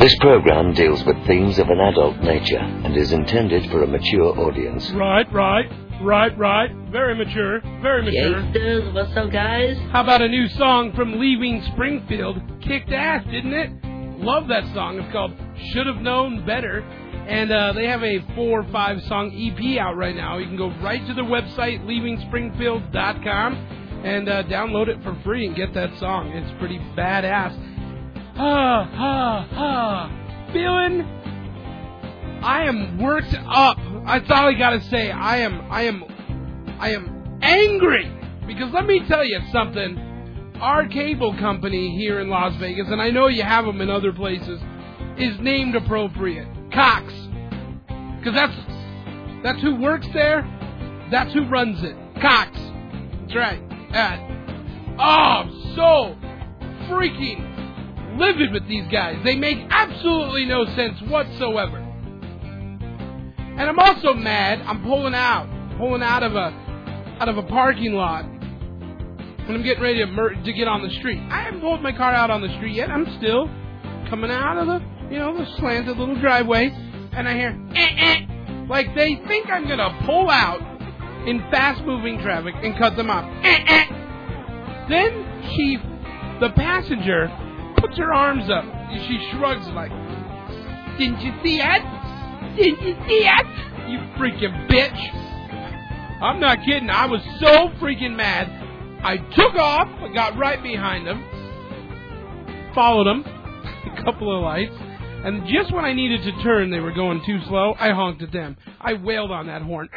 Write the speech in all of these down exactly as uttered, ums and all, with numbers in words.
This program deals with themes of an adult nature and is intended for a mature audience. Right, right, right, right. Very mature, very mature. Gangsters, what's up, guys? How about a new song from Leaving Springfield? Kicked ass, didn't it? Love that song. It's called Should Have Known Better. And uh, they have a four or five song E P out right now. You can go right to their website, leaving springfield dot com, and uh, download it for free and get that song. It's pretty badass. Ha, ha, ha. Feeling, I am worked up. That's all I gotta say. I am, I am, I am angry. Because let me tell you something. Our cable company here in Las Vegas, and I know you have them in other places, is named appropriate. Cox. Because that's, that's who works there. That's who runs it. Cox. That's right. Uh, oh, I'm so freaking livid with these guys. They make absolutely no sense whatsoever. And I'm also mad. I'm pulling out, pulling out of a, out of a parking lot, and I'm getting ready to mer- to get on the street. I haven't pulled my car out on the street yet. I'm still coming out of the, you know, the slanted little driveway, and I hear eh, eh, like they think I'm gonna pull out in fast-moving traffic and cut them off. Eh, eh. Then she, the passenger, puts her arms up. She shrugs like, didn't you see it? Didn't you see it? You freaking bitch. I'm not kidding. I was so freaking mad. I took off. I got right behind them. Followed them. A couple of lights. And just when I needed to turn, they were going too slow. I honked at them. I wailed on that horn.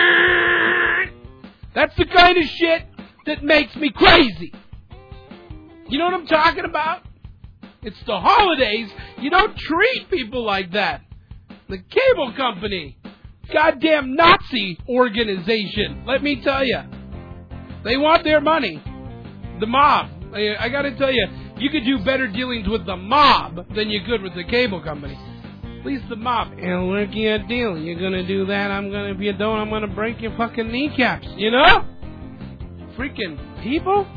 That's the kind of shit that makes me crazy. You know what I'm talking about? It's the holidays. You don't treat people like that. The cable company. Goddamn Nazi organization. Let me tell you. They want their money. The mob. I, I gotta tell you, you could do better dealings with the mob than you could with the cable company. At least the mob. And work you a deal. You're gonna do that. I'm gonna, if you don't, I'm gonna break your fucking kneecaps. You know? Freaking people?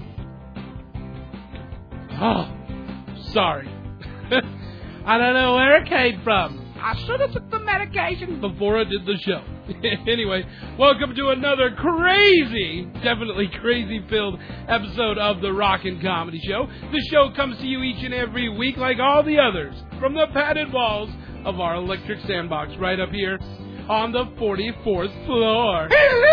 Oh, sorry. I don't know where it came from. I should have took the medication before I did the show. Anyway, welcome to another crazy, definitely crazy-filled episode of the Rockin' Comedy Show. The show comes to you each and every week like all the others from the padded walls of our electric sandbox right up here on the forty-fourth floor.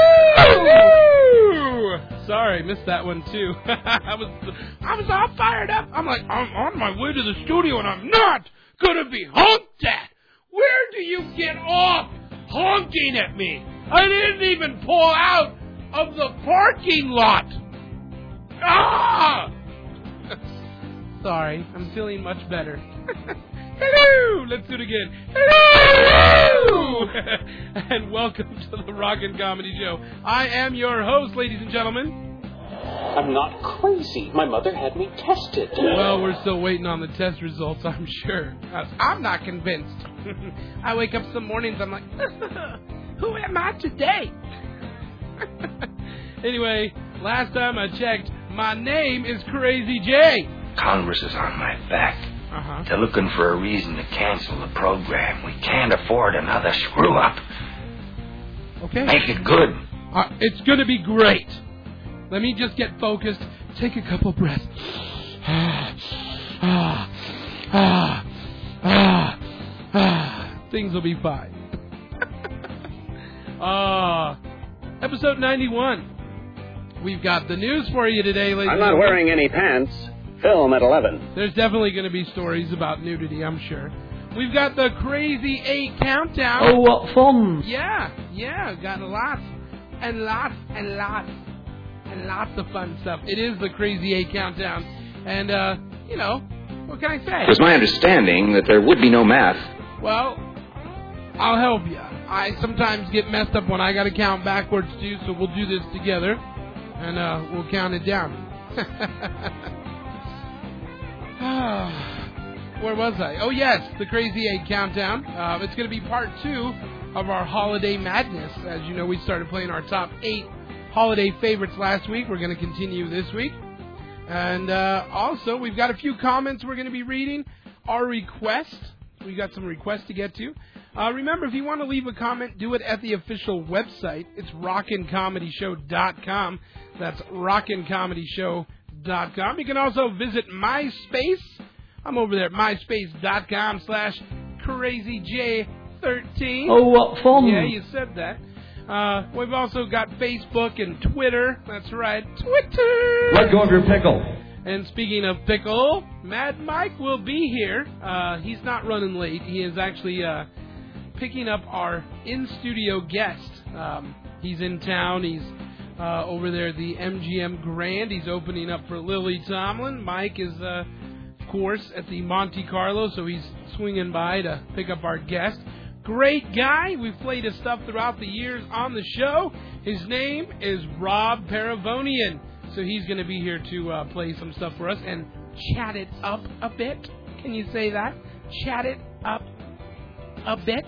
Hello! Sorry, missed that one too. I was I was all fired up. I'm like, I'm on my way to the studio and I'm not gonna be honked at. Where do you get off honking at me? I didn't even pull out of the parking lot. Ah! Sorry, I'm feeling much better. Hello! Let's do it again. Hello! And welcome to the Rockin' Comedy Show. I am your host, ladies and gentlemen. I'm not crazy. My mother had me tested. Well, we're still waiting on the test results, I'm sure. I'm not convinced. I wake up some mornings, I'm like, who am I today? Anyway, last time I checked, my name is Crazy J. Congress is on my back. Uh-huh. They're looking for a reason to cancel the program. We can't afford another screw-up. Okay. Make it good. Uh, it's going to be great. Let me just get focused. Take a couple breaths. Ah, ah, ah, ah, ah. Things will be fine. uh, episode ninety-one. We've got the news for you today, ladies and I'm not gentlemen. wearing any pants. Film at eleven. There's definitely going to be stories about nudity, I'm sure. We've got the Crazy Eight Countdown. Oh, what fun. Yeah, yeah, got lots and lots and lots and lots of fun stuff. It is the Crazy Eight Countdown. And, uh, you know, what can I say? It was my understanding that there would be no math. Well, I'll help you. I sometimes get messed up when I got to count backwards, too, so we'll do this together. And uh, we'll count it down. Where was I? Oh, yes, the Crazy Eight Countdown. Uh, it's going to be part two of our Holiday Madness. As you know, we started playing our top eight holiday favorites last week. We're going to continue this week. And uh, also, we've got a few comments we're going to be reading. Our request We got some requests to get to. Uh, remember, if you want to leave a comment, do it at the official website. It's rockin comedy show dot com. That's rockin comedy show dot com. You can also visit MySpace. I'm over there at myspace dot com slash crazy j thirteen. Oh, what fun. Yeah, you said that. Uh, we've also got Facebook and Twitter. That's right, Twitter. Let go of your pickle. And speaking of pickle, Mad Mike will be here. Uh, he's not running late. He is actually uh, picking up our in-studio guest. Um, he's in town. He's uh, over there at the M G M Grand. He's opening up for Lily Tomlin. Mike is, uh, of course, at the Monte Carlo, so he's swinging by to pick up our guest. Great guy. We've played his stuff throughout the years on the show. His name is Rob Paravonian. So he's going to be here to uh, play some stuff for us and chat it up a bit. Can you say that? Chat it up a bit?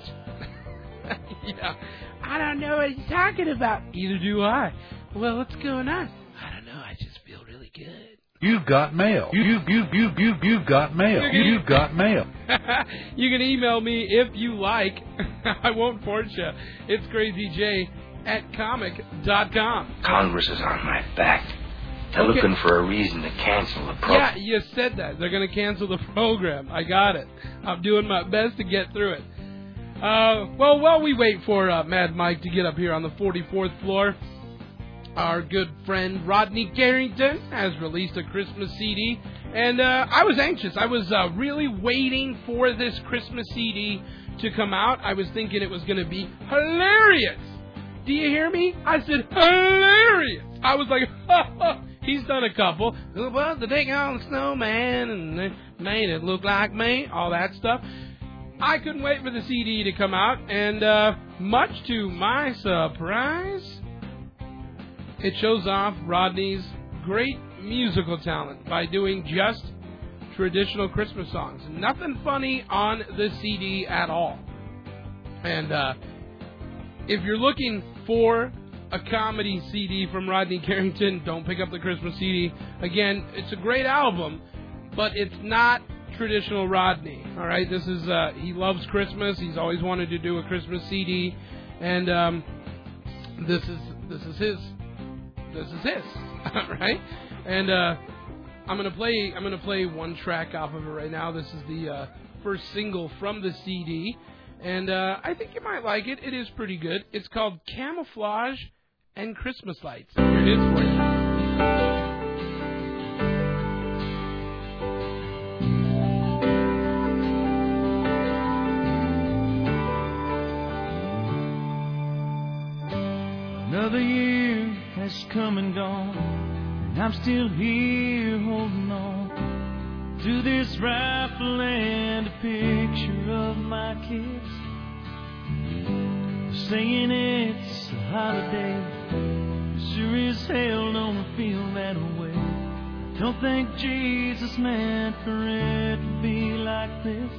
Yeah. I don't know what he's talking about. Either do I. Well, what's going on? I don't know. I just feel really good. You've got mail. You, you, you, you, you, you've got mail. You're gonna- You've got mail. You can email me if you like. I won't force you. It's crazyj at comic dot com. Congress is on my back. They're Okay. looking for a reason to cancel the program. Yeah, you said that. They're going to cancel the program. I got it. I'm doing my best to get through it. Uh, well, while we wait for uh, Mad Mike to get up here on the forty-fourth floor, our good friend Rodney Carrington has released a Christmas C D. And uh, I was anxious. I was uh, really waiting for this Christmas C D to come out. I was thinking it was going to be hilarious. Do you hear me? I said hilarious. I was like, ha, ha. He's done a couple. Well, the Take on the Snowman and they made it look like me. All that stuff. I couldn't wait for the C D to come out. And uh, much to my surprise, it shows off Rodney's great musical talent by doing just traditional Christmas songs. Nothing funny on the C D at all. And uh, if you're looking for a comedy C D from Rodney Carrington, don't pick up the Christmas C D. Again, it's a great album, but it's not traditional Rodney. All right, this is uh, he loves Christmas. He's always wanted to do a Christmas C D, and um, this is this is his. This is his. All right, and uh, I'm gonna play. I'm gonna play one track off of it right now. This is the uh, first single from the C D. And uh, I think you might like it. It is pretty good. It's called Camouflage and Christmas Lights. Here it is for you. Another year has come and gone, and I'm still here holding on to this rifle and a picture of my kids, saying it's a holiday. Sure as hell don't feel that way. I don't think Jesus meant for it to be like this.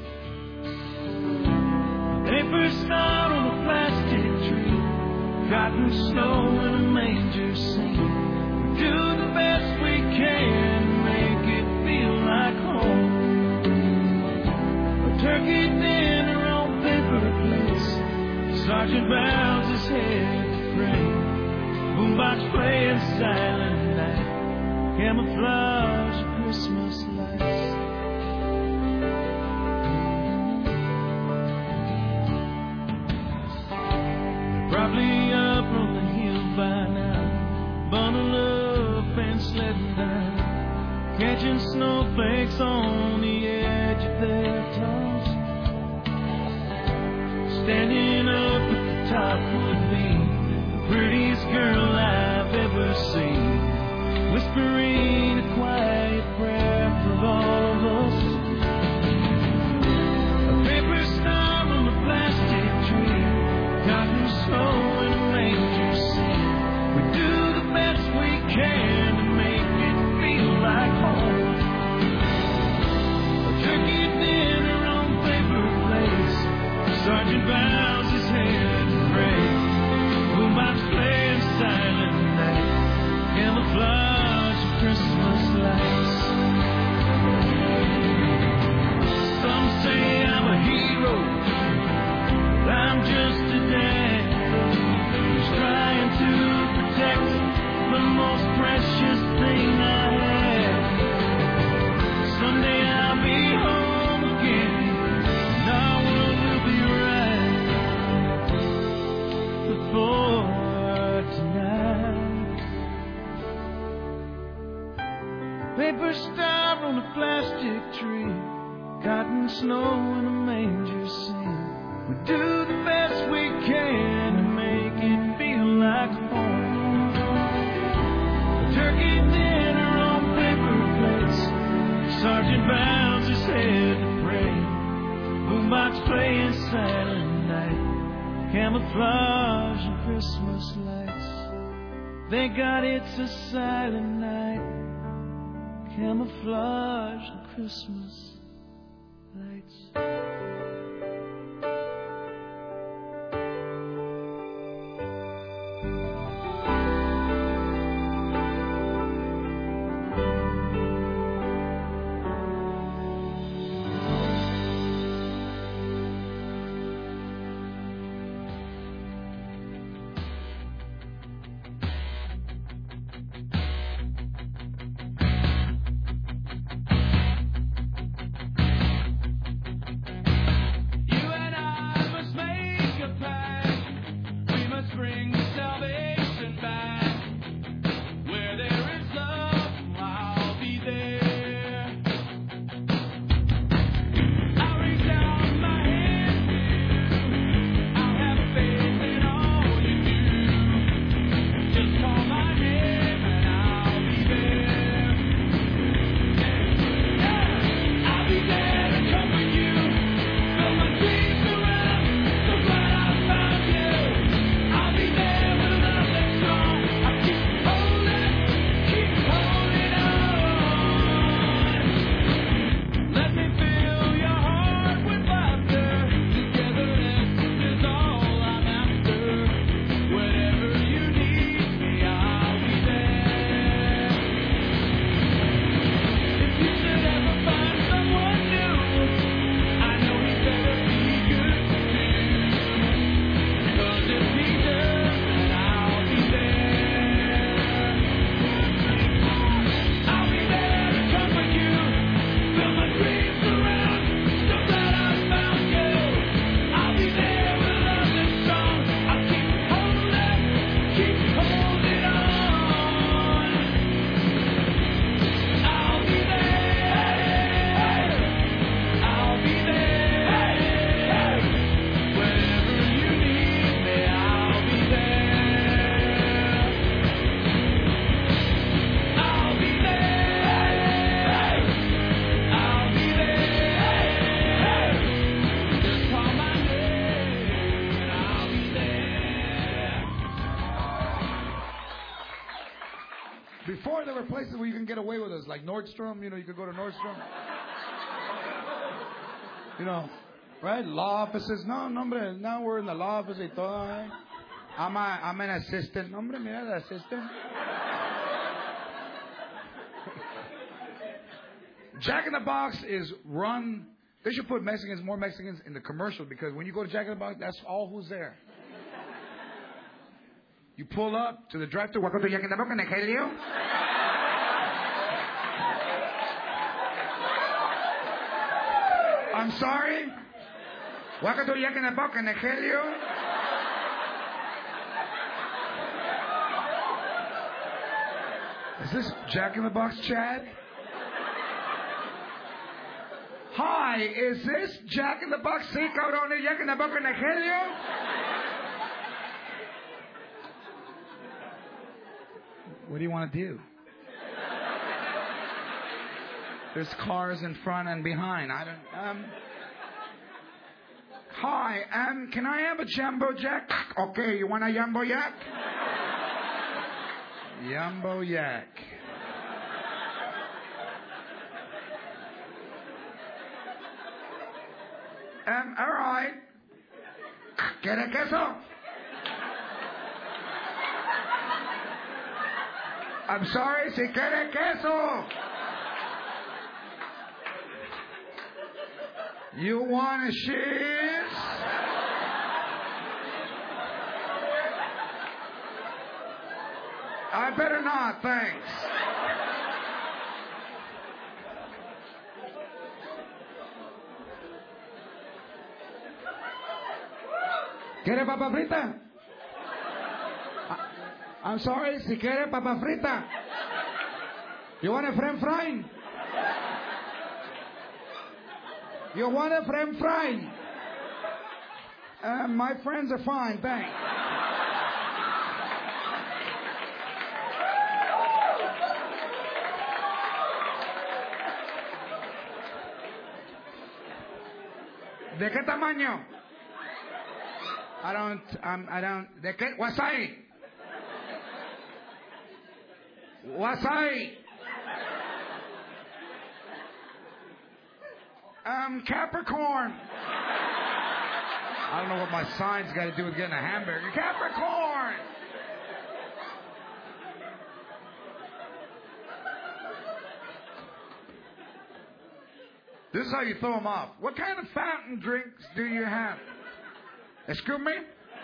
They first start on a plastic tree, cotton snow and a manger scene. We do the best we can to make it feel like home. A turkey dinner on paper plates, Sergeant bows his head to pray. Boombox playing silent night, camouflage Christmas lights. Probably up on the hill by now, bundle up and sledding down, catching snowflakes on the edge of their toes. Standing up at the top would be the prettiest girl I've ever seen, whispering a quiet prayer for all of us. A paper star on the plastic tree, cotton snow and a manger scene. We do the best we can to make it feel like home. and snow and a manger scene. We do the best we can to make it feel like home. A turkey dinner on paper plates. Sergeant bows his head to pray. Boombox playing silent night. Camouflage and Christmas lights. Thank God it's a silent night. Camouflage and Christmas lights. Before there were places where you can get away with us, like Nordstrom. You know, you could go to Nordstrom. You know, right? Law offices. No, no, hombre. Now we're in the law office y todo. Eh? I'm a, I'm an assistant. No, hombre, mira, the assistant. Jack in the Box is run. They should put Mexicans, more Mexicans in the commercial, because when you go to Jack in the Box, that's all who's there. You pull up to the drive-thru. Welcome to Jack in the Box. Can I help you? I'm sorry. Welcome to Jack in the Box. Can I help you? Is this Jack in the Box, Chad? Hi, is this Jack in the Box? Sí, cabrón, Jack in the Box. Can I help you? What do you want to do? There's cars in front and behind. I don't. Um. Hi. Um. Can I have a jumbo jack? Okay. You want a jumbo yak? Jumbo yak. Um. All right. ¿Quiere queso? I'm sorry, si quiere queso. You want a cheese? I better not, thanks. ¿Quiere papa frita? I'm sorry, si quiere papa frita. You want a french fry? You want a friend fry? Uh, my friends are fine, thanks. ¿De qué tamaño? I don't, um, I don't, ¿de qué? Wasai. Wasai. Um, Capricorn. I don't know what my sign's got to do with getting a hamburger. Capricorn. This is how you throw them off. What kind of fountain drinks do you have? Excuse me?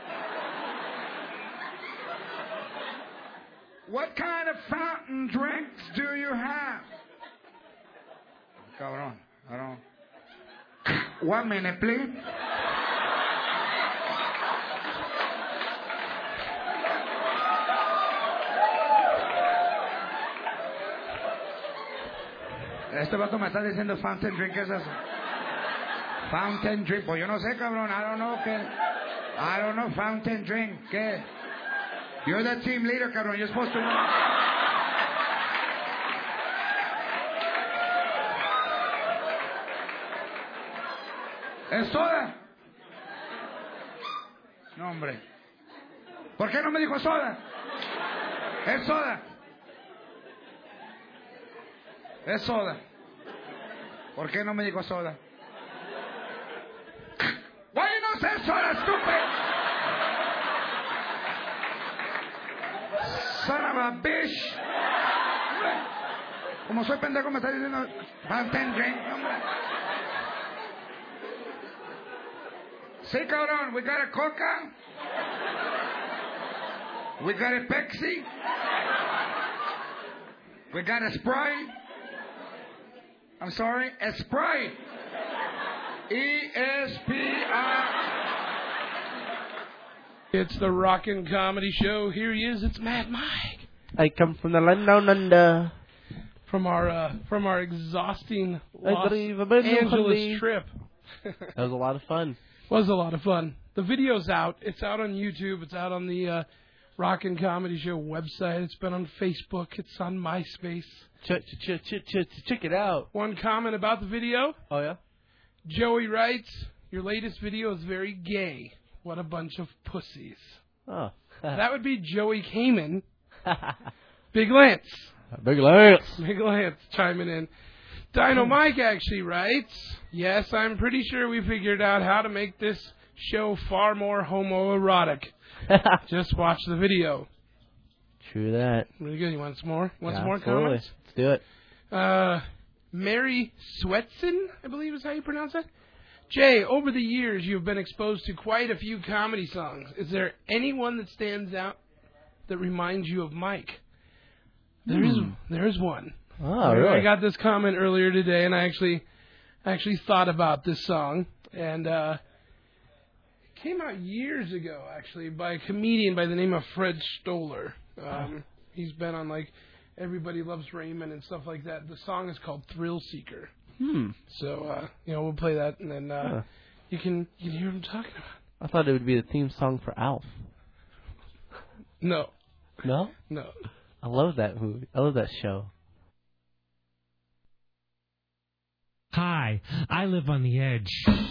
What kind of fountain drinks do you have? Cabrón, I don't. One minute, please. Este vato me está diciendo fountain drink, ¿qué es eso? Fountain drink, pues yo no sé, cabrón, I don't know, ¿qué? I don't know, fountain drink, ¿qué? You're the team leader, cabrón, you're supposed to know. ¿Es soda? No, hombre. ¿Por qué no me dijo soda? ¿Es soda? Es soda. ¿Por qué no me dijo soda? Why you not say soda, stupid? Son of a bitch. Como soy pendejo me está diciendo fountain drink, hombre. Sí, cabrón, we got a Coca. We got a Pepsi. We got a Sprite. I'm sorry, a Sprite. E S P I. It's the Rockin' Comedy Show. Here he is. It's Mad Mike. I come from the land down under. From our uh, from our exhausting I Los believe I've been Angeles trip. That was a lot of fun. Was a lot of fun. The video's out. It's out on YouTube. It's out on the uh, Rockin' Comedy Show website. It's been on Facebook. It's on MySpace. Check, check, check, check, check it out. One comment about the video. Oh, yeah? Joey writes, your latest video is very gay. What a bunch of pussies. Oh. That would be Joey Kamen. Big Lance. Big Lance. Big Lance chiming in. Dino Mike actually writes, yes, I'm pretty sure we figured out how to make this show far more homoerotic. Just watch the video. True that. Really good. You want some more? Want yeah, some more absolutely. comments? Let's do it. Uh, Mary Swetson, I believe is how you pronounce that. Jay, over the years, you've been exposed to quite a few comedy songs. Is there anyone that stands out that reminds you of Mike? There is, Hmm. there is one. Oh, really? I got this comment earlier today, and I actually, actually thought about this song, and uh, it came out years ago, actually, by a comedian by the name of Fred Stoller. Um, he's been on like Everybody Loves Raymond and stuff like that. The song is called Thrill Seeker. Hmm. So, uh, you know, we'll play that, and then uh, Huh. you can you can hear him talking about it. I thought it would be the theme song for Alf. No. No? No. I love that movie. I love that show. Hi, I live on the edge.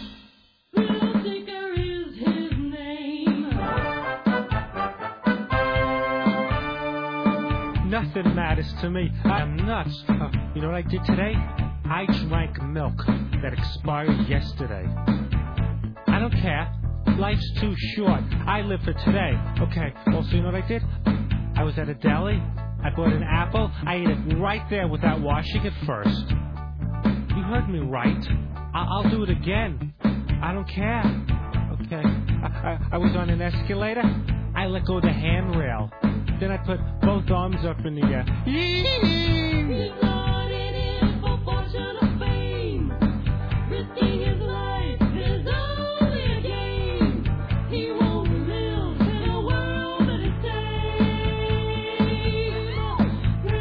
Nothing matters to me. I'm nuts. Uh, you know what I did today? I drank milk that expired yesterday. I don't care. Life's too short. I live for today. Okay, also, you know what I did? I was at a deli. I bought an apple. I ate it right there without washing it first. You heard me right. I- I'll do it again. I don't care. Okay. I, I-, I was on an escalator. I let go of the handrail. Then I put both arms up in the air. Yee!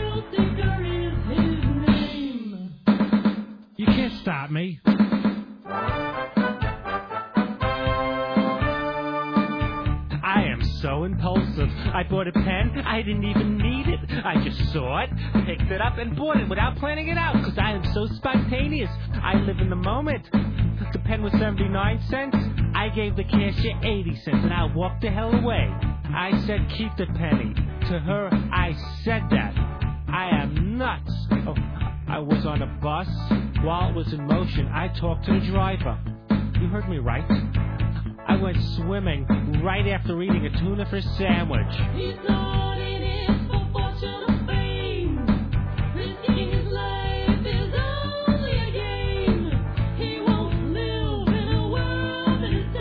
You can't stop me. I am so impulsive. I bought a pen. I didn't even need it. I just saw it, picked it up, and bought it without planning it out because I am so spontaneous. I live in the moment. The pen was seventy-nine cents. I gave the cashier eighty cents, and I walked the hell away. I said, keep the penny. To her, I said that. I am nuts. Oh, I was on a bus. While it was in motion, I talked to the driver. You heard me right. I went swimming right after eating a tuna fish sandwich. He's not in it for fortune or fame. Risking his life is only a game. He won't live in a world that is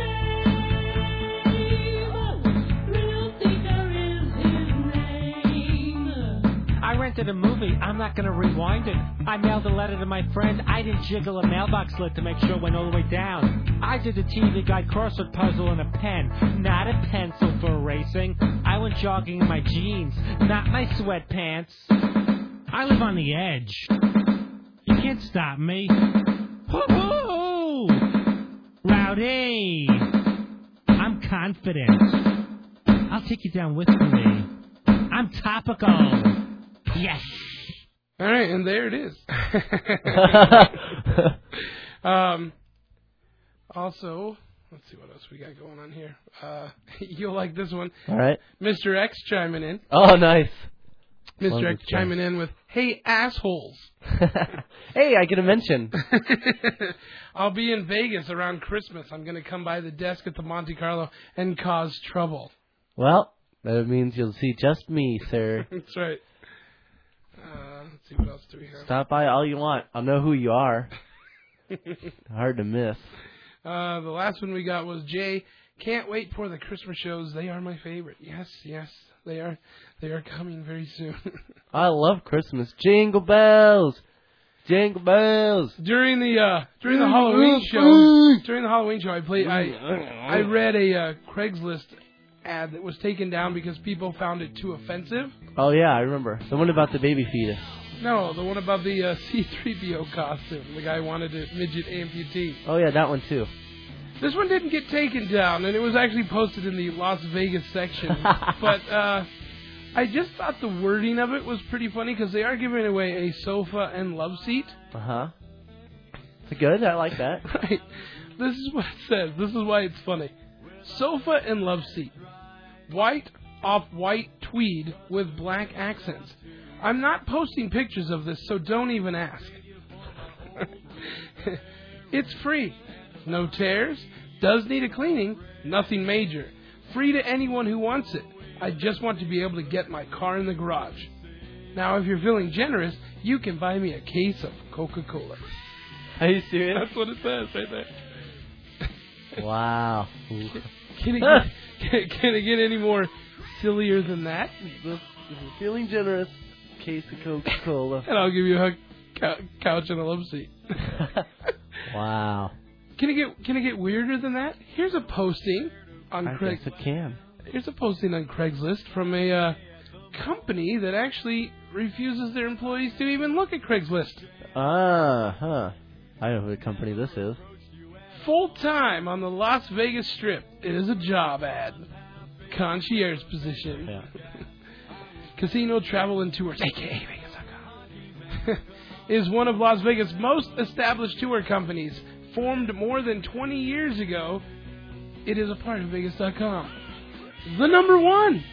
safe. Thrill Seeker is his name. I rented a movie. I'm not going to rewind it. I mailed a letter to my friend. I didn't jiggle a mailbox lid to make sure it went all the way down. I did the T V Guide crossword puzzle in a pen, not a pencil for erasing. I went jogging in my jeans, not my sweatpants. I live on the edge. You can't stop me. Woo-hoo! Rowdy! I'm confident. I'll take you down with me. I'm topical. Yes. All right, and there it is. um, also, let's see what else we got going on here. Uh, you'll like this one. All right. Mister X chiming in. Oh, nice. Mister X chiming in with, hey, assholes. Hey, I get a mention. I'll be in Vegas around Christmas. I'm going to come by the desk at the Monte Carlo and cause trouble. Well, that means you'll see just me, sir. That's right. Uh, let's see, what else do we have? Stop by all you want. I'll know who you are. Hard to miss. Uh, the last one we got was Jay. Can't wait for the Christmas shows. They are my favorite. Yes, yes, they are. They are coming very soon. I love Christmas. Jingle bells, jingle bells. During the uh, during the Halloween show, during the Halloween show, I played. I I read a uh, Craigslist ad that was taken down because people found it too offensive. Oh yeah, I remember the one about the baby fetus. No, the one about the uh, C three P O costume. The guy wanted a midget amputee. Oh yeah, that one too. This one didn't get taken down, and it was actually posted in the Las Vegas section. But uh, I just thought the wording of it was pretty funny because they are giving away a sofa and love seat. Uh huh. It's good. I like that. Right. This is what it says. This is why it's funny. Sofa and love seat. White off-white tweed with black accents. I'm not posting pictures of this, so don't even ask. It's free. No tears. Does need a cleaning. Nothing major. Free to anyone who wants it. I just want to be able to get my car in the garage. Now, if you're feeling generous, you can buy me a case of Coca-Cola. Are you serious? That's what it says right there. Wow. Can, can, it get, can, can it get any more sillier than that? If you're feeling generous, case of Coca-Cola. And I'll give you a cou- couch and a love seat. Wow. Can it get can it get weirder than that? Here's a posting on I Craig. guess it can. Here's a posting on Craigslist from a uh, company that actually refuses their employees to even look at Craigslist. Ah, huh. I know who company this is. Full time on the Las Vegas Strip. It is a job ad. Concierge position. Yeah. Casino Travel and Tours, aka Vegas dot com, is one of Las Vegas' most established tour companies. Formed more than twenty years ago, it is a part of Vegas dot com. The number one.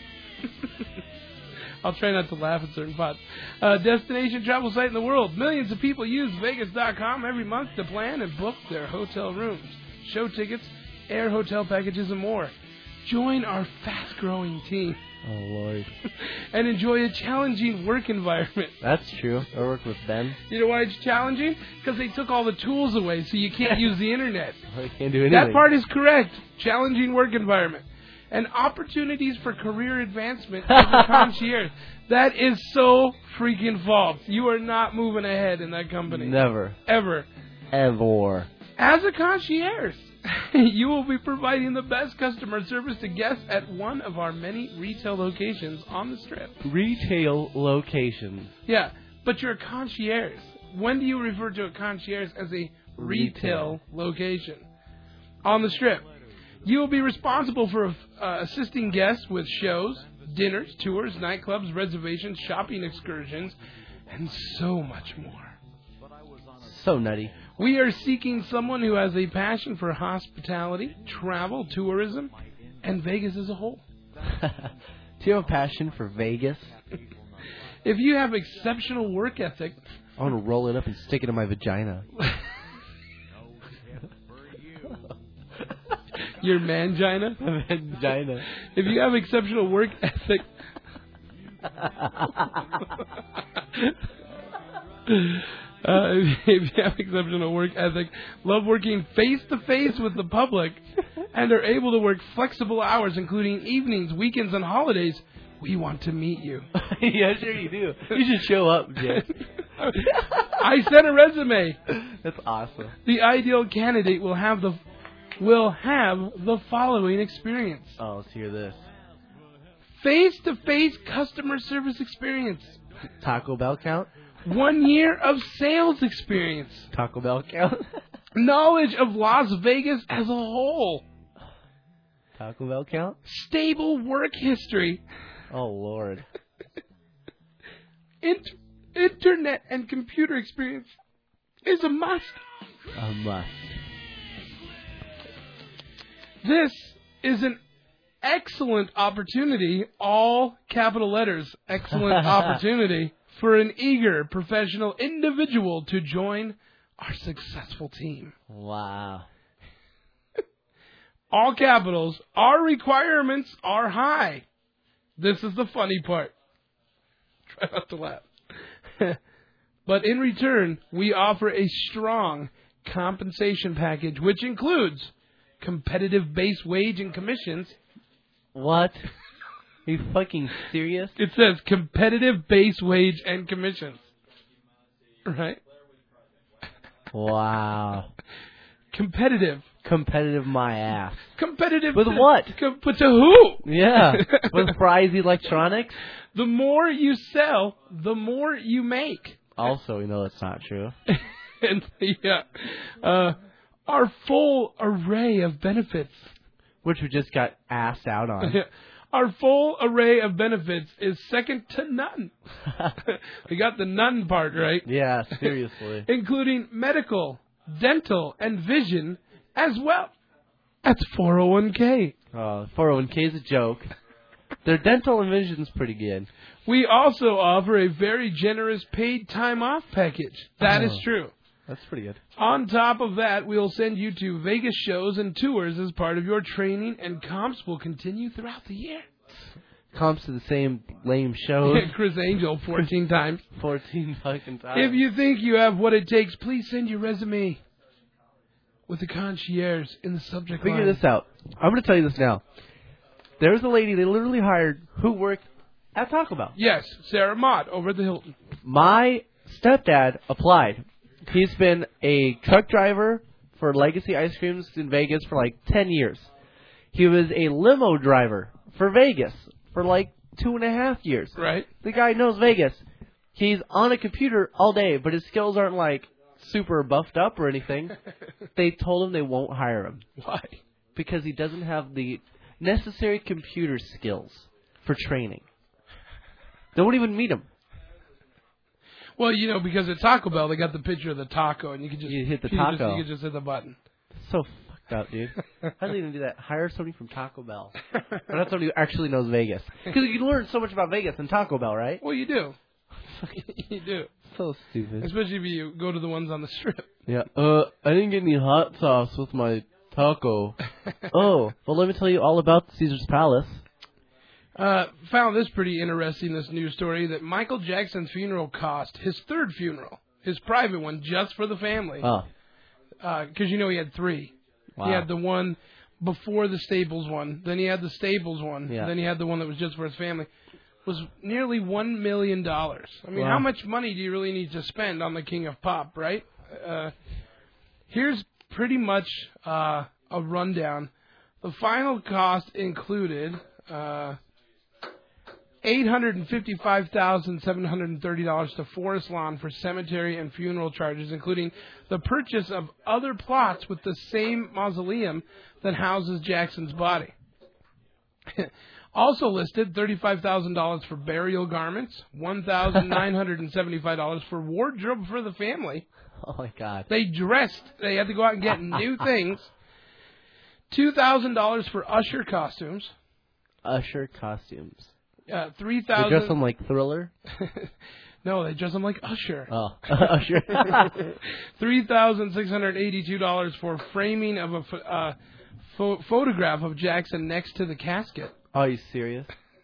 I'll try not to laugh at certain spots. Uh, destination travel site in the world. Millions of people use Vegas dot com every month to plan and book their hotel rooms, show tickets, air hotel packages, and more. Join our fast-growing team. Oh, Lord. And enjoy a challenging work environment. That's true. I work with Ben. You know why it's challenging? Because they took all the tools away, so you can't use the internet. I can't do anything. That part is correct. Challenging work environment. And opportunities for career advancement as a concierge. That is so freaking false. You are not moving ahead in that company. Never. Ever. Ever. As a concierge, you will be providing the best customer service to guests at one of our many retail locations on the Strip. Retail locations. Yeah, but you're a concierge. When do you refer to a concierge as a retail location on the Strip. You will be responsible for uh, assisting guests with shows, dinners, tours, nightclubs, reservations, shopping excursions, and so much more. So nutty. We are seeking someone who has a passion for hospitality, travel, tourism, and Vegas as a whole. Do you have a passion for Vegas? If you have exceptional work ethic... I want to roll it up and stick it in my vagina. Your mangina? Mangina. If you have exceptional work ethic... Uh, if you have exceptional work ethic, love working face-to-face with the public, and are able to work flexible hours, including evenings, weekends, and holidays, we want to meet you. Yeah, sure you do. You should show up, Jay. I sent a resume. That's awesome. The ideal candidate will have the will have the following experience. Oh, let's hear this. Face-to-face customer service experience. Taco Bell count? One year of sales experience. Taco Bell count? Knowledge of Las Vegas as a whole. Taco Bell count? Stable work history. Oh, Lord. Inter- internet and computer experience is a must. A must. This is an excellent opportunity, all capital letters, excellent opportunity, for an eager professional individual to join our successful team. Wow. All capitals, our requirements are high. This is the funny part. Try not to laugh. But in return, we offer a strong compensation package, which includes competitive base wage and commissions. What? Are you fucking serious? It says competitive base wage and commissions. Right? Wow. Competitive. Competitive my ass. Competitive. With to, what? Com- but to who? Yeah. With Fry's Electronics? The more you sell, the more you make. Also, we know that's not true. And yeah, uh, our full array of benefits. Which we just got assed out on. Our full array of benefits is second to none. We got the none part right. Yeah, seriously. Including medical, dental, and vision as well. That's four oh one k. Oh, four oh one k is a joke. Their dental and vision's pretty good. We also offer a very generous paid time off package. That oh, is true. That's pretty good. On top of that, we'll send you to Vegas shows and tours as part of your training, and comps will continue throughout the year. Comps to the same lame shows. Chris Angel, fourteen times. fourteen fucking times. If you think you have what it takes, please send your resume with the concierge in the subject line. Figure this out. I'm going to tell you this now. There's a lady they literally hired who worked at Taco Bell. Yes, Sarah Mott over at the Hilton. My stepdad applied. He's been a truck driver for Legacy Ice Creams in Vegas for like ten years. He was a limo driver for Vegas for like two and a half years. Right. The guy knows Vegas. He's on a computer all day, but his skills aren't like super buffed up or anything. They told him they won't hire him. Why? Because he doesn't have the necessary computer skills for training. They won't even meet him. Well, you know, because at Taco Bell, they got the picture of the taco, and you can just you hit the you taco. Just, you can just hit the button. So fucked up, dude. How do they even do that? Hire somebody from Taco Bell. Or not somebody who actually knows Vegas. Because you learn so much about Vegas in Taco Bell, right? Well, you do. You do. So stupid. Especially if you go to the ones on the Strip. Yeah. Uh, I didn't get any hot sauce with my taco. Oh, well, let me tell you all about Caesar's Palace. Uh, found this pretty interesting, this news story, that Michael Jackson's funeral cost, his third funeral, his private one, just for the family. Oh. Because, uh, you know, he had three. Wow. He had the one before the Staples one. Then he had the Staples one. Yeah. Then he had the one that was just for his family. Was nearly one million dollars. I mean, wow. How much money do you really need to spend on the King of Pop, right? Uh, here's pretty much uh, a rundown. The final cost included... Uh, eight hundred fifty-five thousand seven hundred thirty dollars to Forest Lawn for cemetery and funeral charges, including the purchase of other plots with the same mausoleum that houses Jackson's body. Also listed, thirty-five thousand dollars for burial garments, one thousand nine hundred seventy-five dollars for wardrobe for the family. Oh, my God. They dressed. They had to go out and get new things. two thousand dollars for usher costumes. Usher costumes. Uh, three They thousand. dress them like Thriller? No, they dress them like Usher. Oh, Usher. three thousand six hundred eighty-two dollars for framing of a pho- uh, pho- photograph of Jackson next to the casket. Are you serious?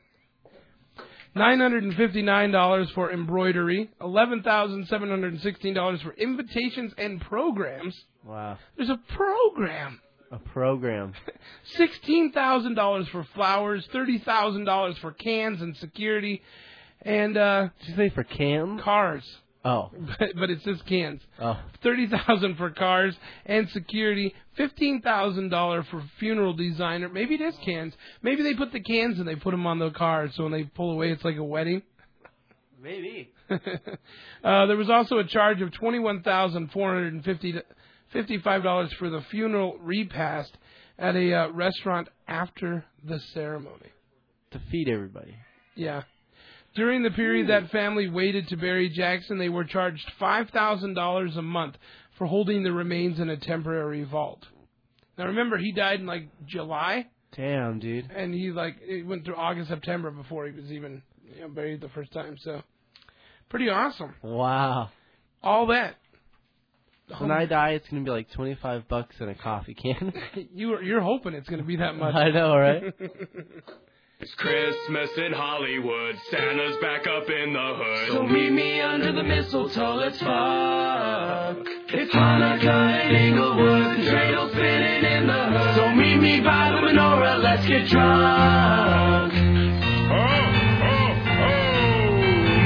nine hundred fifty-nine dollars for embroidery. eleven thousand seven hundred sixteen dollars for invitations and programs. Wow. There's a program. A program. sixteen thousand dollars for flowers. thirty thousand dollars for cans and security. And, uh... Did you say for cans? Cars. Oh. But, but it says cans. Oh. thirty thousand dollars for cars and security. fifteen thousand dollars for funeral designer. Maybe it is cans. Maybe they put the cans and they put them on the cars, so when they pull away, it's like a wedding. Maybe. uh, there was also a charge of twenty-one thousand four hundred fifty-five dollars for the funeral repast at a uh, restaurant after the ceremony. To feed everybody. Yeah. During the period that family waited to bury Jackson, they were charged five thousand dollars a month for holding the remains in a temporary vault. Now remember, he died in like July. Damn, dude. And he like it went through August, September before he was even you know, buried the first time. So pretty awesome. Wow. All that. When I die, it's gonna be like twenty-five bucks in a coffee can. you you're hoping it's gonna be that much. I know, right? It's Christmas in Hollywood, Santa's back up in the hood. So meet me under the mistletoe, let's fuck. It's Hanukkah in Inglewood, the dreidel spinning in the hood. So meet me by the menorah, let's get drunk. Oh, oh, oh,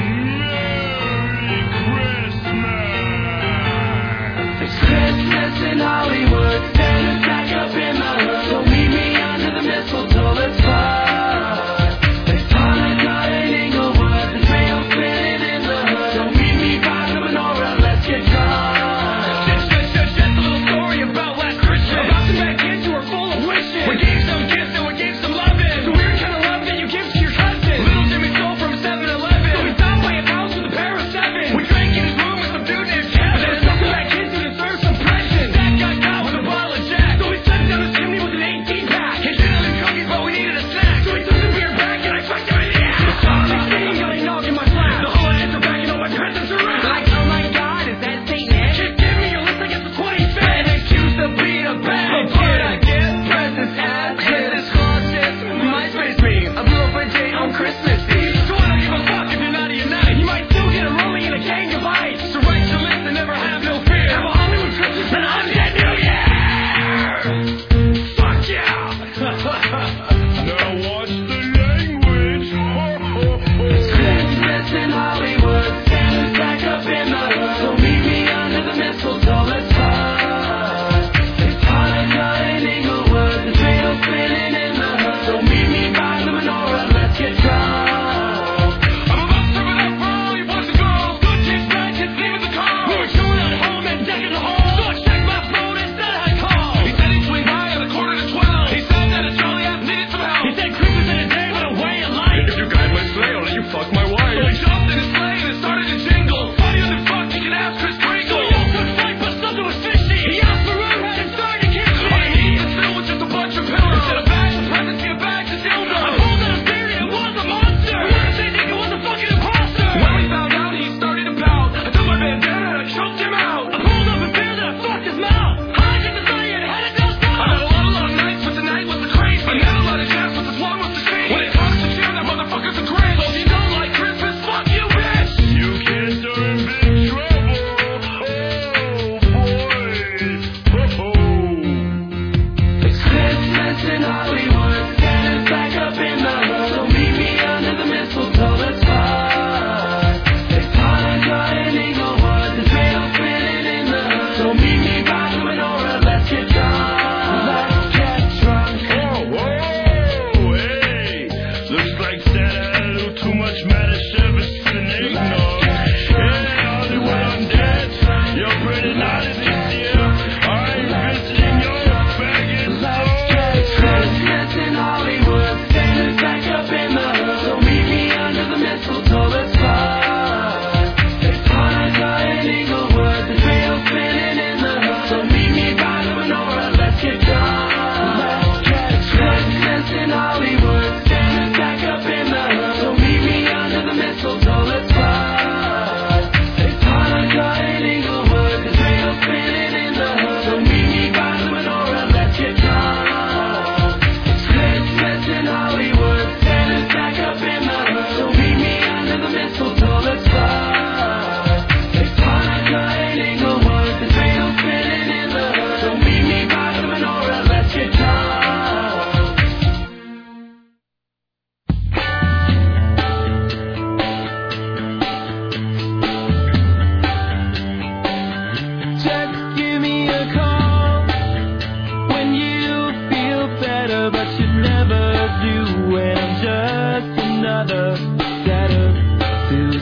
Merry Christmas. It's Christmas in Hollywood, Santa's back up in the hood. So meet me under the mistletoe, let's fuck. We gave some gifts and we gave some loving. So we were kind of loving.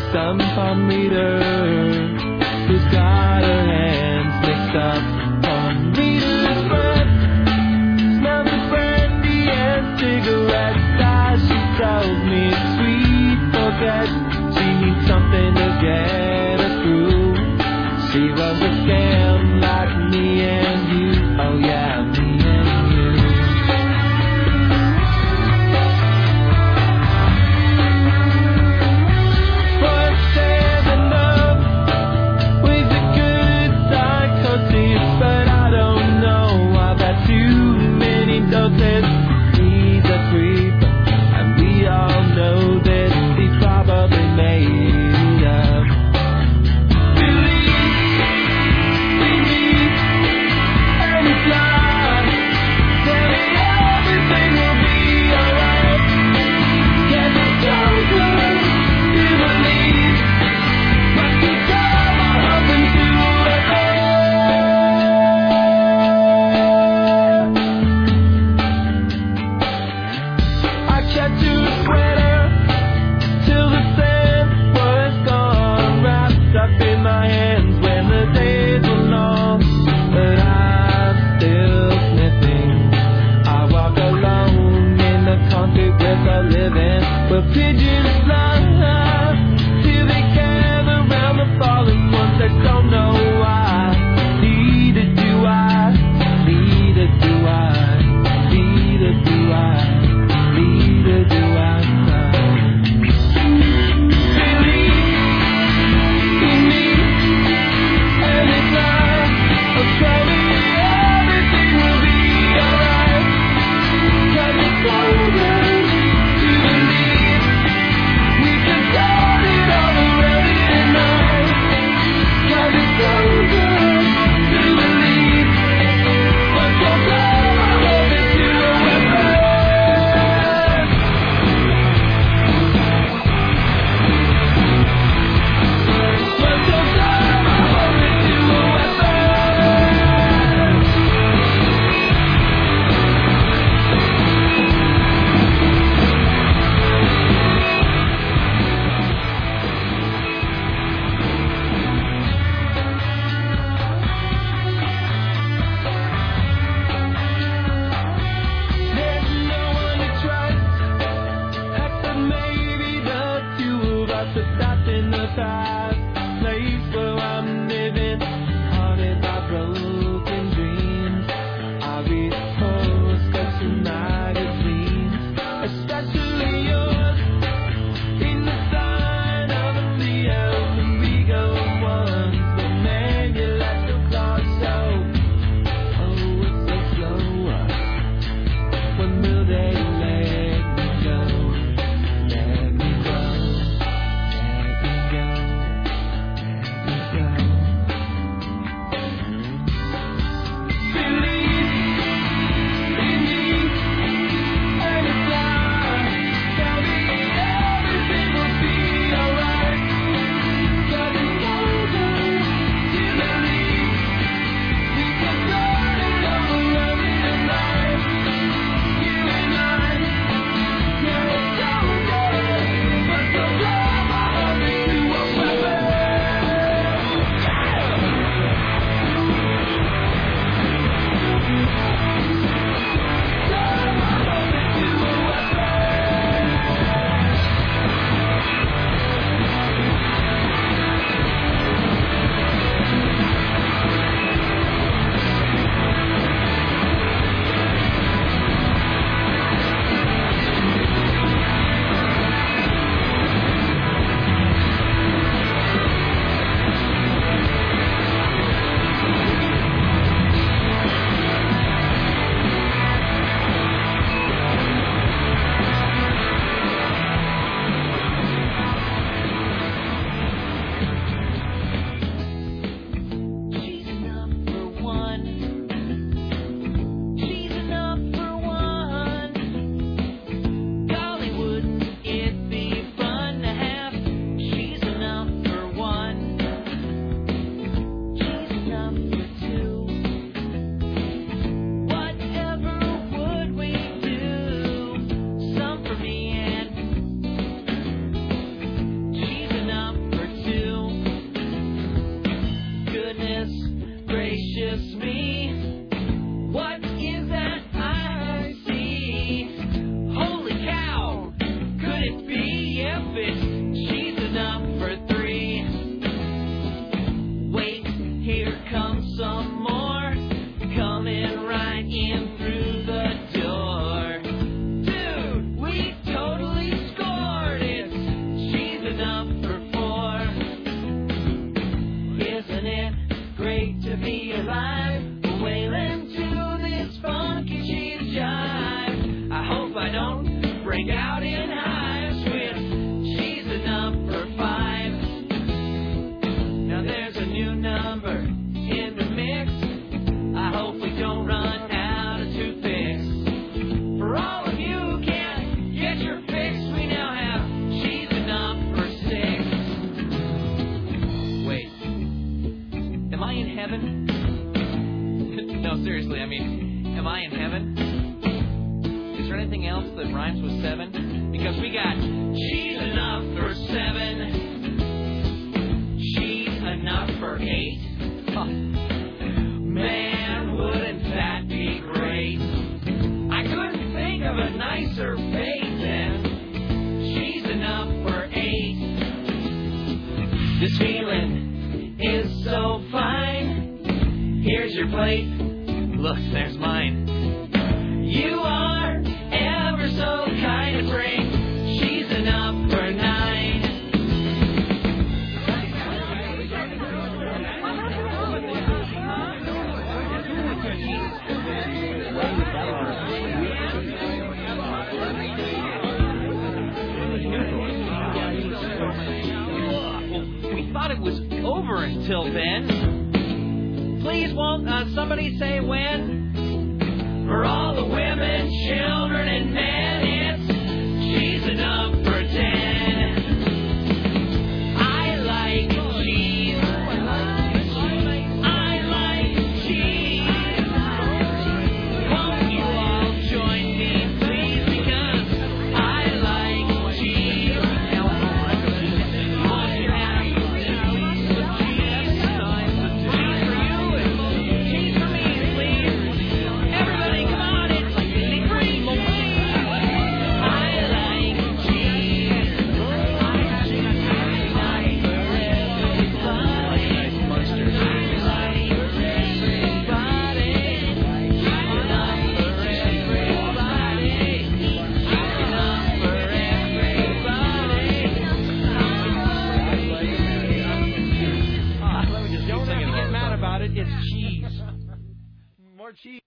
some palm reader who's got her hands mixed up. Palm reader's breath smells of brandy and cigarettes. As she tells me it's sweet forget. She needs something to get her through. She runs a scam like me and you. Oh yeah, me and you. First seven up with a good psychosis, but I don't know. I've had too many doses. He's a creep, and we all know that he's probably made up. Well, pigeons fly till they gather round the fallen ones that don't know why. Neither do I, neither do I, neither do I, neither do I. Believe in me, and it's not. I'll tell me everything will be alright. 'Cause it's over. Going out in hives with she's enough for five. Now there's a new number in the mix. I hope we don't run out of toothpicks. For all of you who can't get your fix, we now have she's enough for six. Wait, am I in heaven? No, seriously, I mean, am I in heaven? Is there anything else that rhymes with seven? Because we got she's enough for seven. She's enough for eight. Huh. Man, wouldn't that be great? I couldn't think of a nicer fate than she's enough for eight. This feeling is so fine. Here's your plate. Look, there's mine. You are ever so kind to bring. She's enough for nine. We thought it was over until then. Please won't uh, somebody say when? For all the women, children, and men, it's she's enough for ten. I like cheese. I like cheese. Won't you all join me, please? Because I like cheese. Won't you have some cheese? Cheese for you and cheese for me, please. Everybody, come on, it's really free. I like cheese. I like mustard. I like everybody. Enough for everybody. Enough for everybody. Ah, let me just don't have to get mad about it. It's cheese. More cheese.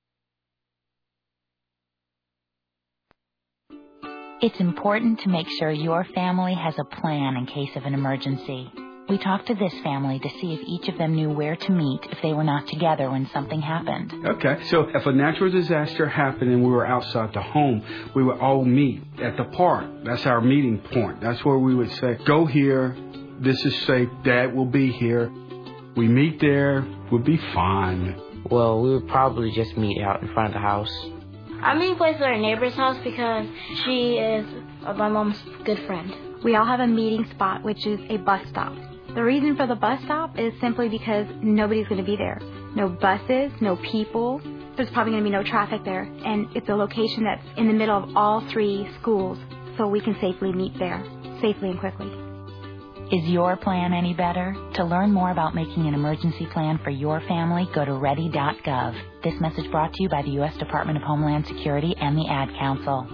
It's important to make sure your family has a plan in case of an emergency. We talked to this family to see if each of them knew where to meet if they were not together when something happened. Okay, so if a natural disaster happened and we were outside the home, we would all meet at the park. That's our meeting point. That's where we would say, go here, this is safe, Dad will be here. We meet there, we'll be fine. Well, we would probably just meet out in front of the house. I'm meeting place at our neighbor's house because she is my mom's good friend. We all have a meeting spot, which is a bus stop. The reason for the bus stop is simply because nobody's going to be there. No buses, no people. There's probably going to be no traffic there. And it's a location that's in the middle of all three schools, so we can safely meet there, safely and quickly. Is your plan any better? To learn more about making an emergency plan for your family, go to ready dot gov. This message brought to you by the U S Department of Homeland Security and the Ad Council.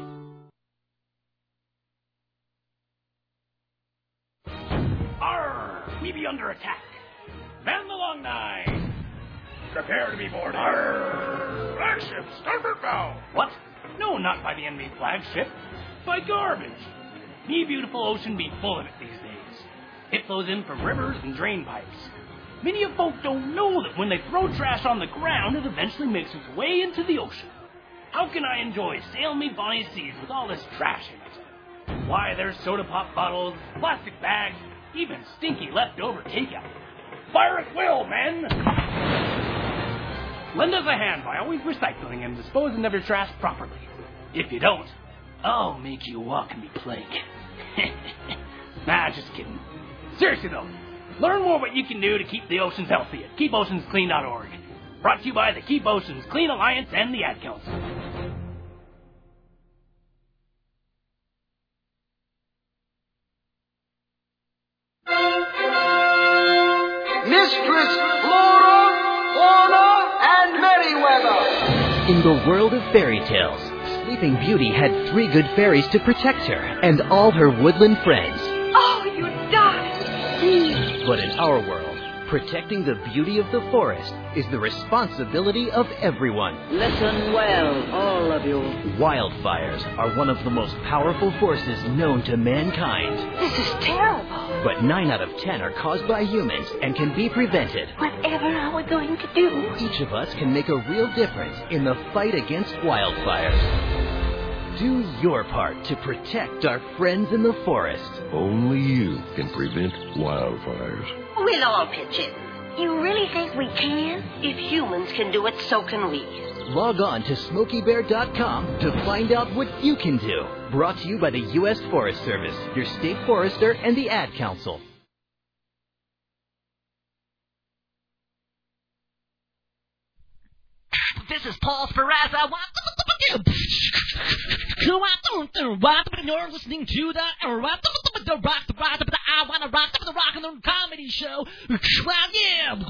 Arr! We be under attack. Man the long nine. Prepare to be boarded. Arr! Flagship, starboard bow. What? No, not by the enemy flagship. By garbage. Me beautiful ocean be full of it these days. It flows in from rivers and drain pipes. Many of folk don't know that when they throw trash on the ground, it eventually makes its way into the ocean. How can I enjoy sail me bonny seas with all this trash in it? Why, there's soda pop bottles, plastic bags, even stinky leftover takeout. Fire at will, men! Lend us a hand by always recycling and disposing of your trash properly. If you don't, I'll make you walk me plank. Nah, just kidding. Seriously though, learn more what you can do to keep the oceans healthy at keep oceans clean dot org. Brought to you by the Keep Oceans Clean Alliance and the Ad Council. Mistress Flora, Fauna, and Merryweather. In the world of fairy tales, Sleeping Beauty had three good fairies to protect her and all her woodland friends. Oh, you darling! But in our world, Protecting the beauty of the forest is the responsibility of everyone. Listen well, all of you. Wildfires are one of the most powerful forces known to mankind. This is terrible. But nine out of ten are caused by humans and can be prevented. Whatever are we going to do? Each of us can make a real difference in the fight against wildfires. Do your part to protect our friends in the forest. Only you can prevent wildfires. We'll all pitch in. You really think we can? If humans can do it, so can we. Log on to Smokey Bear dot com to find out what you can do. Brought to you by the U S Forest Service, your state forester, and the Ad Council. This is Paul Sperrazza. You're listening to the I Wanna Rock the Rock and Roll Comedy Show. Yeah.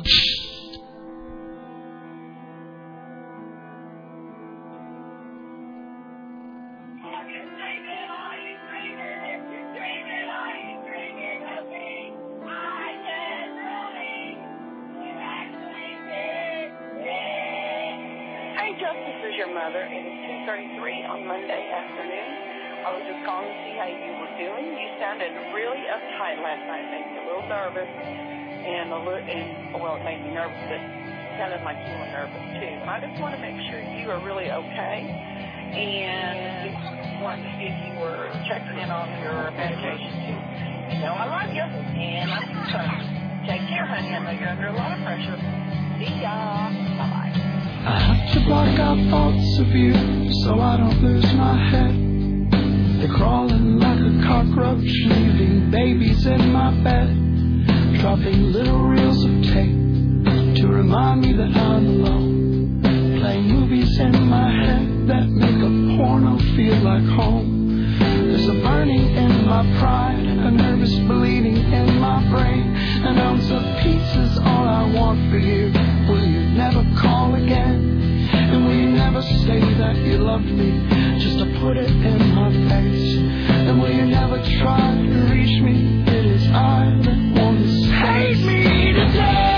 Hey, Justice is your mother. It is two thirty-three on Monday afternoon. I was just calling to see how you were doing. You sounded really uptight last night. Made me a little nervous. And, a little, and well, it made me nervous, but it sounded like you were nervous, too. I just want to make sure you are really okay. And just wanted to see if you were checking in on your medication, too. You know, I love you. And I'm trying. Take care, honey. I know you're under a lot of pressure. See ya. Bye-bye. I have to block out thoughts of you so I don't lose my head. They're crawling like a cockroach, leaving babies in my bed, dropping little reels of tape to remind me that I'm alone, playing movies in my head that make a porno feel like home. There's a burning in my pride, a nervous bleeding in my brain, an ounce of peace is all I want for you. Will you never call again? And will you never say that you love me, just to put it in my face? And will you never try to reach me? It is I that want to say, hate me today.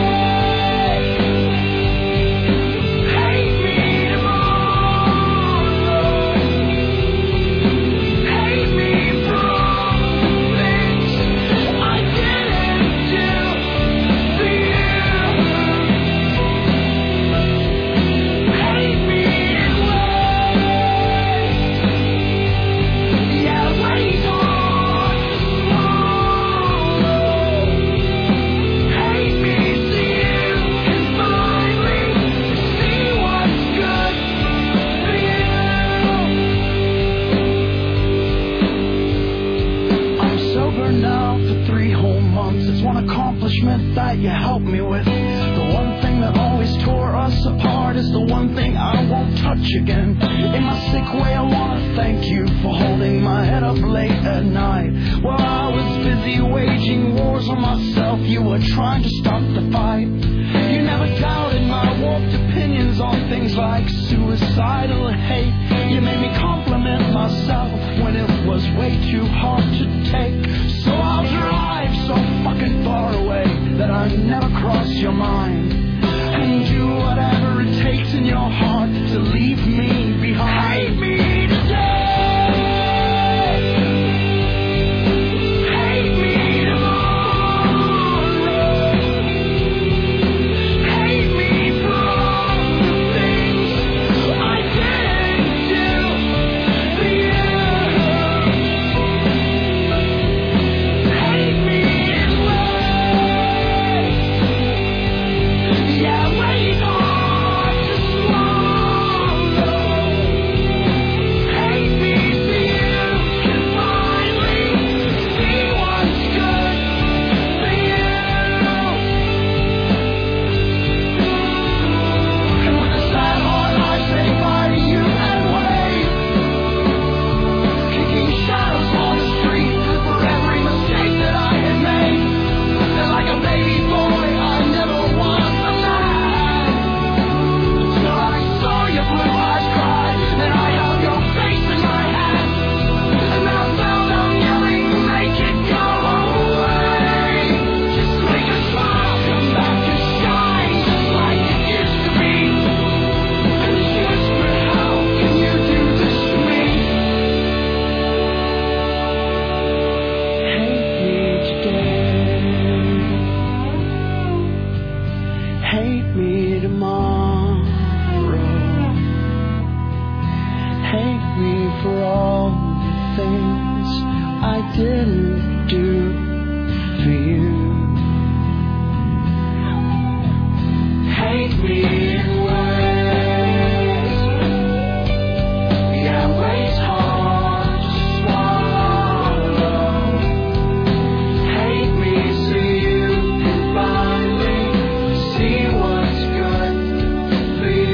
That you helped me with. The one thing that always tore us apart is the one thing I won't touch again. In my sick way, I want to thank you for holding my head up late at night. While I was busy waging wars on myself, you were trying to stop the fight. You never doubted my warped opinions on things like suicidal hate. You made me compliment myself when it was way too hard to take. So I'll drive so fucking far away that I never cross your mind, and do whatever it takes in your heart to leave me behind. Hate me today. Yeah, wait on, just one. me for all the things I didn't do for you. Hate me in words, yeah, ways hard to swallow. Hate me so you can finally see what's good for you.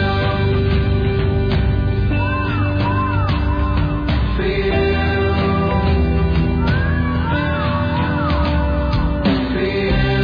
For you. For you.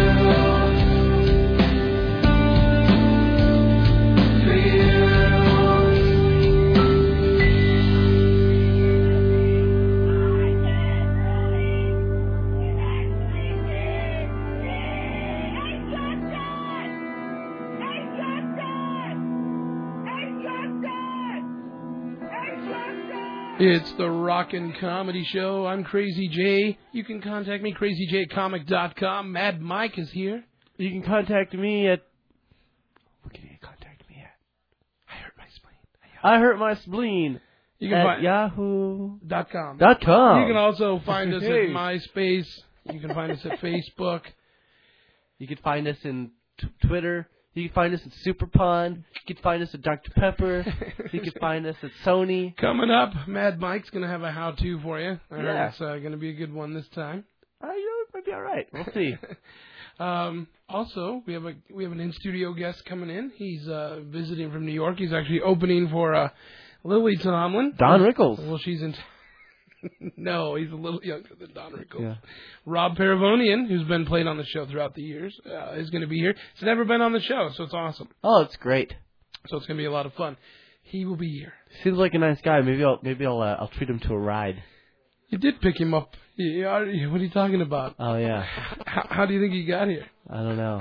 It's the Rockin' Comedy Show. I'm Crazy J. You can contact me, crazy j comic dot com. Mad Mike is here. You can contact me at... What can you contact me at? I hurt my spleen. I hurt my spleen. You can at find yahoo dot com. Dot com. You can also find us Hey. at MySpace. You can find us at Facebook. You can find us in t- Twitter. You can find us at Super Pond. You can find us at Doctor Pepper. You can find us at Sony. Coming up, Mad Mike's going to have a how-to for you. I heard Yeah. it's uh, going to be a good one this time. Uh, you know, it might be all right. We'll see. Um, also, we have a we have an in-studio guest coming in. He's uh, visiting from New York. He's actually opening for uh, Lily Tomlin. Don Rickles. Well, she's in... No, he's a little younger than Don Rickles. Yeah. Rob Paravonian, who's been played on the show throughout the years, uh, is going to be here. He's never been on the show, so it's awesome. Oh, it's great. So it's going to be a lot of fun. He will be here. Seems like a nice guy. Maybe I'll maybe I'll uh, I'll treat him to a ride. You did pick him up. You, what are you talking about? Oh yeah. How, how do you think he got here? I don't know.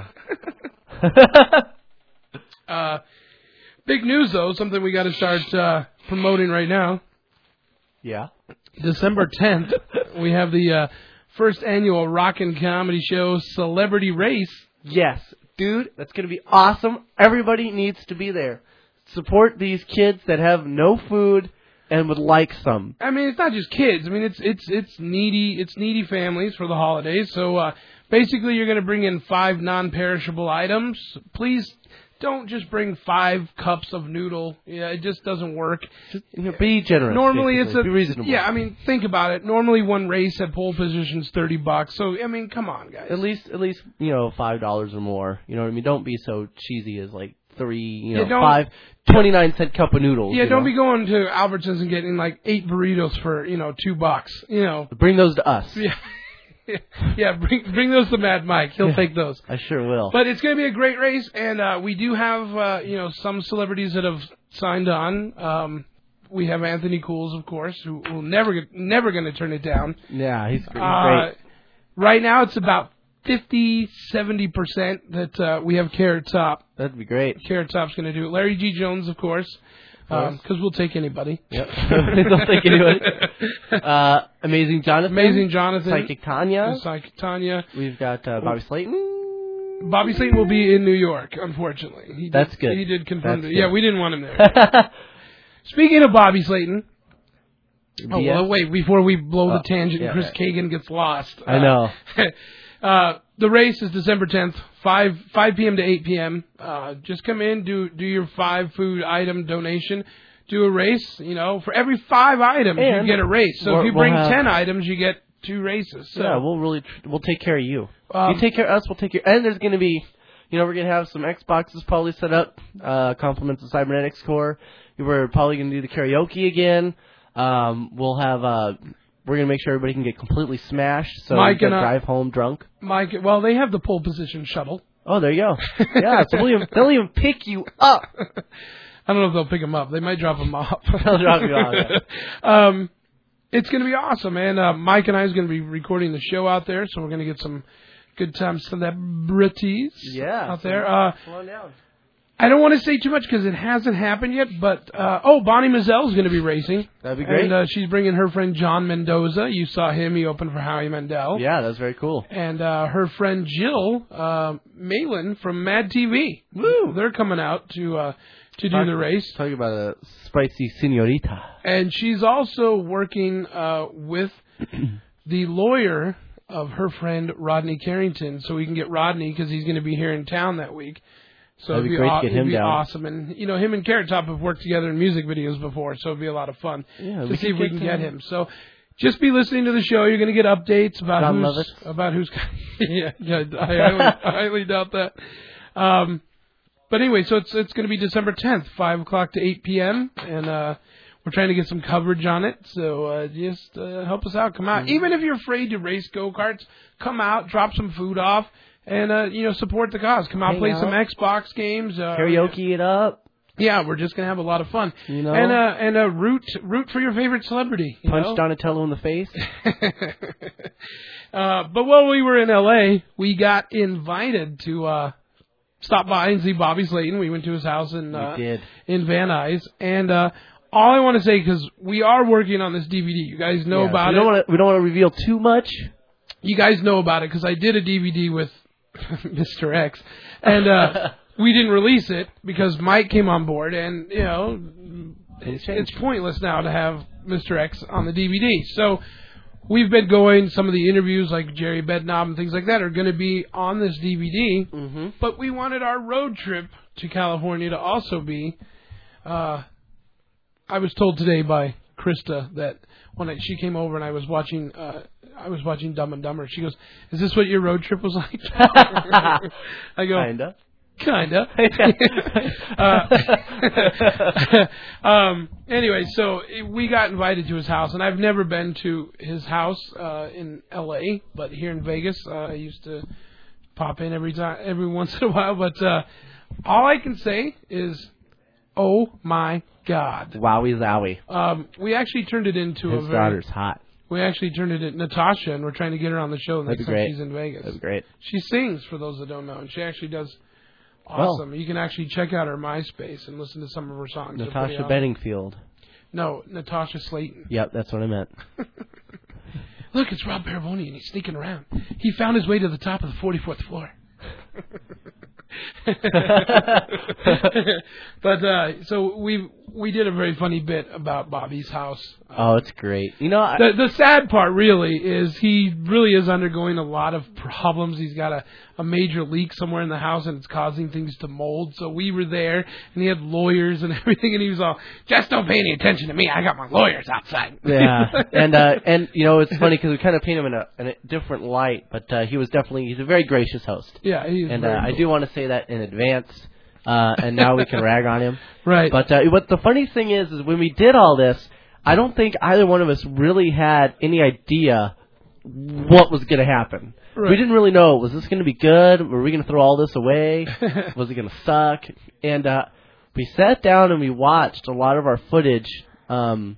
uh, big news though. Something we got to start uh, promoting right now. Yeah. December tenth, we have the uh, first annual Rockin' Comedy Show Celebrity Race. Yes, dude, that's gonna be awesome. Everybody needs to be there. Support these kids that have no food and would like some. I mean, it's not just kids. I mean, it's it's it's needy it's needy families for the holidays. So uh, basically, you're going to bring in five non-perishable items. Please don't just bring five cups of noodle. Yeah, it just doesn't work. Just, you know, be generous. Normally, basically. it's a be reasonable. Yeah, I mean, think about it. Normally, one race at pole position is thirty bucks. So I mean, come on, guys. At least at least you know five dollars or more. You know what I mean? Don't be so cheesy as like three, you know, Yeah, don't- five twenty-nine cent cup of noodles. Yeah, you don't know? be going to Albertsons and getting like eight burritos for, you know, two bucks. You know. Bring those to us. Yeah. Yeah, bring bring those to Mad Mike. He'll Yeah. take those. I sure will. But it's going to be a great race, and uh, we do have, uh, you know, some celebrities that have signed on. Um, we have Anthony Cools, of course, who will never get, never going to turn it down. Yeah, he's, he's Uh, great. right now, it's about fifty, seventy percent that uh, we have Carrot Top. That'd be great. Carrot Top's going to do it. Larry G. Jones, of course, because course. we'll take anybody. Yep. Don't take anybody. Uh, Amazing Jonathan. Amazing Jonathan. Psychic Tanya. Psychic Tanya. We've got uh, Bobby Slayton. Bobby Slayton will be in New York, unfortunately. He That's did, good. He did confirm That's that. Yeah, good. we didn't want him there. Speaking of Bobby Slayton. Oh, Yeah. well, wait, before we blow Uh, the tangent yeah. and Chris Kagan gets lost. I know. Uh, uh, the race is December tenth, five p.m. to eight p.m. Uh, just come in, do do your five food item donation. Do a race, you know, for every five items And you get a race. So if we're- you bring we'll have- ten items, you get two races. So, Yeah, we'll really tr- we'll take care of you. Um, you take care of us, we'll take care. And there's going to be, you know, we're going to have some Xboxes probably set up. Uh, compliments of Cybernetics Core. We're probably going to do the karaoke again. Um, we'll have. Uh, we're going to make sure everybody can get completely smashed, so Mike you can and I- drive home drunk. Mike, well, they have the pole position shuttle. Oh, there you go. Yeah, so we'll even, they'll even pick you up. I don't know if they'll pick them up. They might drop them off. They'll drop you off, um, it's going to be awesome, man. Uh, Mike and I is going to be recording the show out there, so we're going to get some good time celebrities Yeah, out so there. Uh, come on down. I don't want to say too much because it hasn't happened yet, but, uh, oh, Bonnie Mazzell is going to be racing. That'd be great. And uh, she's bringing her friend John Mendoza. You saw him. He opened for Howie Mandel. Yeah, that's very cool. And uh, her friend Jill uh, Malin from Mad T V. Woo! They're coming out to uh, to do Talk- the race. Talking about a spicy señorita. And she's also working uh, with the lawyer of her friend Rodney Carrington, so we can get Rodney because he's going to be here in town that week. So That'd it'd be be, great to aw- get it'd him be down. awesome. And, you know, him and Carrot Top have worked together in music videos before, so it'd be a lot of fun Yeah, to we see could if we get, can get uh, him. So just be listening to the show. You're going to get updates about John who's Lovitz. about who's. yeah, yeah, I highly, I highly doubt that. Um, but anyway, so it's it's going to be December tenth, five o'clock to eight p.m. and uh, we're trying to get some coverage on it. So uh, just uh, help us out. Come out, Mm-hmm. even if you're afraid to race go karts. Come out, drop some food off, and uh, you know support the cause. Come out, Hang play out. some Xbox games. Uh, Karaoke it up. Yeah, we're just gonna have a lot of fun. You know? And uh, and uh, root root for your favorite celebrity. You Punch know? Donatello in the face. uh, but while we were in L A, we got invited to uh, stop by and see Bobby Slayton. We went to his house in uh, We did. in Van Nuys, and uh, all I want to say, because we are working on this D V D. You guys know Yeah, about we it. Don't wanna, we don't want to reveal too much. You guys know about it because I did a D V D with Mister X, and uh, we didn't release it because Mike came on board, and you know it's, it's pointless now to have Mister X on the D V D. So we've been going. Some of the interviews, like Jerry Bednob and things like that, are going to be on this D V D. Mm-hmm. But we wanted our road trip to California to also be. Uh, I was told today by Krista that when I, she came over and I was watching. Uh, I was watching Dumb and Dumber. She goes, "Is this what your road trip was like?" I go, Kinda. Kinda. uh, um, anyway, so we got invited to his house, and I've never been to his house uh, in L A, but here in Vegas, uh, I used to pop in every time, every once in a while. But uh, all I can say is, oh my God! Wowie zowie. Um, we actually turned it into His a very. daughter's hot. We actually turned it into Natasha, and we're trying to get her on the show That'd next be time great. she's in Vegas. That'd be great. She sings, for those that don't know, and she actually does Well. awesome. You can actually check out her MySpace and listen to some of her songs. They're pretty Natasha awesome. Bedingfield. No, Natasha Slayton. Yep, that's what I meant. Look, it's Rob Paravoni, and he's sneaking around. He found his way to the top of the forty-fourth floor. But uh, so we we did a very funny bit about Bobby's house. Oh, it's great. You know, I, The the sad part really is he really is undergoing a lot of problems. He's got a, a major leak somewhere in the house, and it's causing things to mold. So we were there, and he had lawyers and everything, and he was all, "Just don't pay any attention to me. I got my lawyers outside." yeah, and uh, and you know, it's funny because we kind of paint him in a, in a different light, but uh, he was definitely he's a very gracious host. Yeah, he's and uh, very I cool. do want to say that in advance. Uh, and now we can rag on him. Right. But uh, what the funny thing is, is when we did all this, I don't think either one of us really had any idea what was going to happen. Right. We didn't really know, was this going to be good? Were we going to throw all this away? Was it going to suck? And uh, we sat down and we watched a lot of our footage um,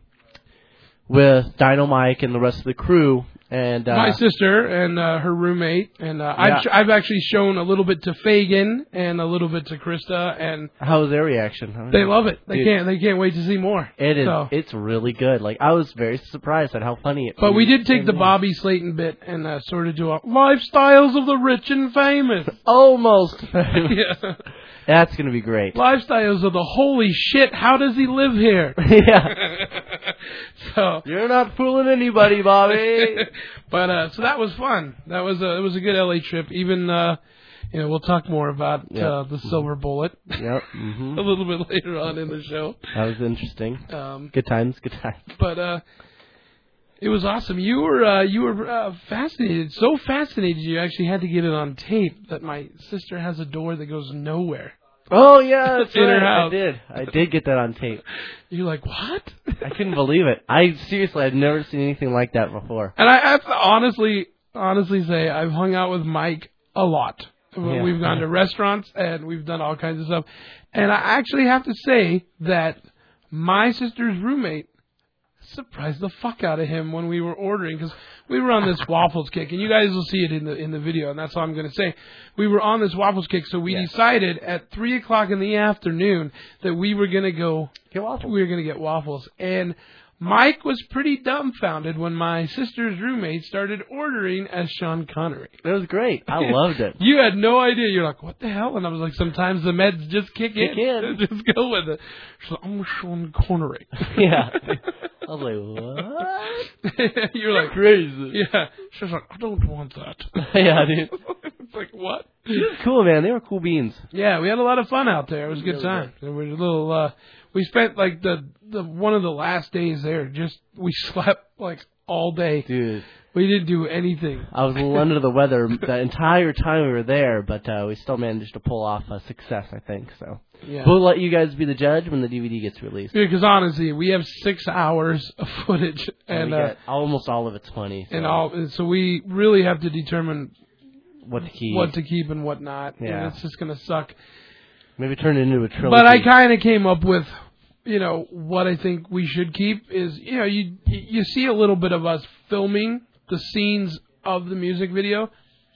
with Dino Mike and the rest of the crew. And uh, my sister and uh, her roommate, and uh, Yeah. I've, I've actually shown a little bit to Fagin and a little bit to Krista, and how was their reaction? they love it. They Dude. can't they can't wait to see more. It is. So. It's really good. Like I was very surprised at how funny it. But we did take came the in. Bobby Slayton bit and uh, sort of do a lifestyles of the rich and famous. Almost. Yeah. That's gonna be great. Lifestyles of the holy shit. How does he live here? Yeah. So you're not fooling anybody, Bobby. But uh, so that was fun. That was a it was a good L A trip. Even uh, you know we'll talk more about Yep. uh, the Silver Bullet. Yep. Mm-hmm. A little bit later on in the show. That was interesting. Um, good times. Good times. But uh, it was awesome. You were uh, you were uh, fascinated, so fascinated you actually had to get it on tape. That my sister has a door that goes nowhere. Oh yeah, that's In her right. I house. did. I did get that on tape. You're like, what? I couldn't believe it. I seriously, I've never seen anything like that before. And I have to honestly, honestly say I've hung out with Mike a lot. Yeah. We've gone to restaurants and we've done all kinds of stuff. And I actually have to say that my sister's roommate surprised the fuck out of him when we were ordering, because we were on this waffles kick, and you guys will see it in the in the video, and that's all I'm going to say. We were on this waffles kick, so we Yes. decided at three o'clock in the afternoon that we were going to go get waffles. We were going to get waffles, and Mike was pretty dumbfounded when my sister's roommate started ordering as Sean Connery. It was great. I loved it. You had no idea. You're like, what the hell? And I was like, sometimes the meds just kick, Kick in. in. Just go with it. She's like, I'm Sean Connery. Yeah. I was like, what? You're like, crazy. Yeah. She's like, I don't want that. Yeah, dude. It's like, what? It was cool, man. They were cool beans. Yeah, we had a lot of fun out there. It was a good Really time. It was a little. Uh, we spent like the the one of the last days there. Just we slept like all day. Dude. We didn't do anything. I was a little under the weather the entire time we were there, but uh, we still managed to pull off a success, I think. So Yeah. we'll let you guys be the judge when the D V D gets released. Because honestly, we have six hours of footage, and we uh, get almost all of it's funny. So. and all. and So we really have to determine what to keep, what to keep, and what not. Yeah. And it's just gonna suck. Maybe turn it into a trilogy. But I kind of came up with, you know, what I think we should keep is, you know, you you see a little bit of us filming the scenes of the music video,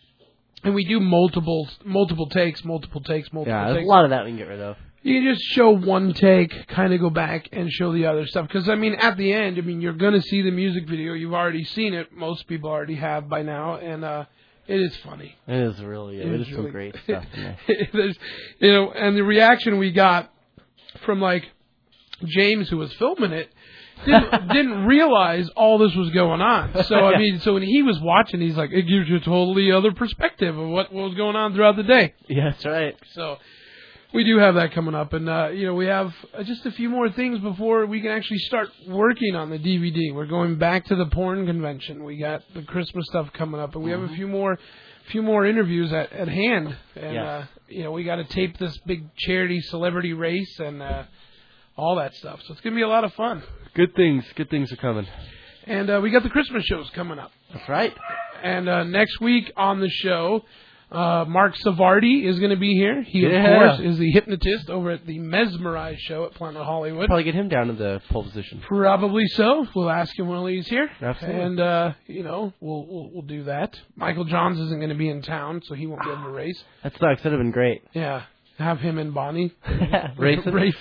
and we do multiple multiple takes, multiple takes, multiple yeah, takes. there's a lot of that we can get rid of. You can just show one take, kind of go back and show the other stuff. Because, I mean, at the end, I mean, you're going to see the music video. You've already seen it. Most people already have by now. And uh, it is funny. It is really, it, it is really, some great stuff in there. There's, you know, and the reaction we got from, like, James, who was filming it, didn't, didn't realize all this was going on. So, I mean, so when he was watching, he's like, it gives you a totally other perspective of what, what was going on throughout the day. Yeah, that's right. So we do have that coming up. And, uh, you know, we have just a few more things before we can actually start working on the D V D. We're going back to the porn convention. We got the Christmas stuff coming up. And we have a few more few more interviews at, at hand. And, yes. uh, you know, we got to tape this big charity celebrity race and uh, all that stuff. So it's going to be a lot of fun. Good things. Good things are coming. And uh, we got the Christmas shows coming up. That's right. And uh, next week on the show, uh, Mark Savardi is going to be here. He, Yeah. of course, is the hypnotist over at the Mesmerize show at Planet Hollywood. Probably get him down to the pole position. Probably so. We'll ask him while he's here. Absolutely. And, uh, you know, we'll, we'll we'll do that. Michael Johns isn't going to be in town, so he won't be able to race. That sucks. That'd have been great. Yeah. Have him and Bonnie Racing? race,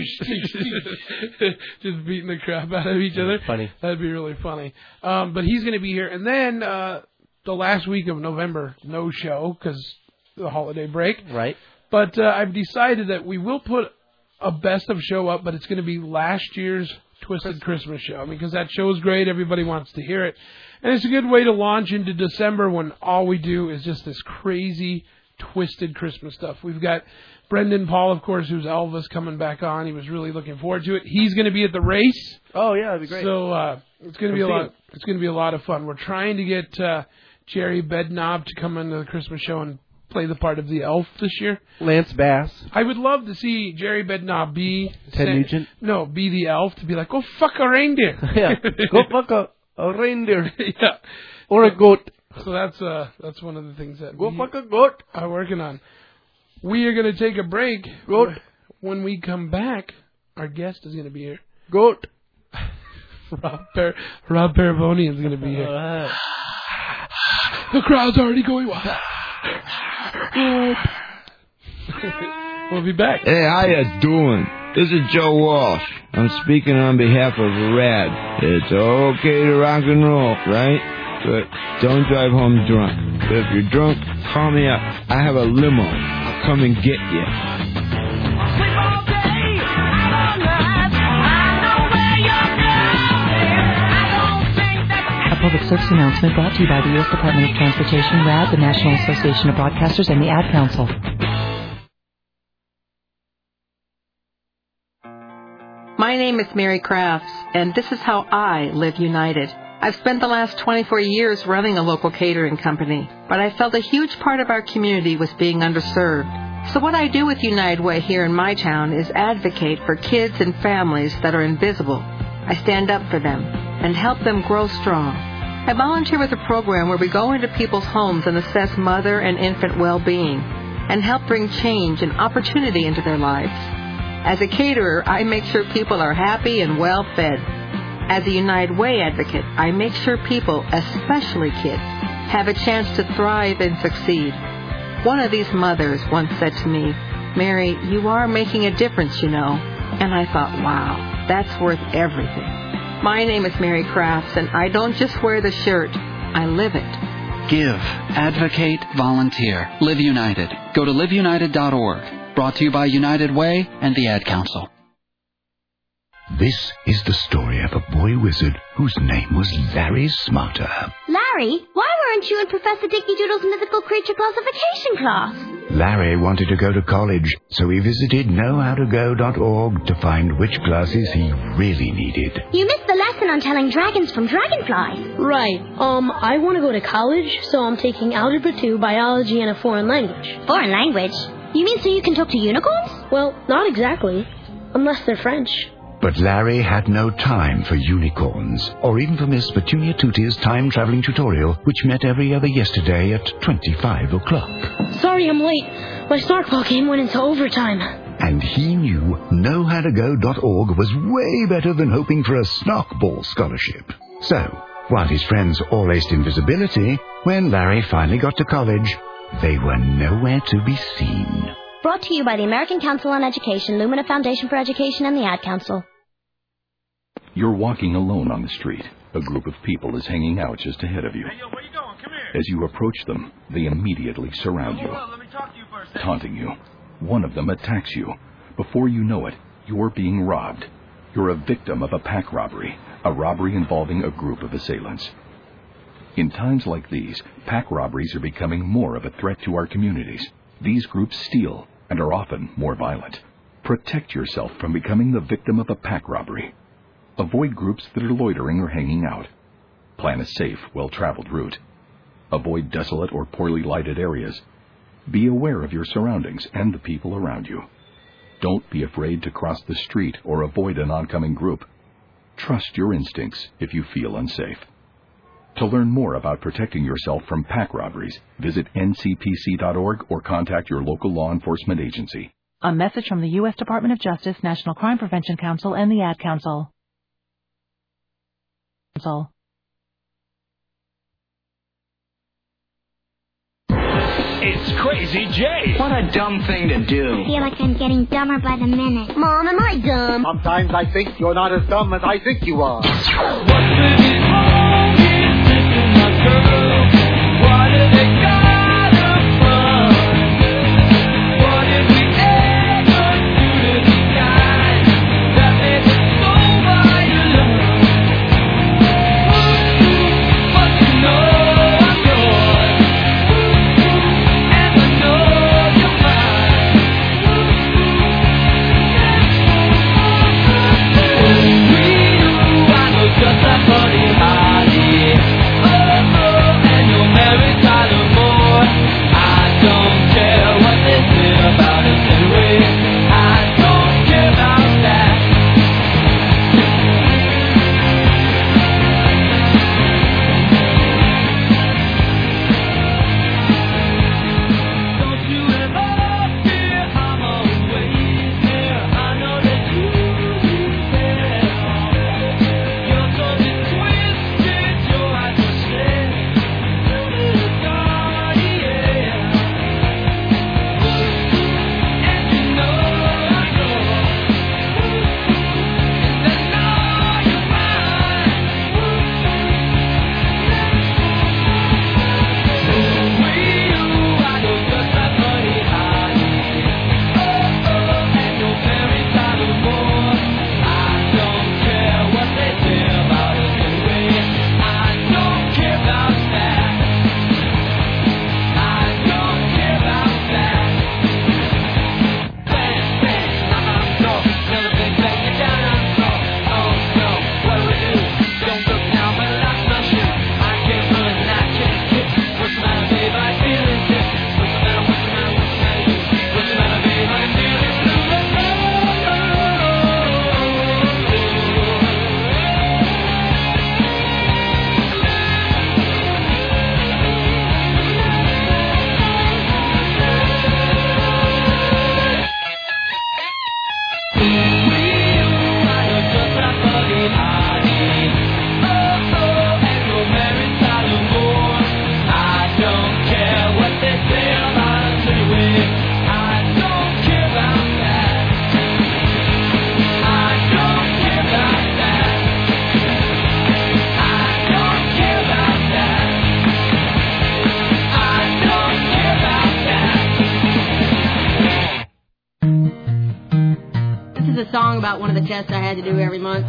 just beating the crap out of each other. Funny. That'd be really funny. Um, but he's going to be here, and then uh, the last week of November, no show because the holiday break. Right. But uh, I've decided that we will put a best of show up, but it's going to be last year's Twisted Christmas show. I mean, because that show is great. Everybody wants to hear it, and it's a good way to launch into December when all we do is just this crazy twisted Christmas stuff. We've got Brendan Paul, of course, who's Elvis, coming back on. He was really looking forward to it. He's going to be at the race. Oh yeah, that'd be great. So uh, it's going to be a lot. It's going to be a lot of fun. We're trying to get uh, Jerry Bednob to come into the Christmas show and play the part of the elf this year. Lance Bass. I would love to see Jerry Bednob be Ted say- Nugent? No, be the elf to be like, go fuck a reindeer. Yeah, go fuck a, a reindeer. Yeah, or a goat. So that's uh that's one of the things that Go we fuck a goat. are working on. We are going to take a break. Goat. When we come back, our guest is going to be here. Goat. Rob per- Rob Paravoni is going to be here. Uh, The crowd's already going wild. We'll be back. Hey, how you doing? This is Joe Walsh. I'm speaking on behalf of Rad. It's okay to rock and roll, right? But don't drive home drunk. If you're drunk, call me up. I have a limo. I'll come and get you. A public service announcement brought to you by the U S Department of Transportation, R A D, the National Association of Broadcasters, and the Ad Council. My name is Mary Crafts, and this is how I live United. I've spent the last twenty-four years running a local catering company, but I felt a huge part of our community was being underserved. So what I do with United Way here in my town is advocate for kids and families that are invisible. I stand up for them and help them grow strong. I volunteer with a program where we go into people's homes and assess mother and infant well-being and help bring change and opportunity into their lives. As a caterer, I make sure people are happy and well-fed. As a United Way advocate, I make sure people, especially kids, have a chance to thrive and succeed. One of these mothers once said to me, "Mary, you are making a difference, you know." And I thought, wow, that's worth everything. My name is Mary Crafts, and I don't just wear the shirt, I live it. Give, advocate, volunteer. Live United. Go to live united dot org. Brought to you by United Way and the Ad Council. This is the story of a boy wizard whose name was Larry Smarter. Larry, why weren't you in Professor Dicky Doodle's mythical creature classification class? Larry wanted to go to college, so he visited know how to go dot org to find which classes he really needed. You missed the lesson on telling dragons from dragonflies. Right. Um, I want to go to college, so I'm taking Algebra two, Biology, and a foreign language. Foreign language? You mean so you can talk to unicorns? Well, not exactly. Unless they're French. But Larry had no time for unicorns, or even for Miss Petunia Tootie's time-traveling tutorial, which met every other yesterday at twenty-five o'clock. Sorry I'm late. My Snarkball game went into overtime. And he knew know how to go dot org was way better than hoping for a Snarkball scholarship. So, while his friends all aced invisibility, when Larry finally got to college, they were nowhere to be seen. Brought to you by the American Council on Education, Lumina Foundation for Education, and the Ad Council. You're walking alone on the street. A group of people is hanging out just ahead of you. Hey, yo, where you going? Come here. As you approach them, they immediately surround you, Hold on, let me talk to you for a second. taunting you. One of them attacks you. Before you know it, you're being robbed. You're a victim of a pack robbery, a robbery involving a group of assailants. In times like these, pack robberies are becoming more of a threat to our communities. These groups steal and are often more violent. Protect yourself from becoming the victim of a pack robbery. Avoid groups that are loitering or hanging out. Plan a safe, well-traveled route. Avoid desolate or poorly lighted areas. Be aware of your surroundings and the people around you. Don't be afraid to cross the street or avoid an oncoming group. Trust your instincts if you feel unsafe. To learn more about protecting yourself from pack robberies, visit N C P C dot org or contact your local law enforcement agency. A message from the U S Department of Justice, National Crime Prevention Council, and the Ad Council. It's Crazy Jay. What a dumb thing to do. I feel like I'm getting dumber by the minute. Mom, am I dumb? Sometimes I think you're not as dumb as I think you are. What did they got us from? What did we ever do to be kind? That made us so violent. But you know I'm yours, and I know you're mine. We knew I know just that funny heart, yeah. Oh, oh. about one of the tests I had to do every month.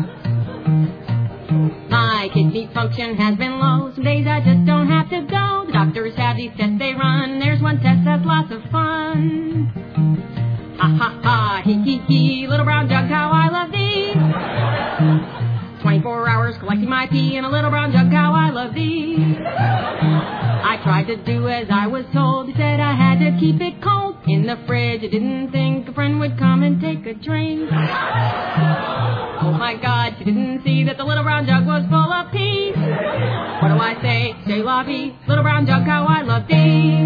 My kidney function has been low. Some days I just don't have to go. The doctors have these tests they run. There's one test that's lots of fun. Ha ha ha, hee hee hee, little brown jug, how I love thee. twenty-four hours collecting my pee in a little brown jug, how I love thee. I tried to do as I was told. They said I had to keep it cold in the fridge. I didn't think a friend would come and take a drink. Oh my God, she didn't see that the little brown jug was full of pee. What do I say? Say la vie, little brown jug, how I love thee.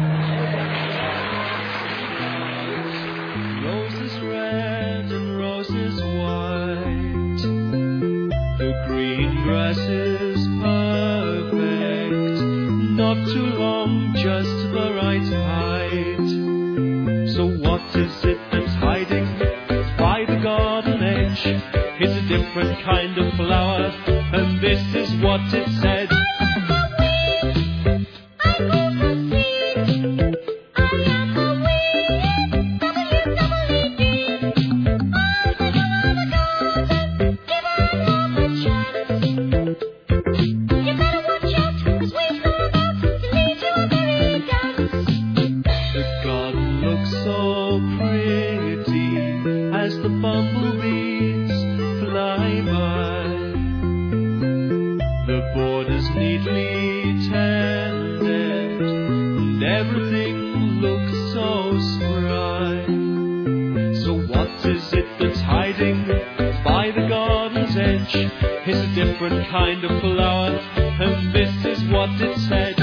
Roses red and roses white. The green grass is perfect. Not too long, just the right height. So what is it that's hiding by the garden edge? It's a different kind of flower, and this is what it said. It's a different kind of flower, and this is what it said.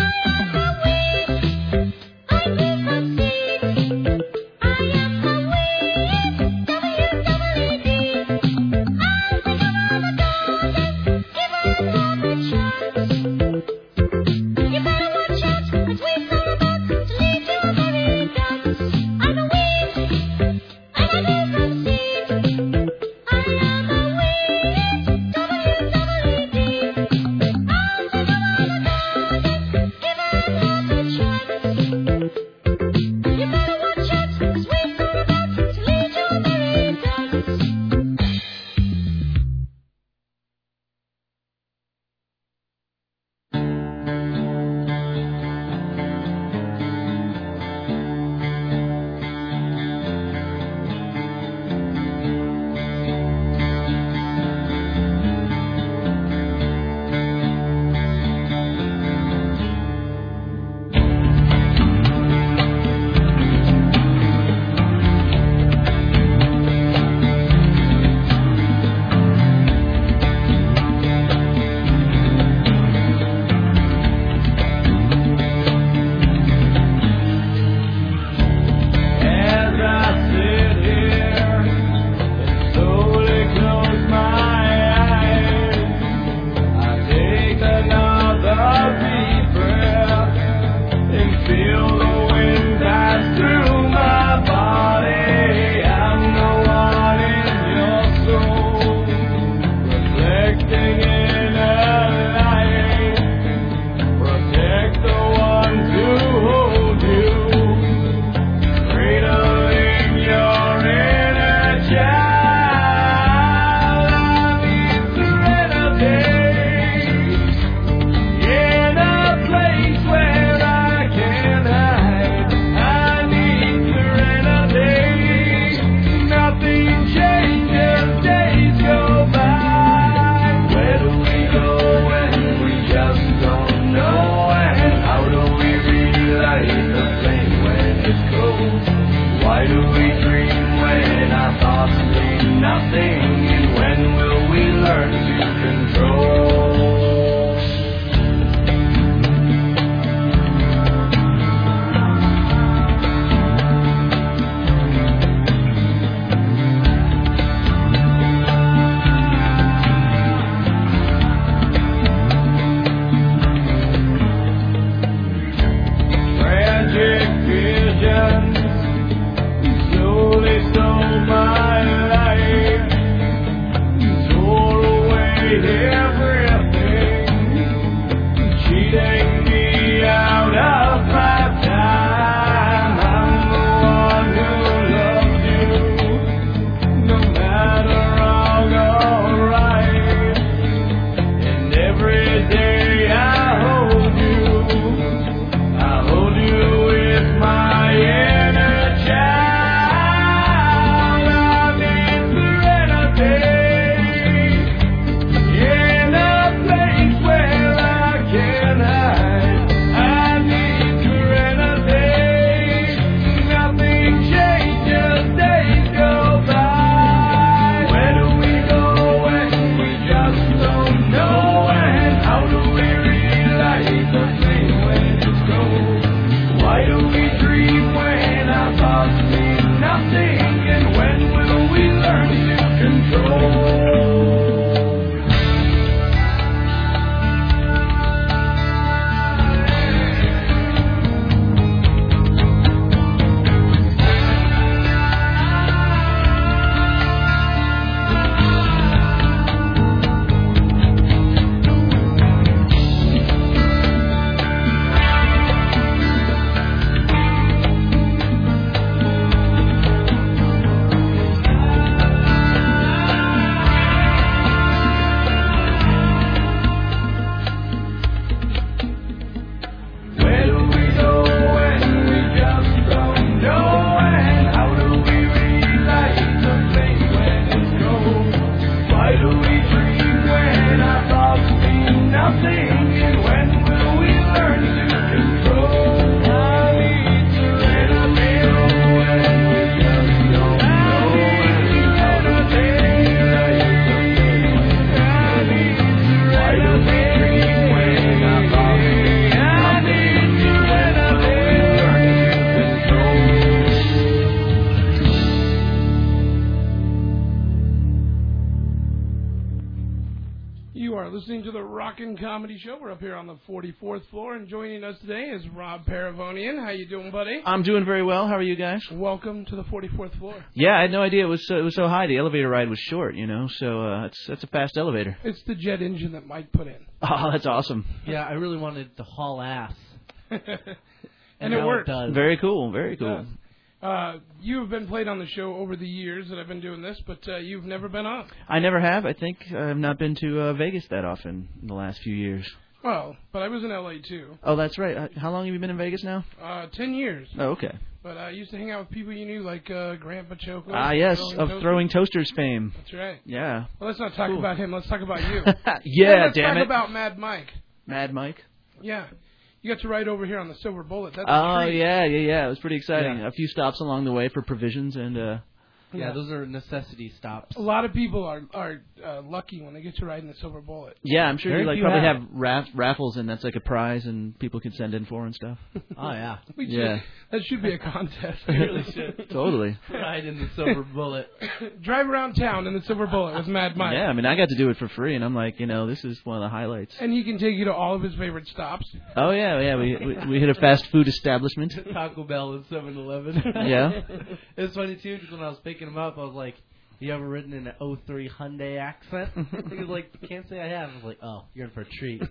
You are listening to the Rockin' Comedy Show. We're up here on the forty-fourth floor, and joining us today is Rob Paravonian. How you doing, buddy? I'm doing very well. How are you guys? Welcome to the forty-fourth floor. Yeah, I had no idea it was so, it was so high. The elevator ride was short, you know, so uh, it's that's a fast elevator. It's the jet engine that Mike put in. Oh, that's awesome. Yeah, I really wanted to haul ass. and, and it worked. It does. Very cool, very cool. Yeah. Uh, you have been played on the show over the years that I've been doing this, but uh, you've never been on. I never have. I think I've not been to uh, Vegas that often in the last few years. Well, but I was in L A too. Oh, that's right. Uh, how long have you been in Vegas now? Uh, ten years. Oh, okay. But I used to hang out with people you knew, like uh, Grant Pachoco. Ah, yes, Throwing of Toasters. Throwing Toasters fame. That's right. Yeah. Well, let's not talk cool. about him. Let's talk about you. yeah, let's damn talk it. about Mad Mike. Mad Mike? Yeah. You got to ride over here on the Silver Bullet. That's oh, a treat. yeah, yeah, yeah. It was pretty exciting. Yeah. A few stops along the way for provisions and... uh Yeah, those are necessity stops. A lot of people are are uh, lucky when they get to ride in the Silver Bullet. Yeah, I'm sure Very you like few probably have. have raff- raffles and that's like a prize and people can send in for and stuff. Oh, yeah. We Yeah. should, that should be a contest. We really should. Totally. Ride in the Silver Bullet. Drive around town in the Silver Bullet with Mad Mike. Yeah, I mean, I got to do it for free, and I'm like, you know, this is one of the highlights. And he can take you to all of his favorite stops. Oh, yeah, yeah, we we, we hit a fast food establishment. Taco Bell and seven eleven. Yeah. It's funny, too, because when I was picking him up, I was like, you ever ridden in an oh three Hyundai accent? He was like, can't say I have. I was like, oh, you're in for a treat.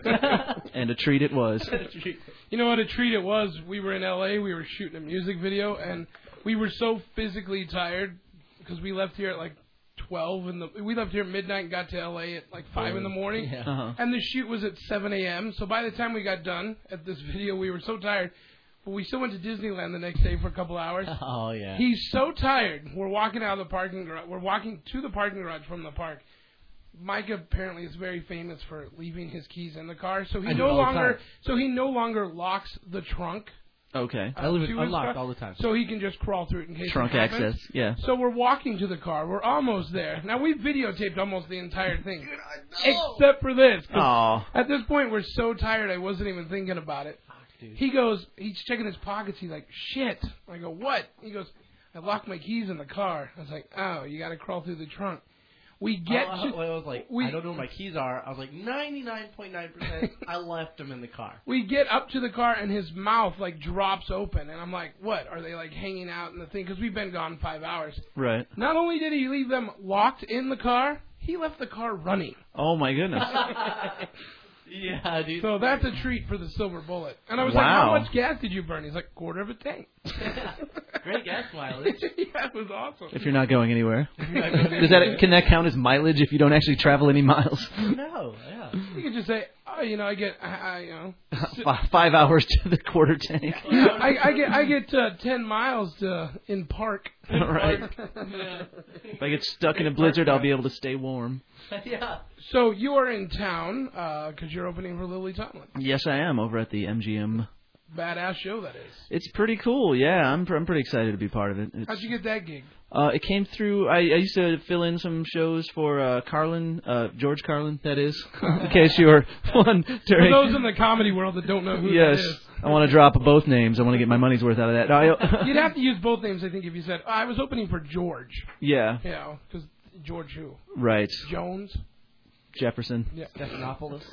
And a treat it was. You know what a treat it was? We were in L A, we were shooting a music video, and we were so physically tired because we left here at like twelve in the we left here at midnight and got to L A at like five in the morning. Yeah. Uh-huh. And the shoot was at seven a.m. So by the time we got done at this video, we were so tired. But we still went to Disneyland the next day for a couple hours. Oh, yeah. He's so tired. We're walking out of the parking garage. We're walking to the parking garage from the park. Mike apparently is very famous for leaving his keys in the car, so he I do no all the longer time. so he no longer locks the trunk. Okay. I leave it to his unlocked car, all the time. so he can just crawl through it in case Trunk it happens. access, yeah. So we're walking to the car. We're almost there. Now we've videotaped almost the entire thing, except for this. 'cause Aw. At this point, we're so tired. I wasn't even thinking about it. Dude. He goes, he's checking his pockets. He's like, shit. I go, what? He goes, I locked my keys in the car. I was like, oh, you got to crawl through the trunk. We get I, to. I, I was like, we, I don't know where my keys are. I was like, ninety-nine point nine percent I left them in the car. We get up to the car and his mouth like drops open, and I'm like, what? Are they like hanging out in the thing? Because we've been gone five hours. Right. Not only did he leave them locked in the car, he left the car running. Oh, my goodness. Yeah, dude. So that's a treat for the Silver Bullet. And I was Wow. like, how much gas did you burn? He's like, quarter of a tank. Great gas mileage. Yeah, it was awesome. If you're not going anywhere. Does that, can that count as mileage if you don't actually travel any miles? No, yeah. You can just say, oh, you know, I get, I, I you know, F- Five hours to the quarter tank. yeah, I, I get, I get uh, ten miles to in park. Right. Yeah. If I get stuck in a blizzard, I'll be able to stay warm. Yeah. So you are in town because you're opening for Lily Tomlin. Yes, I am over at the M G M. Badass show that is. It's pretty cool. Yeah, I'm I'm pretty excited to be part of it. It's, How'd you get that gig? Uh, it came through. I, I used to fill in some shows for uh, Carlin, uh, George Carlin, that is, in case you were one. For those in the comedy world that don't know who yes, that is. I want to drop both names. I want to get my money's worth out of that. No, I, You'd have to use both names, I think, if you said, oh, I was opening for George. Yeah. You know, because George who? Right. Jones? Jefferson. Yeah. Stephanopoulos.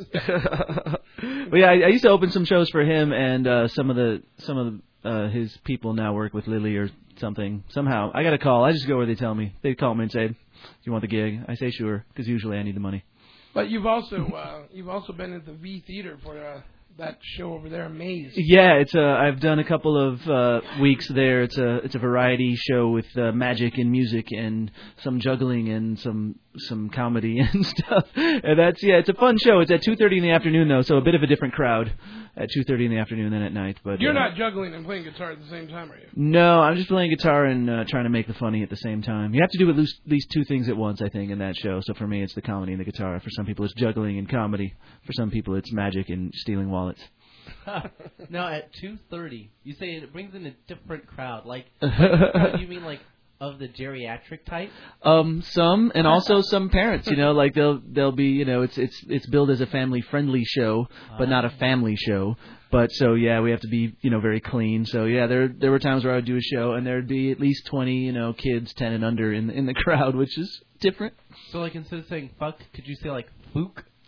But yeah, I, I used to open some shows for him, and uh, some of the some of the, uh, his people now work with Lily or something. Somehow, I got a call. I just go where they tell me. They call me and say, "Do you want the gig?" I say, "Sure," because usually I need the money. But you've also uh, you've also been at the V Theater for uh, that show over there, Maze. Yeah, it's a. I've done a couple of uh, weeks there. It's a it's a variety show with uh, magic and music and some juggling and some some comedy and stuff. And that's yeah, it's a fun show. It's at two thirty in the afternoon though, so a bit of a different crowd at two thirty in the afternoon than at night. But you're uh, not juggling and playing guitar at the same time, are you? No, I'm just playing guitar and uh, trying to make the funny at the same time. You have to do at least, at least two things at once, I think, in that show. So for me, it's the comedy and the guitar. For some people, it's juggling and comedy. For some people, it's magic and stealing wallets. No, at two thirty, you say it brings in a different crowd. Like, like you mean like of the geriatric type? Um, some, and also some parents. You know, like they'll they'll be, you know, it's it's it's billed as a family friendly show, but not a family show. But so yeah, we have to be, you know, very clean. So yeah, there there were times where I would do a show and there'd be at least twenty, you know, kids ten and under in in the crowd, which is different. So like instead of saying fuck, could you say like fook?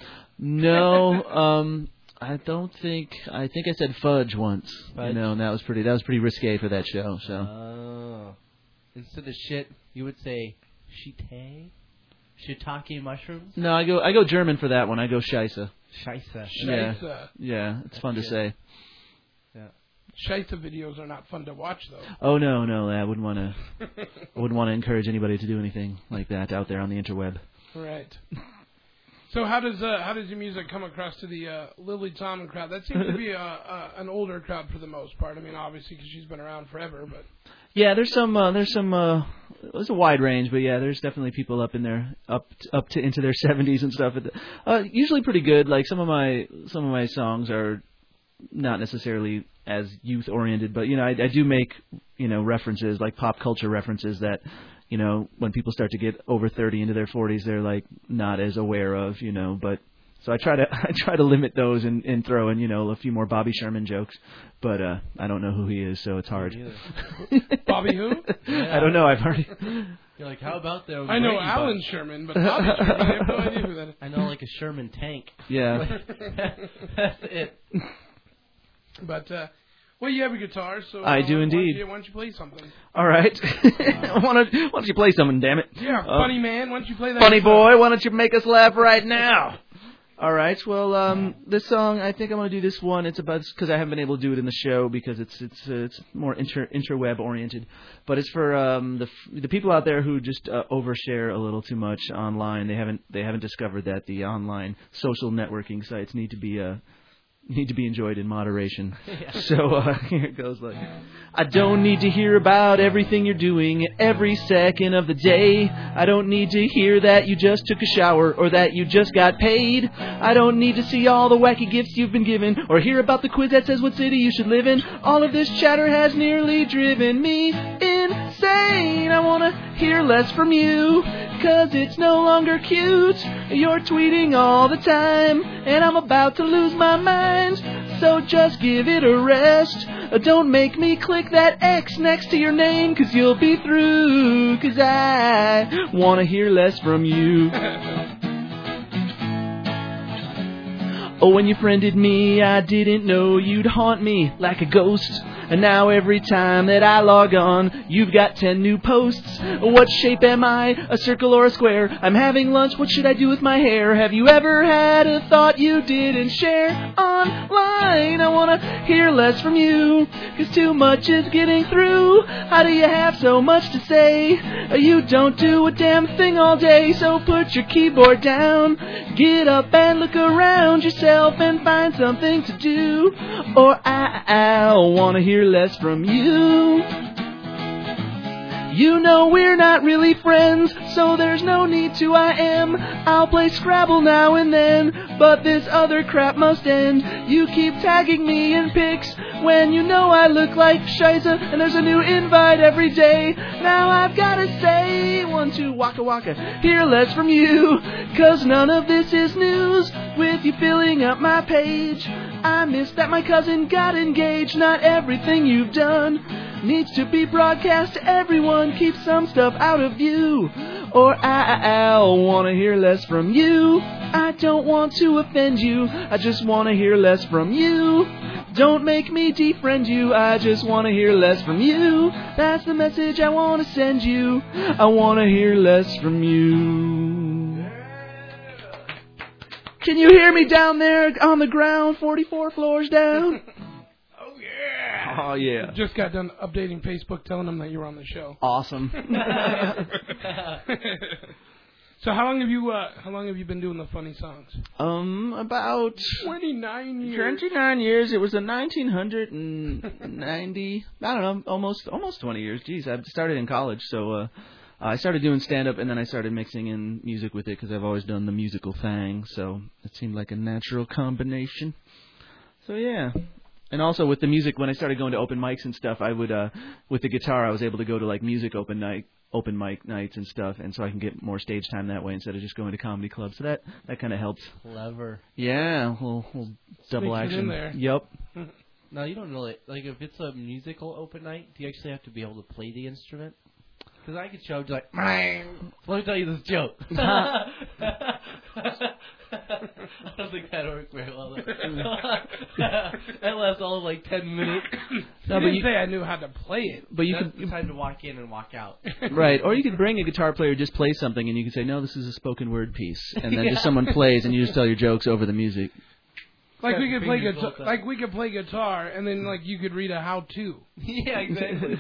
No, um, I don't think. I think I said fudge once. Fudge? You know, and that was pretty. That was pretty risque for that show. So. Oh. Instead of shit, you would say shite, shiitake mushrooms. No, I go. I go German for that one. I go Scheisse. Scheisse. Yeah. Scheisse. Yeah, it's That's fun to good. say. Yeah. Scheisse videos are not fun to watch, though. Oh no, no, I wouldn't want to. I wouldn't want to encourage anybody to do anything like that out there on the interweb. Right. So how does uh, how does your music come across to the uh, Lily Tomlin crowd? That seems to be a, a, an older crowd for the most part. I mean, obviously because she's been around forever, but Yeah, there's some. Uh, there's some. Uh, there's a wide range, but yeah, there's definitely people up in there, up up to into their seventies and stuff. Uh, usually pretty good. Like some of my some of my songs are not necessarily as youth oriented, but you know, I, I do make you know references like pop culture references that. You know, when people start to get over thirty into their forties, they're like not as aware of, you know, but so I try to I try to limit those and, and throw in, you know, a few more Bobby Sherman jokes, but uh, I don't know who he is, so it's hard. Bobby who? Yeah. I don't know. I've already. You're like, how about the? I know Brady Alan Bunch? Sherman, but Bobby Sherman, I have no idea who that is. I know like a Sherman tank. Yeah. That's it. But uh, well, you have a guitar, so I uh, do why indeed. Don't you, why don't you play something? All right. why, don't, why don't you play something, damn it? Yeah, Uh, funny man. Why don't you play that? Funny guitar? boy, why don't you make us laugh right now? All right. Well, um, this song, I think I'm going to do this one. It's about because I haven't been able to do it in the show because it's it's uh, it's more inter interweb oriented. But it's for um, the the people out there who just uh, overshare a little too much online. They haven't they haven't discovered that the online social networking sites need to be uh, need to be enjoyed in moderation. Yeah. So uh, here it goes like, I don't need to hear about everything you're doing every second of the day. I don't need to hear that you just took a shower or that you just got paid. I don't need to see all the wacky gifts you've been given or hear about the quiz that says what city you should live in. All of this chatter has nearly driven me insane. I want to hear less from you, 'cause it's no longer cute. You're tweeting all the time, and I'm about to lose my mind. So just give it a rest. Don't make me click that X next to your name, 'cause you'll be through. 'Cause I want to hear less from you. Oh, when you friended me, I didn't know you'd haunt me like a ghost. And now every time that I log on, you've got ten new posts. What shape am I? A circle or a square? I'm having lunch, what should I do with my hair? Have you ever had a thought you didn't share online? I want to hear less from you, 'cause too much is getting through. How do you have so much to say? You don't do a damn thing all day, so put your keyboard down. Get up and look around yourself and find something to do. Or I, I want to hear less from you. You know we're not really friends, so there's no need to I am. I'll play Scrabble now and then, but this other crap must end. You keep tagging me in pics when you know I look like Scheisse, and there's a new invite every day. Now I've gotta say, one, two, waka waka, hear less from you, 'cause none of this is news with you filling up my page. I missed that my cousin got engaged. Not everything you've done needs to be broadcast to everyone. Keep some stuff out of view, or I'll want to hear less from you. I don't want to offend you, I just want to hear less from you. Don't make me defriend you, I just want to hear less from you. That's the message I want to send you. I want to hear less from you. Can you hear me down there on the ground, forty-four floors down? Oh, yeah. Oh, yeah. Just got done updating Facebook telling them that you were on the show. Awesome. So how long have you uh, how long have you been doing the funny songs? Um, about twenty-nine years. twenty-nine years. It was in nineteen ninety. I don't know, almost almost twenty years. Geez, I started in college, so uh, I started doing stand-up, and then I started mixing in music with it because I've always done the musical thing. So it seemed like a natural combination. So yeah. And also with the music, when I started going to open mics and stuff, I would, uh, with the guitar, I was able to go to like music open night, open mic nights and stuff, and so I can get more stage time that way instead of just going to comedy clubs. So that, that kind of helps. Clever. Yeah, we'll, we'll double Sneaks it action. in there. Yep. Now you don't really like if it's a musical open night. Do you actually have to be able to play the instrument? Because I could show up like, let me tell you this joke. I don't think that worked very well. That lasts all of like ten minutes. No, but you say I knew how to play it. But you That's could the time to walk in and walk out. Right, or you could bring a guitar player, just play something, and you can say, no, this is a spoken word piece, and then Yeah. just someone plays, and you just tell your jokes over the music. Like we could play Fingers guitar, both up. like we could play guitar, and then like you could read a how-to. Yeah, exactly.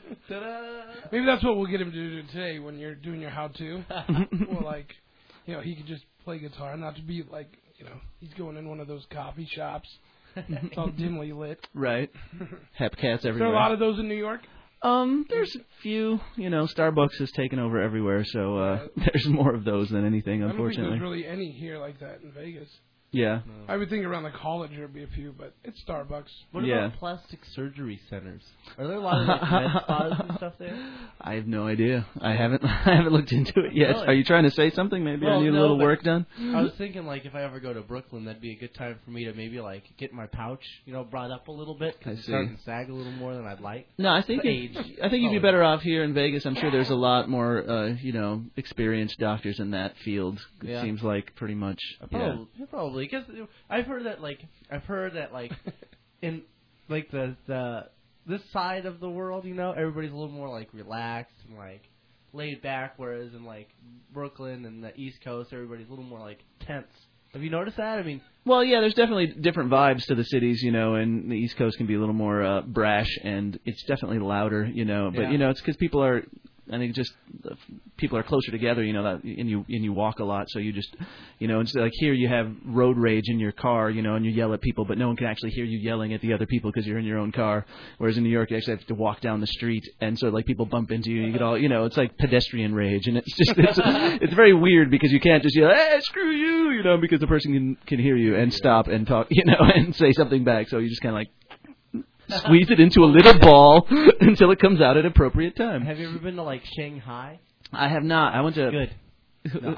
Ta-da! Maybe that's what we'll get him to do today when you're doing your how-to. Or like, you know, he could just play guitar, not to be like, you know, he's going in one of those coffee shops. It's all dimly lit. Right. Hepcats Is there everywhere. a lot of those in New York? Um, there's a few. You know, Starbucks has taken over everywhere, so uh, there's more of those than anything, I don't think unfortunately. there's really any here like that in Vegas. Yeah. I would think around the college there'd be a few, but it's Starbucks. What Yeah. about plastic surgery centers? Are there a lot of like med spas and stuff there? I have no idea. I haven't. I haven't looked into it yet. Really? Are you trying to say something? Maybe I Well, need a no, little but work done. I was thinking like if I ever go to Brooklyn, that'd be a good time for me to maybe like get my pouch, you know, brought up a little bit I because it's see. starting to sag a little more than I'd like. No, I think The it- age. I think you'd be Oh. better off here in Vegas. I'm sure there's a lot more, uh, you know, experienced doctors in that field. It Yeah. seems like pretty much. Yeah. Probably, probably, because I've heard that like I've heard that like in like the the this side of the world, you know, everybody's a little more like relaxed and like laid back, whereas in like Brooklyn and the East Coast, everybody's a little more like tense. Have you noticed that? I mean, Well, yeah, there's definitely different vibes to the cities, you know, and the East Coast can be a little more uh, brash, and it's definitely louder, you know. But Yeah. you know, it's because people are, I think, just uh, people are closer together, you know, that, and you and you walk a lot, so you just, you know, it's like here you have road rage in your car, you know, and you yell at people, but no one can actually hear you yelling at the other people because you're in your own car. Whereas in New York, you actually have to walk down the street, and so like people bump into you, you get all, you know, it's like pedestrian rage, and it's just it's, it's very weird because you can't just yell, hey, screw you, you know, because the person can can hear you and stop and talk, you know, and say something back. So you just kind of like squeeze it into a little ball until it comes out at appropriate time. have you ever been to like Shanghai? I have not. I went to. Good. No,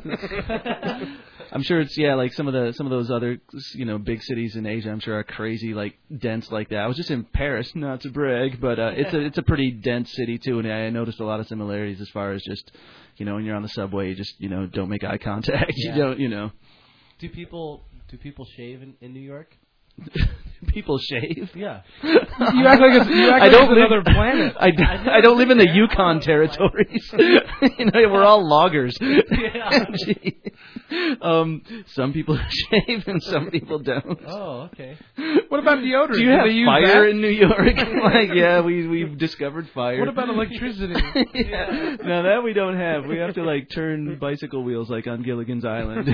I- I'm sure it's yeah, like some of the some of those other you know big cities in Asia. I'm sure are crazy like dense like that. I was just in Paris, not to brag, but uh, it's a it's a pretty dense city too, and I noticed a lot of similarities as far as just you know when you're on the subway, you just you know don't make eye contact. Yeah. You don't you know. Do people do people shave in, in New York? People shave. Yeah. You act like it's, you act I like don't it's live, another planet. I, d- I don't live in the Yukon territories. you know, we're all loggers. Yeah. Gee. um, some people shave and some people don't. Oh, okay. What about deodorant? Do you Do have they use fire that? in New York? like, yeah, we we've discovered fire. What about electricity? yeah. No, that we don't have. We have to like turn bicycle wheels like on Gilligan's Island.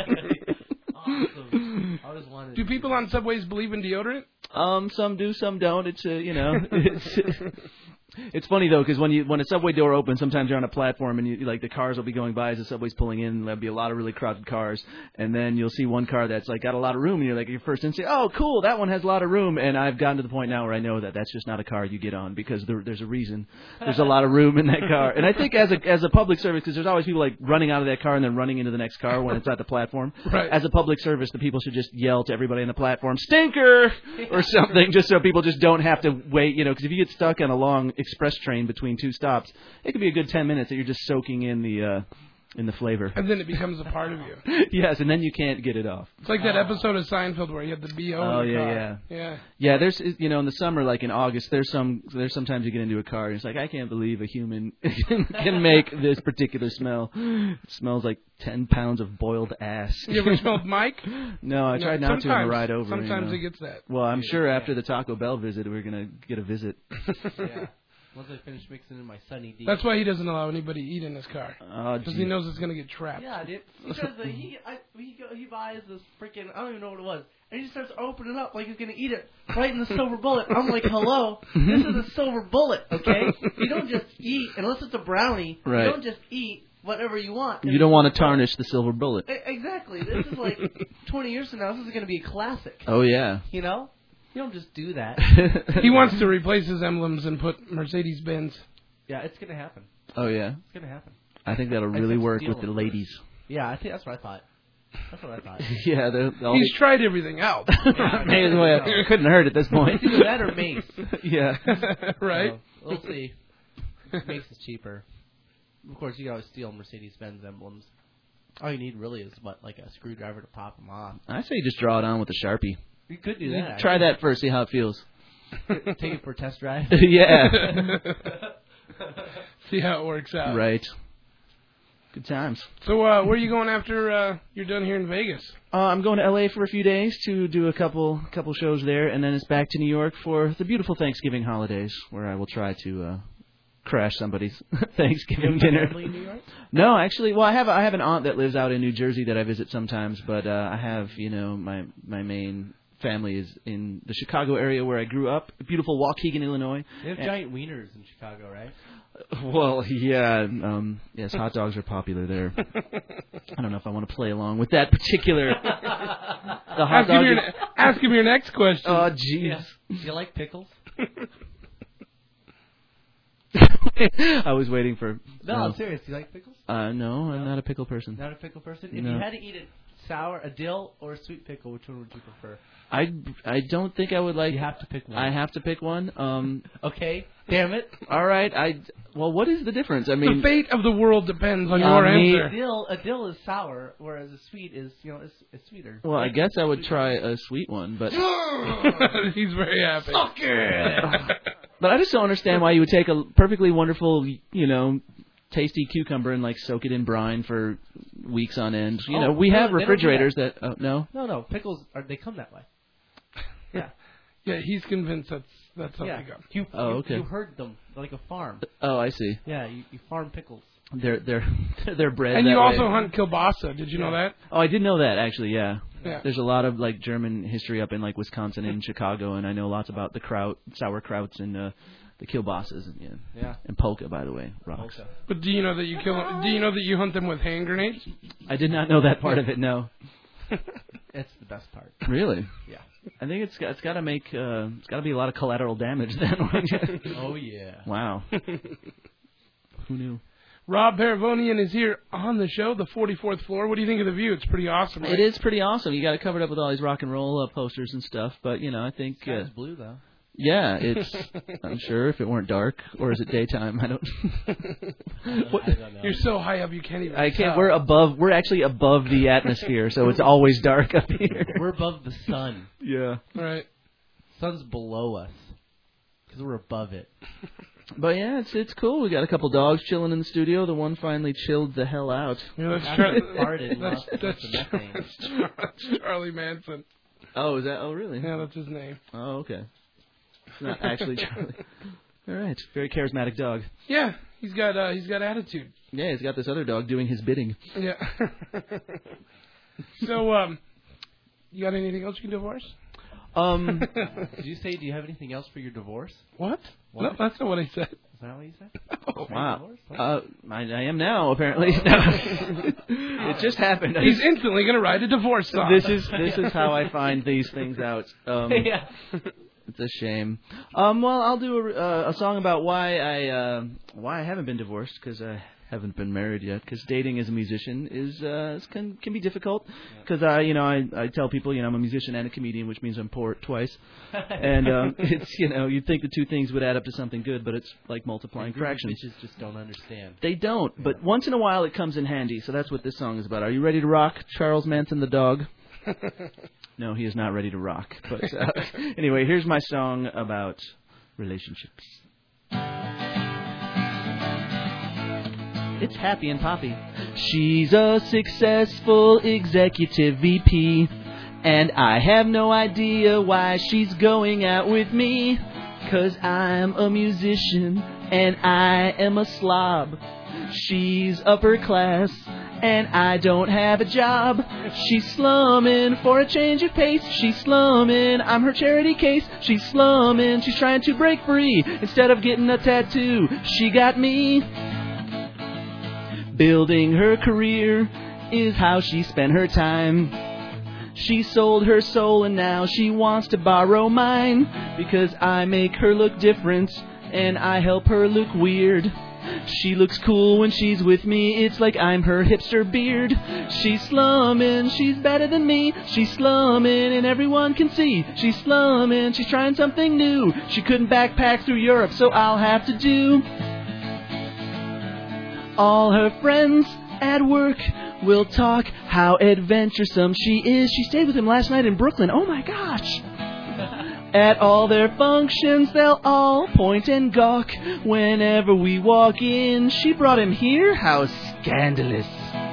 Awesome. I always wanted. Do people on subways believe in deodorant? Um, some do, some don't. It's uh, you know, it's it's funny though because when you when a subway door opens, sometimes you're on a platform and you like the cars will be going by as the subway's pulling in. And there'll be a lot of really crowded cars, and then you'll see one car that's like got a lot of room, and you're like your first instinct, oh cool, that one has a lot of room. And I've gotten to the point now where I know that that's just not a car you get on because there, there's a reason. There's a lot of room in that car, and I think as a as a public service because there's always people like running out of that car and then running into the next car when it's at the platform. Right. As a public service, the people should just yell to everybody on the platform, "Stinker!" or something, just so people just don't have to wait. You know, because if you get stuck on a long express train between two stops, it could be a good ten minutes that you're just soaking in the uh, in the flavor. And then it becomes a part of you. Yes, and then you can't get it off. It's like that episode of Seinfeld where you had the B O Oh in the yeah, car. yeah, Yeah. yeah. There's you know in the summer, like in August, there's some there's sometimes you get into a car and it's like I can't believe a human can make this particular smell. It smells like ten pounds of boiled ass. You ever smelled Mike? No, I No, tried not to on the sometimes- ride over. sometimes you know. it gets that. Well, I'm sure after the Taco Bell visit, we're gonna get a visit. Yeah. Once I finish mixing in my Sunny D. That's why he doesn't allow anybody to eat in his car. Oh, Because he geez. knows it's going to get trapped. Yeah, dude. Because uh, he I, he go, he buys this freaking I don't even know what it was, and he starts opening up like he's gonna eat it right in the silver bullet. I'm like, hello, this is a silver bullet, okay? You don't just eat unless it's a brownie. Right. You don't just eat whatever you want. You don't want to tarnish the silver bullet. E- Exactly. This is like twenty years from now. This is gonna be a classic. Oh yeah. You know, you don't just do that. He wants to replace his emblems and put Mercedes-Benz. Yeah, it's gonna happen. Oh yeah. It's gonna happen. I think that'll I really just work steal with the them. ladies. Yeah, I think that's what I thought. That's what I thought. Yeah, they're all He's tried everything out. May as well. It couldn't hurt at this point. It's either that or Mace. Yeah. Right? So, we'll see. Mace is cheaper. Of course, you can always steal Mercedes-Benz emblems. All you need really is what, like a screwdriver to pop them off. I say just draw it on with a Sharpie. You could do You that. Try that first, see how it feels. Take it for a test drive. Yeah. See how it works out. Right. Good times. So, uh, where are you going after uh, you're done here in Vegas? Uh, I'm going to L A for a few days to do a couple couple shows there, and then it's back to New York for the beautiful Thanksgiving holidays, where I will try to uh, crash somebody's Thanksgiving dinner. Family in New York? No, actually, well, I have I have an aunt that lives out in New Jersey that I visit sometimes, but uh, I have you know my my main family is in the Chicago area where I grew up, beautiful Waukegan, Illinois. They have and, giant wieners in Chicago, right? Well, yeah, um, yes, hot dogs are popular there. I don't know if I want to play along with that particular. The hot ask, dog him your, is... ask him your next question. Oh, jeez. Yeah. Do you like pickles? I was waiting for. No, uh, I'm serious. Do you like pickles? Uh, no, I'm not a pickle person. Not a pickle person? If No. you had to eat a sour, a dill, or a sweet pickle, which one would you prefer? I, I don't think I would like. You have to pick one. I have to pick one. Um. Okay. Damn it. All right. I. Well, what is the difference? I mean, the fate of the world depends on Yeah, your I mean- answer. A dill, a dill is sour, whereas a sweet is, you know, is, is sweeter. well, I guess I would try a sweet one, but. He's very happy. Suck it. But I just don't understand why you would take a perfectly wonderful, you know, tasty cucumber and like soak it in brine for weeks on end. You Oh, know, we no, have they don't do refrigerators that. Oh, no. No, no, pickles are they come that way. Yeah. Yeah, he's convinced that's that's how yeah. they go. You, Oh, you, okay. you herd them like a farm. Oh, I see. Yeah, you, you farm pickles. They're they're they're bred. And that you also way. hunt kielbasa. Did you know that? Oh, I did know that actually. Yeah. Yeah. There's a lot of like German history up in like Wisconsin and Chicago, and I know lots about the kraut, sauerkrauts, and uh, the kielbasas. And, yeah. Yeah. And polka, by the way, rocks. Polka. But do you know that you kill? Do you know that you hunt them with hand grenades? I did not know that part of it. No. It's the best part. Really? Yeah. I think it's got, it's got to make uh, it's got to be a lot of collateral damage then. Oh yeah. Wow. Who knew? Rob Paravonian is here on the show, the forty-fourth floor. What do you think of the view? It's pretty awesome. Right? It is pretty awesome. You got it covered up with all these rock and roll uh, posters and stuff, but you know, I think uh, Sky's blue though. yeah, it's. I'm sure if it weren't dark, or is it daytime? I don't. What? I don't know. You're so high up you can't even. I can't. tell. We're above. We're actually above the atmosphere, so it's always dark up here. We're above the sun. Yeah. Right. Sun's below us because we're above it. But yeah, it's it's cool. We got a couple dogs chilling in the studio. The one finally chilled the hell out. Yeah, that's, After Char- it farted and that's, lost that's, a bunch of methane. that's Char- Charlie Manson. Oh, is that? Oh, really? Yeah, that's his name. Oh, okay. It's not actually Charlie. All right. Very charismatic dog. Yeah, he's got uh, he's got attitude. Yeah, he's got this other dog doing his bidding. Yeah. So, um, you got anything else you can do for us? Um, Did you say, do you have anything else for your divorce? What? What? No, that's not what I said. Is that what you said? Oh, wow. Uh, I, I am now, apparently. It just happened. He's instantly going to write a divorce song. This is this is how I find these things out. Um, Yeah. It's a shame. Um, well, I'll do a, uh, a song about why I uh, why I haven't been divorced, because I haven't been married yet. Because dating as a musician is uh, is- can can be difficult. Because I you know I I tell people you know I'm a musician and a comedian, which means I'm poor twice. And um, it's you know you'd think the two things would add up to something good, but it's like multiplying And really fractions. bitches just don't understand. They don't, but once in a while it comes in handy. So that's what this song is about. Are you ready to rock, Charles Manson the dog? No, he is not ready to rock. But uh, anyway, here's my song about relationships. It's Happy and Poppy. She's a successful executive V P, and I have no idea why she's going out with me. 'Cause I'm a musician and I am a slob. She's upper class and I don't have a job. She's slumming for a change of pace. She's slumming, I'm her charity case. She's slumming, she's trying to break free. Instead of getting a tattoo, she got me. Building her career is how she spent her time. She sold her soul and now she wants to borrow mine. Because I make her look different and I help her look weird. She looks cool when she's with me, it's like I'm her hipster beard. She's slumming, she's better than me. She's slumming and everyone can see. She's slumming, she's trying something new. She couldn't backpack through Europe, so I'll have to do. All her friends At work, we'll talk how adventuresome she is. She stayed with him last night in Brooklyn. Oh, my gosh. At all their functions, they'll all point and gawk. Whenever we walk in, she brought him here? How scandalous.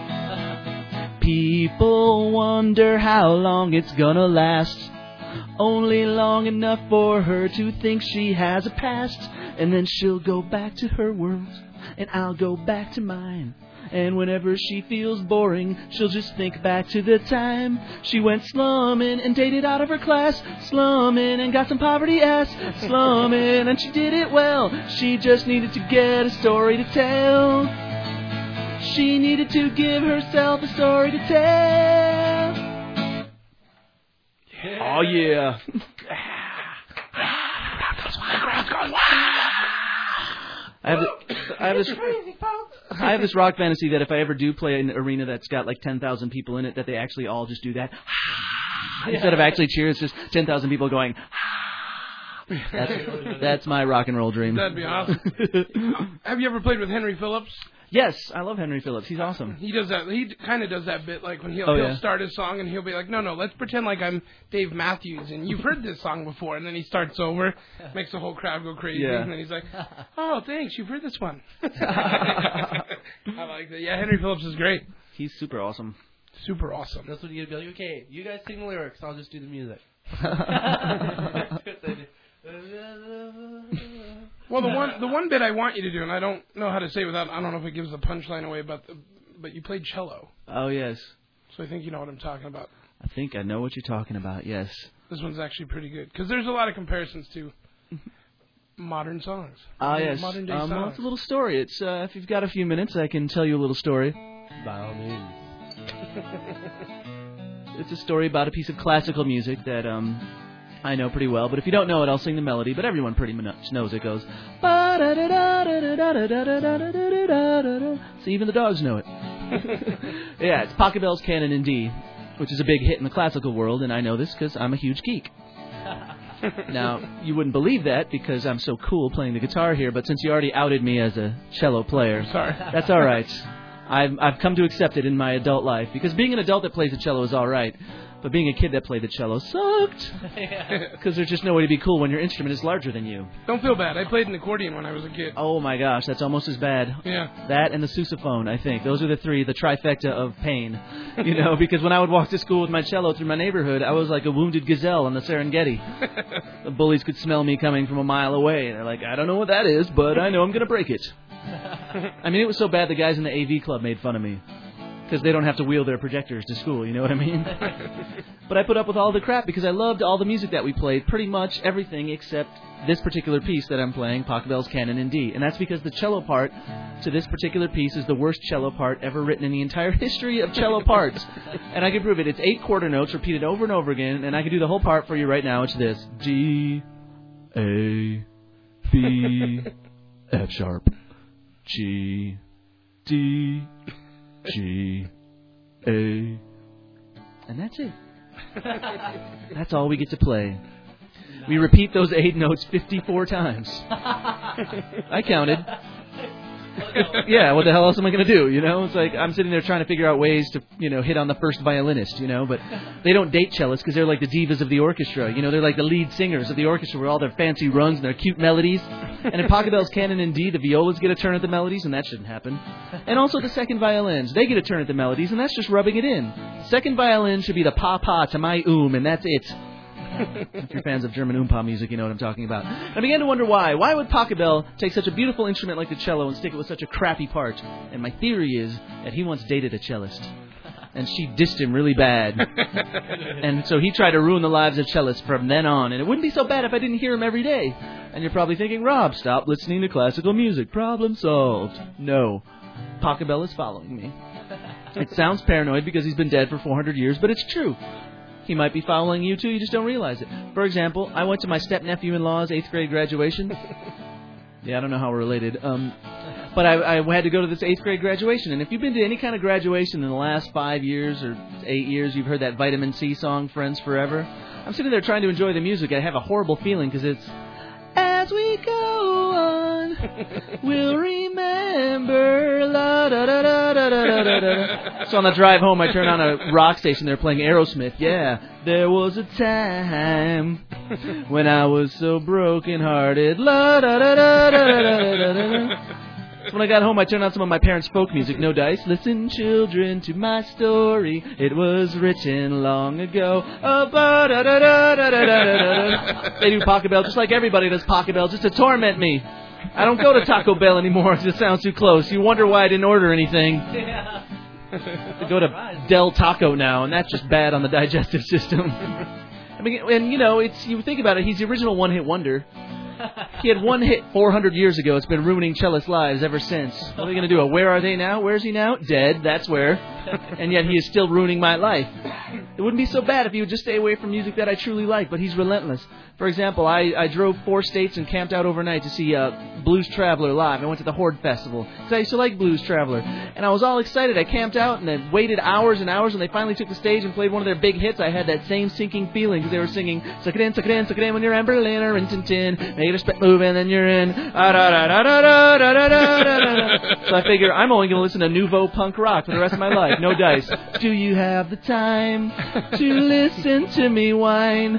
People wonder how long it's gonna last. Only long enough for her to think she has a past. And then she'll go back to her world, and I'll go back to mine. And whenever she feels boring, she'll just think back to the time she went slumming and dated out of her class. Slumming and got some poverty ass. Slumming and she did it well. She just needed to get a story to tell. She needed to give herself a story to tell. Yeah. Oh, yeah. I have, I have this... I have this rock fantasy that if I ever do play an arena that's got like ten thousand people in it, that they actually all just do that. Instead of actually cheers, just ten thousand people going. That's, that's my rock and roll dream. That'd be awesome. Have you ever played with Henry Phillips? Yes, I love Henry Phillips. He's awesome. He does that. He kind of does that bit, like when he'll, oh, he'll yeah. start his song and he'll be like, "No, no, let's pretend like I'm Dave Matthews and you've heard this song before." And then he starts over, makes the whole crowd go crazy, yeah. and then he's like, "Oh, thanks, you've heard this one." I like that. Yeah, Henry Phillips is great. He's super awesome. Super awesome. That's what you'd be like. Okay, you guys sing the lyrics. I'll just do the music. Well, the one the one bit I want you to do, and I don't know how to say it without, I don't know if it gives the punchline away, but the, but you played cello. Oh, yes. So I think you know what I'm talking about. I think I know what you're talking about, yes. This one's actually pretty good, because there's a lot of comparisons to modern songs. Ah, uh, yes. Modern day um, songs. Well, it's a little story. It's uh, if you've got a few minutes, I can tell you a little story. By all means. It's a story about a piece of classical music that um, I know pretty well. But if you don't know it, I'll sing the melody. But everyone pretty much knows it. Goes. So even the dogs know it. Yeah, it's Pachelbel's Canon in D, which is a big hit in the classical world, and I know this because I'm a huge geek. Now, you wouldn't believe that because I'm so cool playing the guitar here, but since you already outed me as a cello player, sorry, that's all right. I've I've come to accept it in my adult life because being an adult that plays the cello is all right, but being a kid that played the cello sucked because there's just no way to be cool when your instrument is larger than you. Don't feel bad. I played an accordion when I was a kid. Oh my gosh, that's almost as bad. Yeah. That and the sousaphone, I think. Those are the three, the trifecta of pain. You know, because when I would walk to school with my cello through my neighborhood, I was like a wounded gazelle on the Serengeti. The bullies could smell me coming from a mile away. They're like, I don't know what that is, but I know I'm going to break it. I mean, it was so bad the guys in the A V club made fun of me. Because they don't have to wheel their projectors to school, you know what I mean? But I put up with all the crap because I loved all the music that we played, pretty much everything except this particular piece that I'm playing, Pachelbel's Canon in D. And that's because the cello part to this particular piece is the worst cello part ever written in the entire history of cello parts. And I can prove it. It's eight quarter notes repeated over and over again, and I can do the whole part for you right now. It's this. G, A, B, F sharp, G, D, G, A, and that's it. That's all we get to play. We repeat those eight notes fifty-four times. I counted. Yeah, what the hell else am I going to do, you know? It's like I'm sitting there trying to figure out ways to, you know, hit on the first violinist, you know, but they don't date cellists because they're like the divas of the orchestra, you know, they're like the lead singers of the orchestra with all their fancy runs and their cute melodies. And in Pachelbel's Canon in D, the violas get a turn at the melodies, and that shouldn't happen. And also the second violins, they get a turn at the melodies, and that's just rubbing it in. Second violin should be the pa-pa to my oom, and that's it. If you're fans of German oompa music, you know what I'm talking about. I began to wonder why. Why would Pachelbel take such a beautiful instrument like the cello and stick it with such a crappy part? And my theory is that he once dated a cellist. And she dissed him really bad. And so he tried to ruin the lives of cellists from then on. And it wouldn't be so bad if I didn't hear him every day. And you're probably thinking, Rob, stop listening to classical music. Problem solved. No. Pachelbel is following me. It sounds paranoid because he's been dead for four hundred years, but it's true. He might be following you, too. You just don't realize it. For example, I went to my step-nephew-in-law's eighth grade graduation. Yeah, I don't know how we're related. Um, but I, I had to go to this eighth grade graduation. And if you've been to any kind of graduation in the last five years or eight years, you've heard that Vitamin C song, Friends Forever. I'm sitting there trying to enjoy the music. I have a horrible feeling because it's, as we go on, we'll remember remember. La, da, da, da, da, da, da, da. So on the drive home, I turn on a rock station. They're playing Aerosmith. Yeah. There was a time when I was so broken-hearted. La, da, da, da, da, da, da, da. So when I got home, I turned on some of my parents' folk music. No dice. Listen, children, to my story. It was written long ago. Oh, ba, da, da, da, da, da, da, da. They do Pocket Bell just like everybody does Pocket Bell, just to torment me. I don't go to Taco Bell anymore because it sounds too close. You wonder why I didn't order anything. Yeah. I go to Del Taco now, and that's just bad on the digestive system. I mean, and you know, it's you think about it. He's the original one-hit wonder. He had one hit four hundred years ago. It's been ruining cellists' lives ever since. What are they going to do? Where are they now? Where is he now? Dead. That's where. And yet he is still ruining my life. It wouldn't be so bad if he would just stay away from music that I truly like, but he's relentless. For example, I, I drove four states and camped out overnight to see uh, Blues Traveler live. I went to the Horde Festival because I used to like Blues Traveler. And I was all excited. I camped out and then waited hours and hours. When they finally took the stage and played one of their big hits, I had that same sinking feeling because they were singing, suck it in, suck it in, suck it in when you're in Berlin or in Tintin. Make it a spit move and then you're in. So I figure I'm only going to listen to nouveau punk rock for the rest of my life. No dice. Do you have the time to listen to me whine?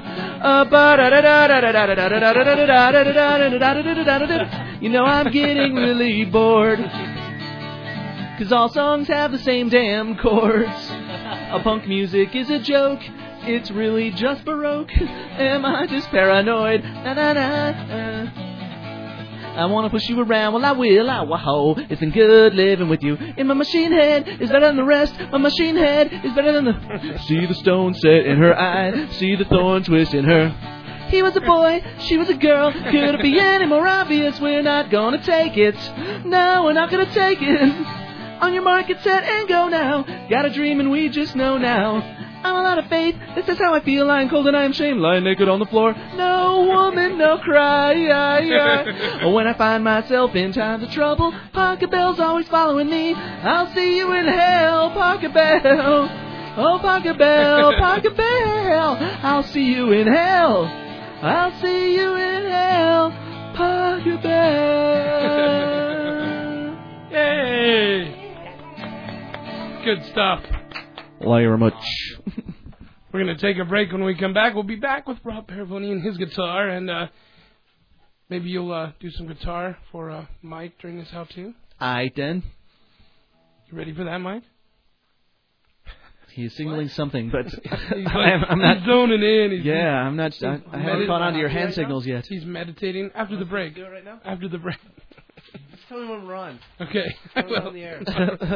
You know I'm getting really bored, 'cause all songs have the same damn chords. A punk music is a joke. It's really just baroque. Am I just paranoid? Na, na, na, na. I want to push you around, well I will, I will. It's been good living with you. In my machine head is better than the rest. My machine head is better than the... See the stone set in her eye. See the thorn twist in her. He was a boy, she was a girl. Could it be any more obvious? We're not gonna take it. No, we're not gonna take it. On your mark, get set, and go now. Got a dream and we just know now. I'm a lot of faith, this is how I feel. Lying cold and I am shamed, lying naked on the floor. No woman, no cry. Yeah, yeah. When I find myself in times of trouble, Pocket Bell's always following me. I'll see you in hell, Pocket Bell. Oh, Pocket Bell, Pocket Bell. I'll see you in hell. I'll see you in hell, Pocket Bell. Yay! Good stuff. Very much. We're going to take a break. When we come back, we'll be back with Rob Paravoni and his guitar, and uh, maybe you'll uh, do some guitar for uh, Mike during this how too. Aight then. You ready for that, Mike? He's signaling what? something, but he's, I'm, I'm not he's zoning in. He's yeah, I'm not. I, I haven't caught on to your hand right signals now? yet. He's meditating after the break. Do it right now. After the break. Just tell me when we're on. Okay. Well, on the air.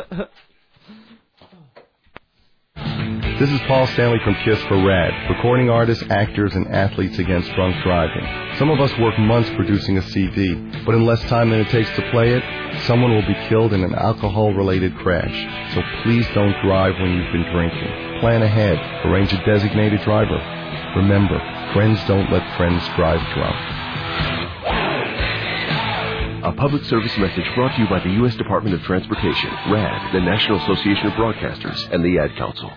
This is Paul Stanley from KISS for RAD, recording artists, actors, and athletes against drunk driving. Some of us work months producing a C D, but in less time than it takes to play it, someone will be killed in an alcohol-related crash. So please don't drive when you've been drinking. Plan ahead. Arrange a designated driver. Remember, friends don't let friends drive drunk. A public service message brought to you by the U S Department of Transportation, RAD, the National Association of Broadcasters, and the Ad Council.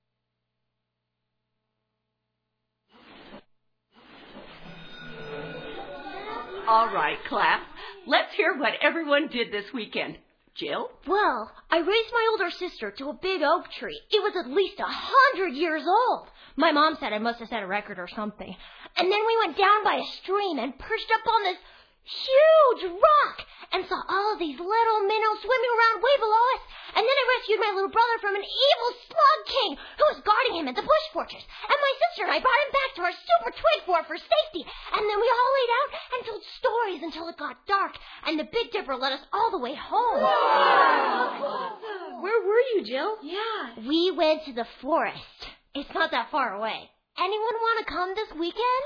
All right, class. Let's hear what everyone did this weekend. Jill? Well, I raised my older sister to a big oak tree. It was at least a hundred years old. My mom said I must have set a record or something. And then we went down by a stream and perched up on this huge rock and saw all of these little minnows swimming around way below us. And then I rescued my little brother from an evil slug king who was guarding him at the bush fortress. And my sister and I brought him back to our super twig fort for safety. And then we all laid out and told stories until it got dark. And the Big Dipper led us all the way home. Wow. Where were you, Jill? Yeah. We went to the forest. It's not that far away. Anyone want to come this weekend?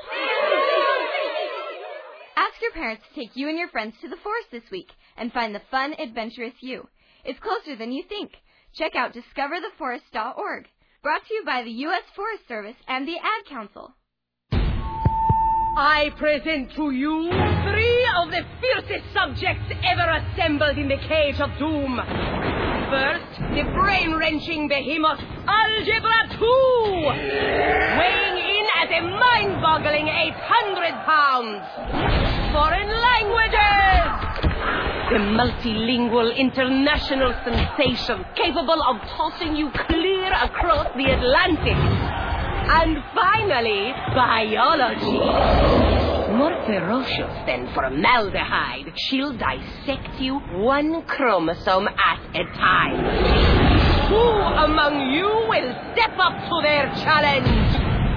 Ask your parents to take you and your friends to the forest this week and find the fun, adventurous you. It's closer than you think. Check out discover the forest dot org. Brought to you by the U S Forest Service and the Ad Council. I present to you three of the fiercest subjects ever assembled in the cage of doom. First, the brain-wrenching behemoth, Algebra two, weighing in at a mind-boggling eight hundred pounds. Foreign languages, The multilingual international sensation capable of tossing you clear across the Atlantic. And finally, biology. More ferocious than formaldehyde, she'll dissect you one chromosome at a time. Who among you will step up to their challenge?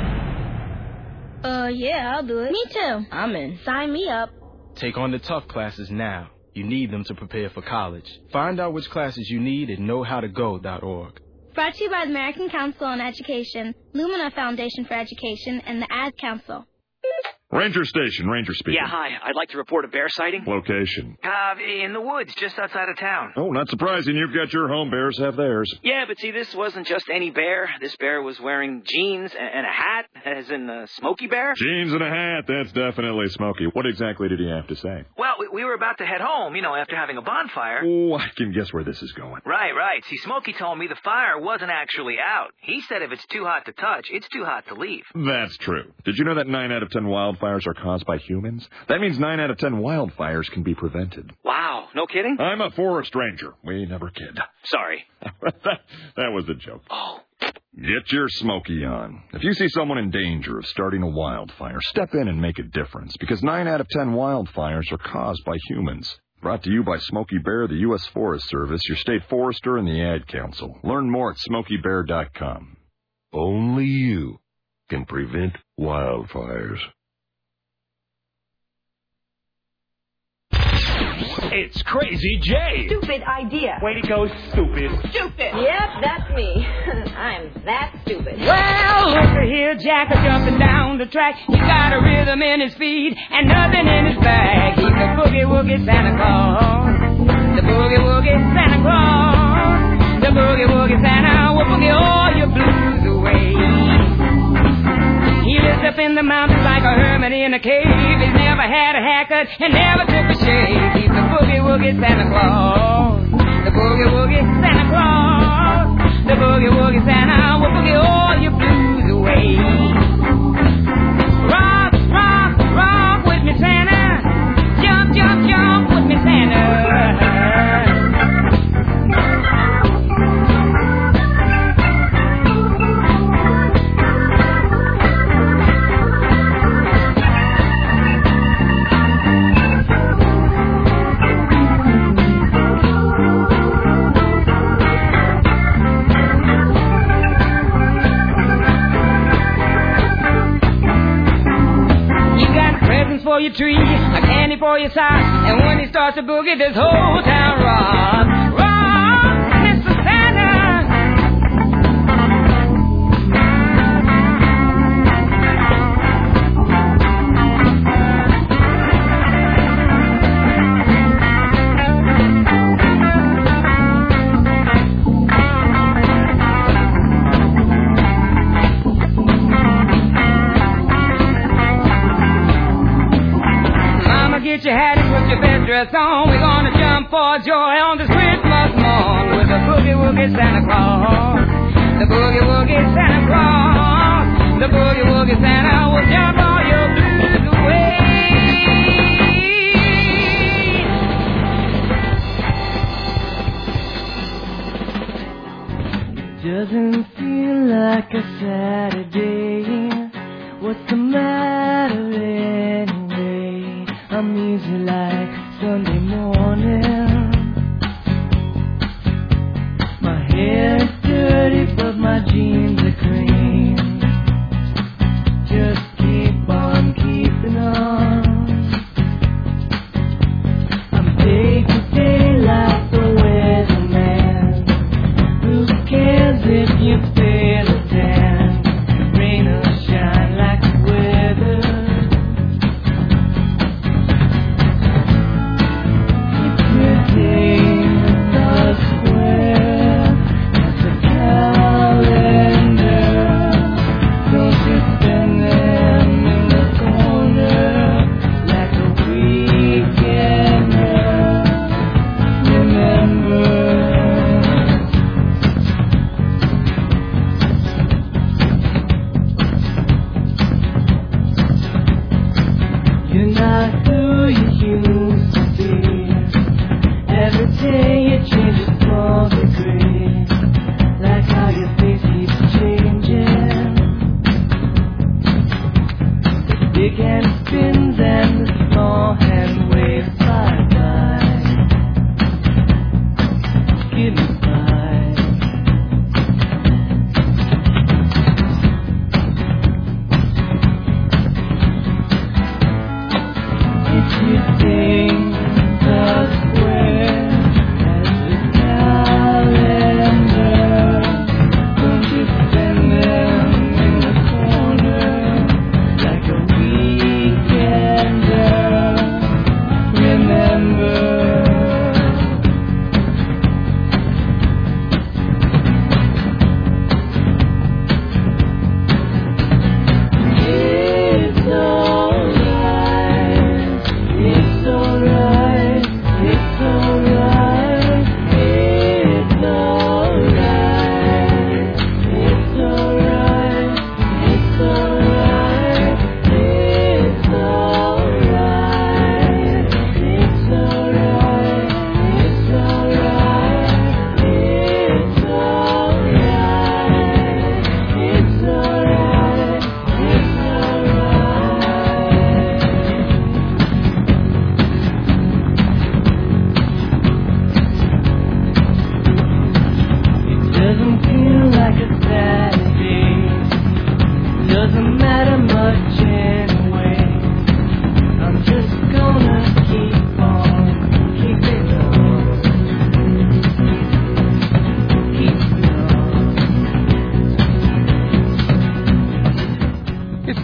Uh, yeah, I'll do it. Me too. I'm in. Sign me up. Take on the tough classes now. You need them to prepare for college. Find out which classes you need at know how to go dot org. Brought to you by the American Council on Education, Lumina Foundation for Education, and the Ad Council. Ranger Station, Ranger speaking. Yeah, hi. I'd like to report a bear sighting. Location? Uh, in the woods, just outside of town. Oh, not surprising. You've got your home. Bears have theirs. Yeah, but see, this wasn't just any bear. This bear was wearing jeans and a hat, as in a Smokey Bear. Jeans and a hat. That's definitely Smokey. What exactly did he have to say? Well, we, we were about to head home, you know, after having a bonfire. Oh, I can guess where this is going. Right, right. See, Smokey told me the fire wasn't actually out. He said if it's too hot to touch, it's too hot to leave. That's true. Did you know that nine out of ten wildfires are caused by humans? That means nine out of ten wildfires can be prevented. Wow, no kidding? I'm a forest ranger. We never kid. Sorry. that, that was a joke. Oh. Get your Smokey on. If you see someone in danger of starting a wildfire, step in and make a difference, because nine out of ten wildfires are caused by humans. Brought to you by Smokey Bear, the U S Forest Service, your state forester, and the Ad Council. Learn more at smokey bear dot com. Only you can prevent wildfires. It's Crazy Jay. Stupid idea. Way to go, stupid. Stupid. Yep, that's me. I'm that stupid. Well, look here, Jack is jumping down the track. He got a rhythm in his feet and nothing in his bag. He's a boogie-woogie Santa Claus. The boogie-woogie Santa Claus. The boogie-woogie Santa will boogie all your blues away. He lives up in the mountains like a hermit in a cave. He's never had a haircut and never took a shave. He's the boogie-woogie Santa Claus. The boogie-woogie Santa Claus. The boogie-woogie Santa will boogie all your blues away. Rock, rock, rock with me, Santa. Jump, jump, jump with me, Santa. For your tree, a candy for your sock, and when he starts to boogie, this whole town rock, rock, Mister Santa. Get your hat and put your best dress on. We're gonna jump for joy on this Christmas morn with the boogie-woogie Santa Claus. The boogie-woogie Santa Claus. The boogie-woogie Santa will jump all your blues away. Doesn't feel like a Saturday. What's the matter anyway? I'm easy like Sunday morning. My hair is dirty, but my jeans are clean. Just keep on keeping on. I'm day to day like the weatherman. Who cares if you fail a tan? Rain or shine like the weather.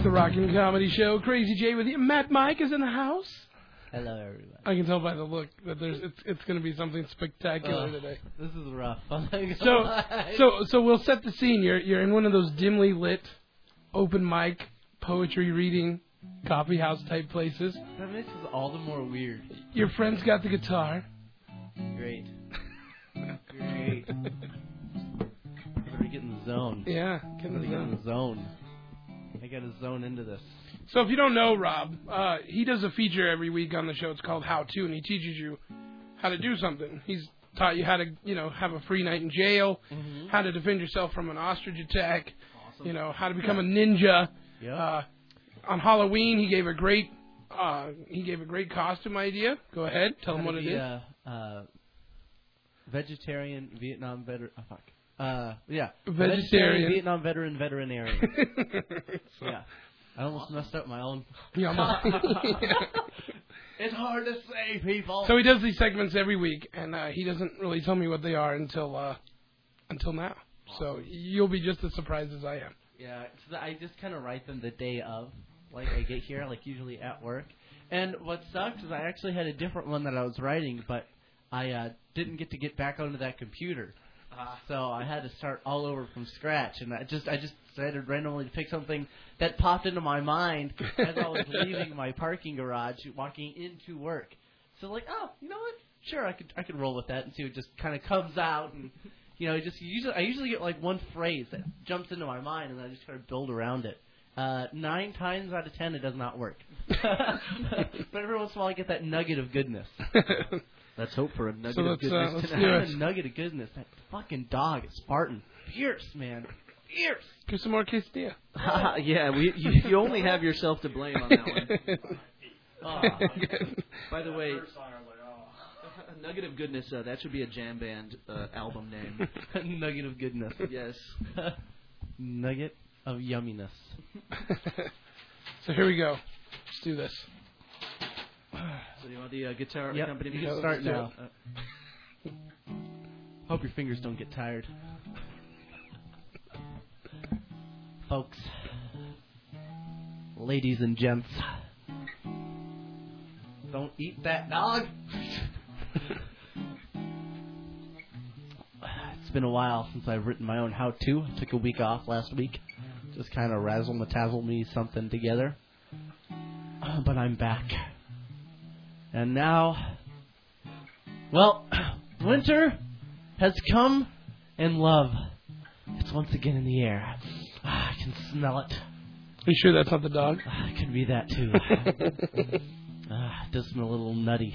the Rockin' Comedy Show. Crazy J with you. Matt Mike is in the house. Hello, everybody. I can tell by the look that there's it's it's going to be something spectacular Uh, today. This is rough. I'm not gonna So lie. so so we'll set the scene. You're you're in one of those dimly lit, open mic, poetry reading, coffee house type places. That makes this all the more weird. Your friend's got the guitar. Great. Great. Better get in the zone. Yeah, get in the Better zone. Get in the zone. I got to zone into this. So if you don't know Rob, uh, he does a feature every week on the show. It's called How To, and he teaches you how to do something. He's taught you how to, you know, have a free night in jail, Mhm. how to defend yourself from an ostrich attack, Awesome. you know, how to become a ninja. Yep. Uh, on Halloween, he gave a great, uh, he gave a great costume idea. Go ahead, tell him How what to it be is. A, uh, vegetarian Vietnam veteran. Oh, fuck. Uh, yeah. Vegetarian. Vietnam veteran veterinarian. Yeah. I almost messed up my own. Yeah, It's hard to say, people. So he does these segments every week, and uh, he doesn't really tell me what they are until uh, until now. So you'll be just as surprised as I am. Yeah, so I just kind of write them the day of, like I get here, like usually at work. And what sucks is I actually had a different one that I was writing, but I uh, didn't get to get back onto that computer. So I had to start all over from scratch, and I just I just decided randomly to pick something that popped into my mind as I was leaving my parking garage, walking into work. So like, oh, you know what? Sure, I could I could roll with that and see what just kind of comes out, and you know, just usually I usually get like one phrase that jumps into my mind, and I just kind of build around it. Uh, nine times out of ten, it does not work. But every once in a while, I get that nugget of goodness. Let's hope for a nugget So of let's, uh, goodness let's tonight. do A it. nugget of goodness. That fucking dog is Spartan. Fierce, man. Fierce. Give some more quesadilla. Yeah, we, you, you only have yourself to blame on that one. Oh. By the way, Nugget of Goodness, uh, that should be a jam band uh, album name. Nugget of goodness. Yes. Nugget of yumminess. So here we go. Let's do this. So you want the uh, guitar Yep, accompaniment? you can start So, now. uh, Hope your fingers don't get tired. Folks, ladies and gents, don't eat that dog. It's been a while since I've written my own how-to. I took a week off last week. Just kind of razzle-matazzle me something together. Uh, but I'm back. And now, well, winter has come and love. It's once again in the air. Ah, I can smell it. You sure that's not the dog? Ah, it could be that too. Ah, it does smell a little nutty.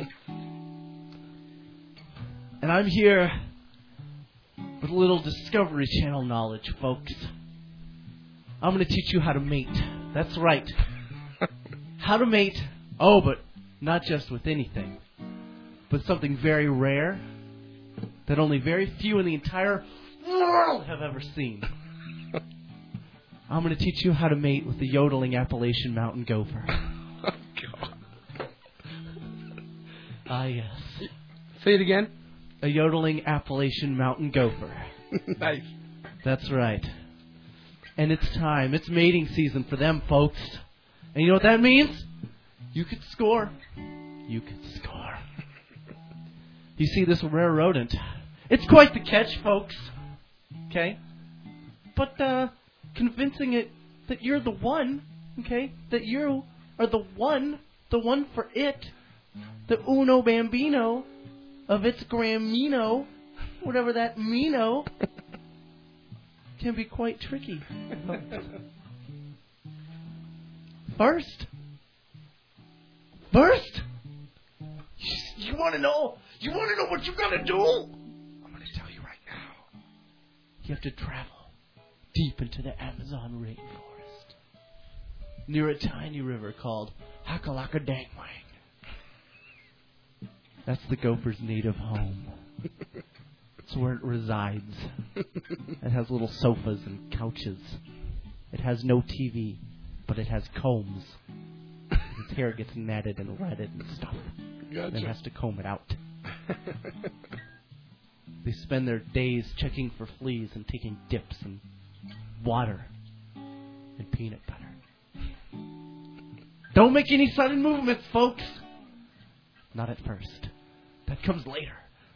And I'm here with a little Discovery Channel knowledge, folks. I'm going to teach you how to mate. That's right. How to mate. Oh, but not just with anything, but something very rare that only very few in the entire world have ever seen. I'm going to teach you how to mate with the yodeling Appalachian mountain gopher. Oh, God. Ah, yes. Say it again. A yodeling Appalachian mountain gopher. Nice. That's right. And it's time. It's mating season for them, folks. And you know what that means? You could score. You could score. You see this rare rodent. It's quite the catch, folks. Okay? But, uh, convincing it that you're the one, okay? That you are the one, the one for it, the uno bambino of its gramino, whatever that mino, can be quite tricky. First, first, you want to know, you want to know what you got to do? I'm going to tell you right now. You have to travel deep into the Amazon rainforest, near a tiny river called Hakalakadangwang. That's the gopher's native home. It's where it resides. It has little sofas and couches. It has no T V, but it has combs. Its hair gets matted and retted and stuff. Gotcha. And it has to comb it out. They spend their days checking for fleas and taking dips in water and peanut butter. Don't make any sudden movements, folks. Not at first. That comes later.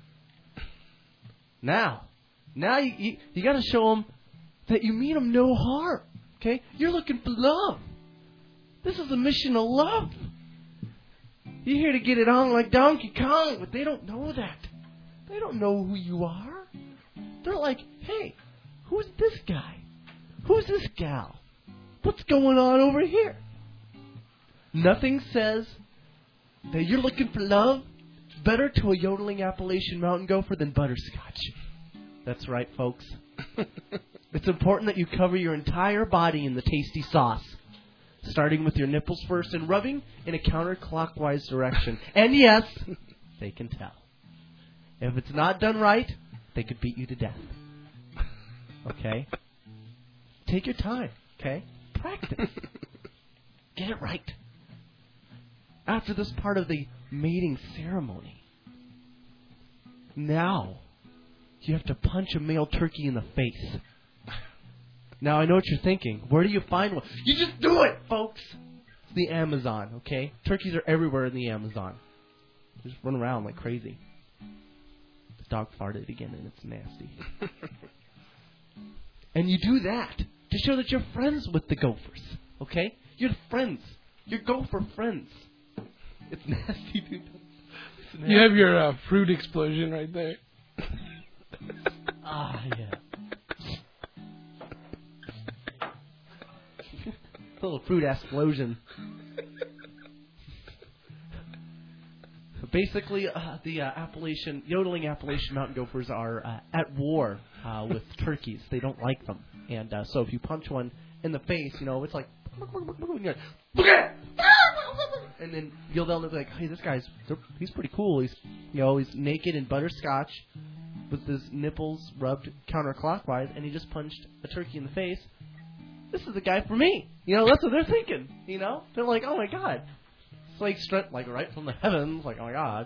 Now, now you you, you got to show them that you mean them no harm. Okay? You're looking for love. This is a mission of love. You're here to get it on like Donkey Kong, but they don't know that. They don't know who you are. They're like, hey, who's this guy? Who's this gal? What's going on over here? Nothing says that you're looking for love better to a yodeling Appalachian mountain gopher than butterscotch. That's right, folks. It's important that you cover your entire body in the tasty sauce, starting with your nipples first and rubbing in a counterclockwise direction. And yes, they can tell. If it's not done right, they could beat you to death. Okay? Take your time, okay? Practice. Get it right. After this part of the mating ceremony, now you have to punch a male turkey in the face. Now, I know what you're thinking. Where do you find one? You just do it, folks. It's the Amazon, okay? Turkeys are everywhere in the Amazon. They just run around like crazy. The dog farted again, and it's nasty. And you do that to show that you're friends with the gophers, okay? You're friends. You're gopher friends. It's nasty, dude. It's nasty. You have your uh, fruit explosion right there. Ah, yeah. A little fruit explosion. Basically, uh, the uh, Appalachian, yodeling Appalachian mountain gophers are uh, at war uh, with turkeys. They don't like them. And uh, so if you punch one in the face, you know, it's like... And then you'll they'll be like, hey, this guy's, he's pretty cool. He's, you know, he's naked in butterscotch with his nipples rubbed counterclockwise, and he just punched a turkey in the face. This is the guy for me. You know, that's what they're thinking. You know? They're like, oh, my God. It's like straight, like right from the heavens. Like, oh, my God.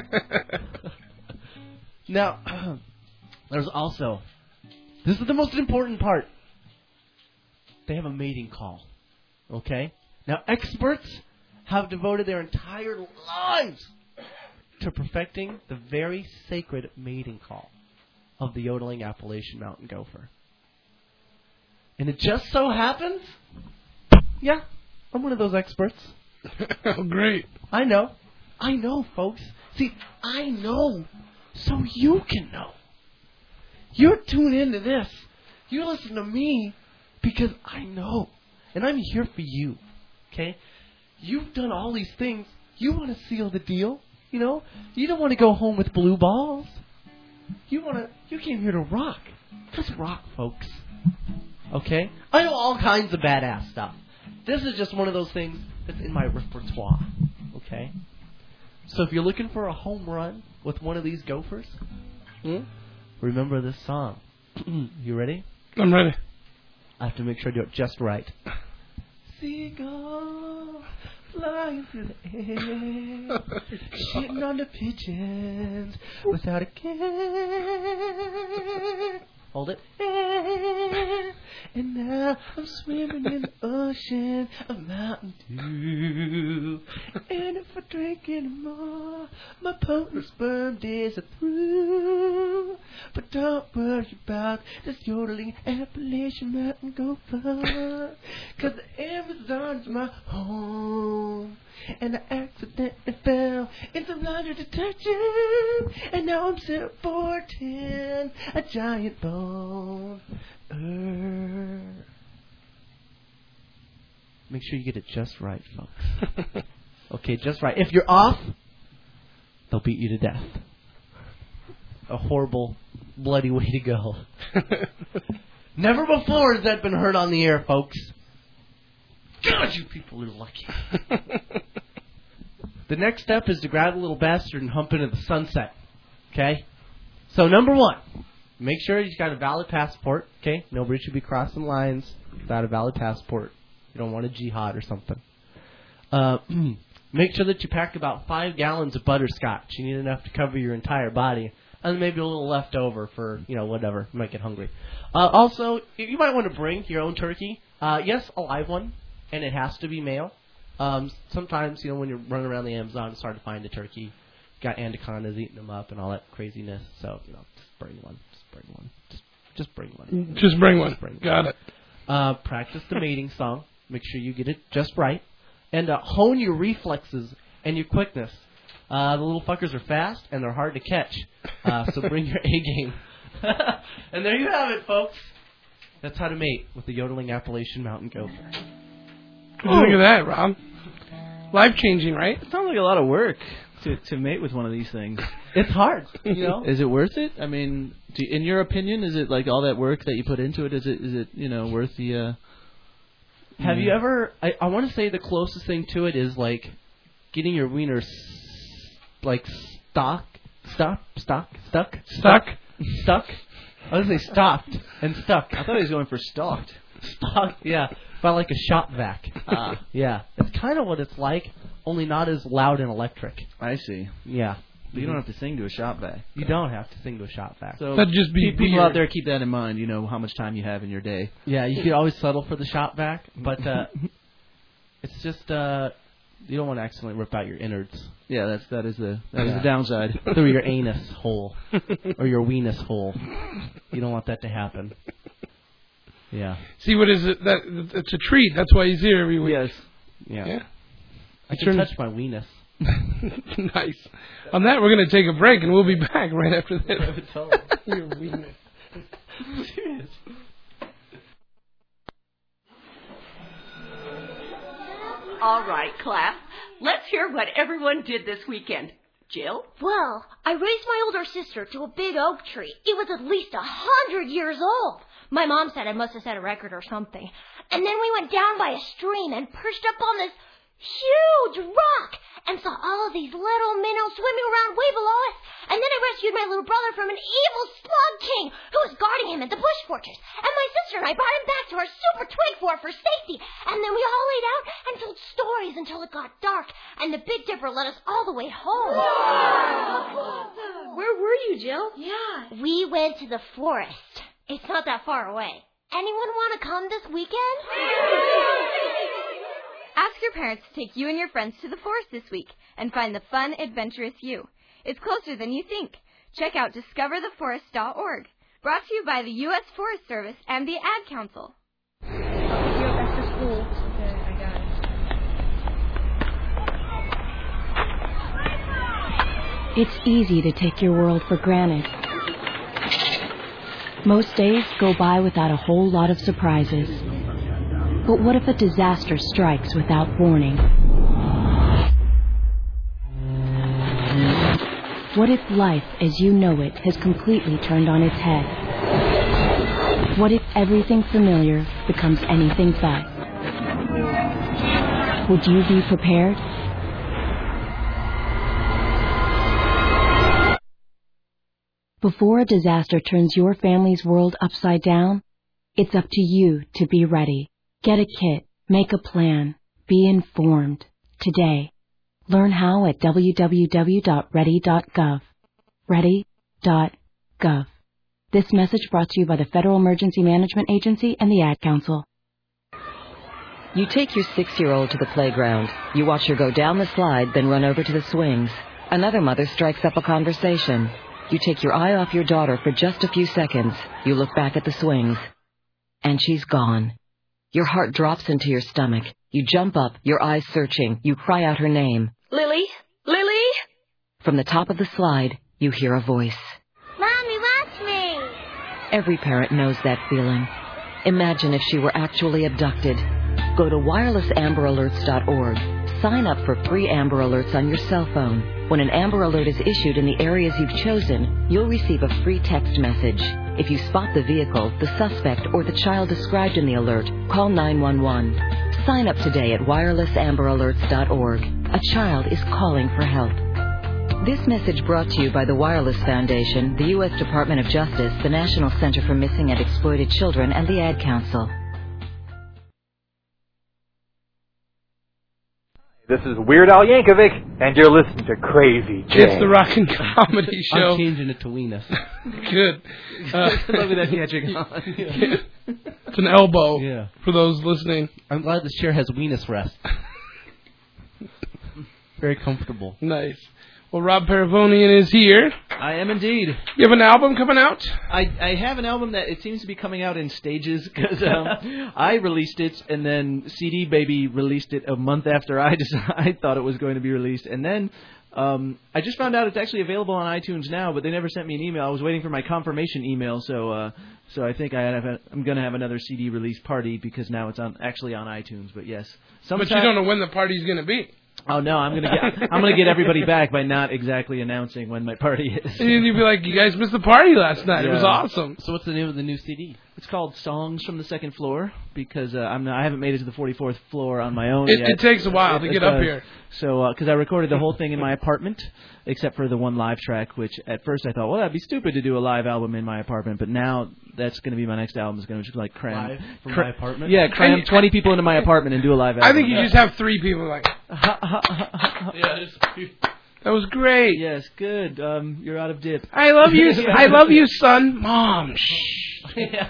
Now, there's also, this is the most important part. They have a mating call. Okay? Now, experts have devoted their entire lives to perfecting the very sacred mating call of the yodeling Appalachian mountain gopher. And it just so happens, yeah, I'm one of those experts. Oh, great. I know. I know, folks. See, I know so you can know. You're tuned into this. You listen to me because I know. And I'm here for you. Okay? You've done all these things. You want to seal the deal. You know? You don't want to go home with blue balls. You want to. You came here to rock. Just rock, folks. Okay? I know all kinds of badass stuff. This is just one of those things that's in my repertoire. Okay? So if you're looking for a home run with one of these gophers, hmm, remember this song. You ready? I'm ready. I have to make sure I do it just right. Seagull flying through the air, shitting on the pigeons without a care. Hold it. And now I'm swimming in the ocean of Mountain Dew. And if I drink anymore, my potent sperm days are through. But don't worry about this yodeling Appalachian mountain gopher, 'cause the Amazon's my home. And I accidentally fell into lie detection, and now I'm supporting a giant bone. Uh, make sure you get it just right, folks. Okay, just right. If you're off, they'll beat you to death. A horrible, bloody way to go. Never before has that been heard on the air, folks. God, you people are lucky. The next step is to grab a little bastard and hump into the sunset. Okay? So, number one, make sure you've got a valid passport. Okay? Nobody should be crossing lines without a valid passport. You don't want a jihad or something. Uh, make sure that you pack about five gallons of butterscotch. You need enough to cover your entire body. And maybe a little left over for, you know, whatever. You might get hungry. Uh, also, you might want to bring your own turkey. Uh, yes, a live one. And it has to be male. Um, sometimes, you know, when you're running around the Amazon, it's hard to find a turkey. Got anacondas eating them up and all that craziness. So, you know, just bring one. Just bring one. Just, just bring one. Just bring one. Just bring one. Got it. Uh, practice the mating song. Make sure you get it just right. And uh, hone your reflexes and your quickness. Uh, the little fuckers are fast and they're hard to catch. Uh, so bring your A game. And there you have it, folks. That's how to mate with the yodeling Appalachian mountain goat. Oh, look at that, Rob. Life changing, right? It sounds like a lot of work to to mate with one of these things. It's hard, you know. Is it worth it? I mean, do, in your opinion, is it like all that work that you put into it? Is it is it you know worth the? Uh, Have yeah. you ever? I, I want to say the closest thing to it is like getting your wiener s- like stock, stuck, stock, stuck, stuck, stuck. I was gonna say stopped and stuck. I thought he was going for stalked. Stalked, yeah. By like a shop vac. Ah. Yeah. It's kind of what it's like, only not as loud and electric. I see. Yeah. But you don't have to sing to a shop vac. You don't have to sing to a shop vac. So That'd just be people weird. out there, keep that in mind. You know how much time you have in your day. Yeah, you could always settle for the shop vac, but uh, it's just uh, you don't want to accidentally rip out your innards. Yeah, that's that is the that Yeah. is the downside. Through your anus hole or your weenus hole. You don't want that to happen. Yeah. See, what is it? That it's a treat. That's why he's here every week. Yes. Yeah. Yeah. I can touch my weenus. Nice. On that, we're going to take a break, and we'll be back right after this. Your weenus. Serious. All right, class. Let's hear what everyone did this weekend. Jill? Well, I raised my older sister to a big oak tree. It was at least a hundred years old. My mom said I must have set a record or something. And then we went down by a stream and perched up on this huge rock and saw all of these little minnows swimming around way below us. And then I rescued my little brother from an evil slug king who was guarding him at the bush fortress. And my sister and I brought him back to our super twig fort for safety. And then we all laid out and told stories until it got dark. And the Big Dipper led us all the way home. Wow. Where were you, Jill? Yeah. We went to the forest. It's not that far away. Anyone want to come this weekend? Ask your parents to take you and your friends to the forest this week and find the fun, adventurous you. It's closer than you think. Check out discover the forest dot org. Brought to you by the U S Forest Service and the Ad Council. It's easy to take your world for granted. Most days go by without a whole lot of surprises. But what if a disaster strikes without warning? What if life as you know it has completely turned on its head? What if everything familiar becomes anything but? Would you be prepared? Before a disaster turns your family's world upside down, it's up to you to be ready. Get a kit, make a plan, be informed. Today, learn how at w w w dot ready dot gov. ready dot gov. This message brought to you by the Federal Emergency Management Agency and the Ad Council. You take your six-year-old to the playground. You watch her go down the slide, then run over to the swings. Another mother strikes up a conversation. You take your eye off your daughter for just a few seconds. You look back at the swings. And she's gone. Your heart drops into your stomach. You jump up, your eyes searching. You cry out her name. Lily? Lily? From the top of the slide, you hear a voice. Mommy, watch me! Every parent knows that feeling. Imagine if she were actually abducted. Go to wireless amber alerts dot org. Sign up for free Amber Alerts on your cell phone. When an Amber Alert is issued in the areas you've chosen, you'll receive a free text message. If you spot the vehicle, the suspect, or the child described in the alert, call nine one one. Sign up today at wireless amber alerts dot org. A child is calling for help. This message brought to you by the Wireless Foundation, the U S Department of Justice, the National Center for Missing and Exploited Children, and the Ad Council. This is Weird Al Yankovic, and you're listening to Crazy Jane. It's the rock and comedy show. I'm changing it to weenus. Good. Uh, Look at that catching on. Yeah. It's an elbow Yeah. for those listening. I'm glad this chair has weenus rest. Very comfortable. Nice. Well, Rob Paravonian is here. I am indeed. You have an album coming out? I, I have an album that it seems to be coming out in stages because um, I released it and then C D Baby released it a month after I decided, I thought it was going to be released. And then um, I just found out it's actually available on iTunes now, but they never sent me an email. I was waiting for my confirmation email, so uh, so I think I have a, I'm going to have another C D release party because now it's on actually on iTunes. But yes, But you don't know when the party's going to be. Oh no, I'm gonna get I'm gonna get everybody back by not exactly announcing when my party is. And you'd be like, you guys missed the party last night. Yeah. It was awesome. So what's the name of the new C D? It's called Songs from the Second Floor because uh, I'm not, I haven't made it to the forty-fourth floor on my own It, yet. it takes a while It- to it get up does. here. So because I recorded the whole thing in my apartment, except for the one live track, which at first I thought, well, that'd be stupid to do a live album in my apartment, but now that's going to be my next album. Is going to just like cram Live from cra- my apartment? Yeah, cram And- twenty people into my apartment and do a live album. I think you just have three people like, Yeah, that was great. Yes, good. Um, you're out of dip. I love you. I love you, son. Mom. Shh. yeah.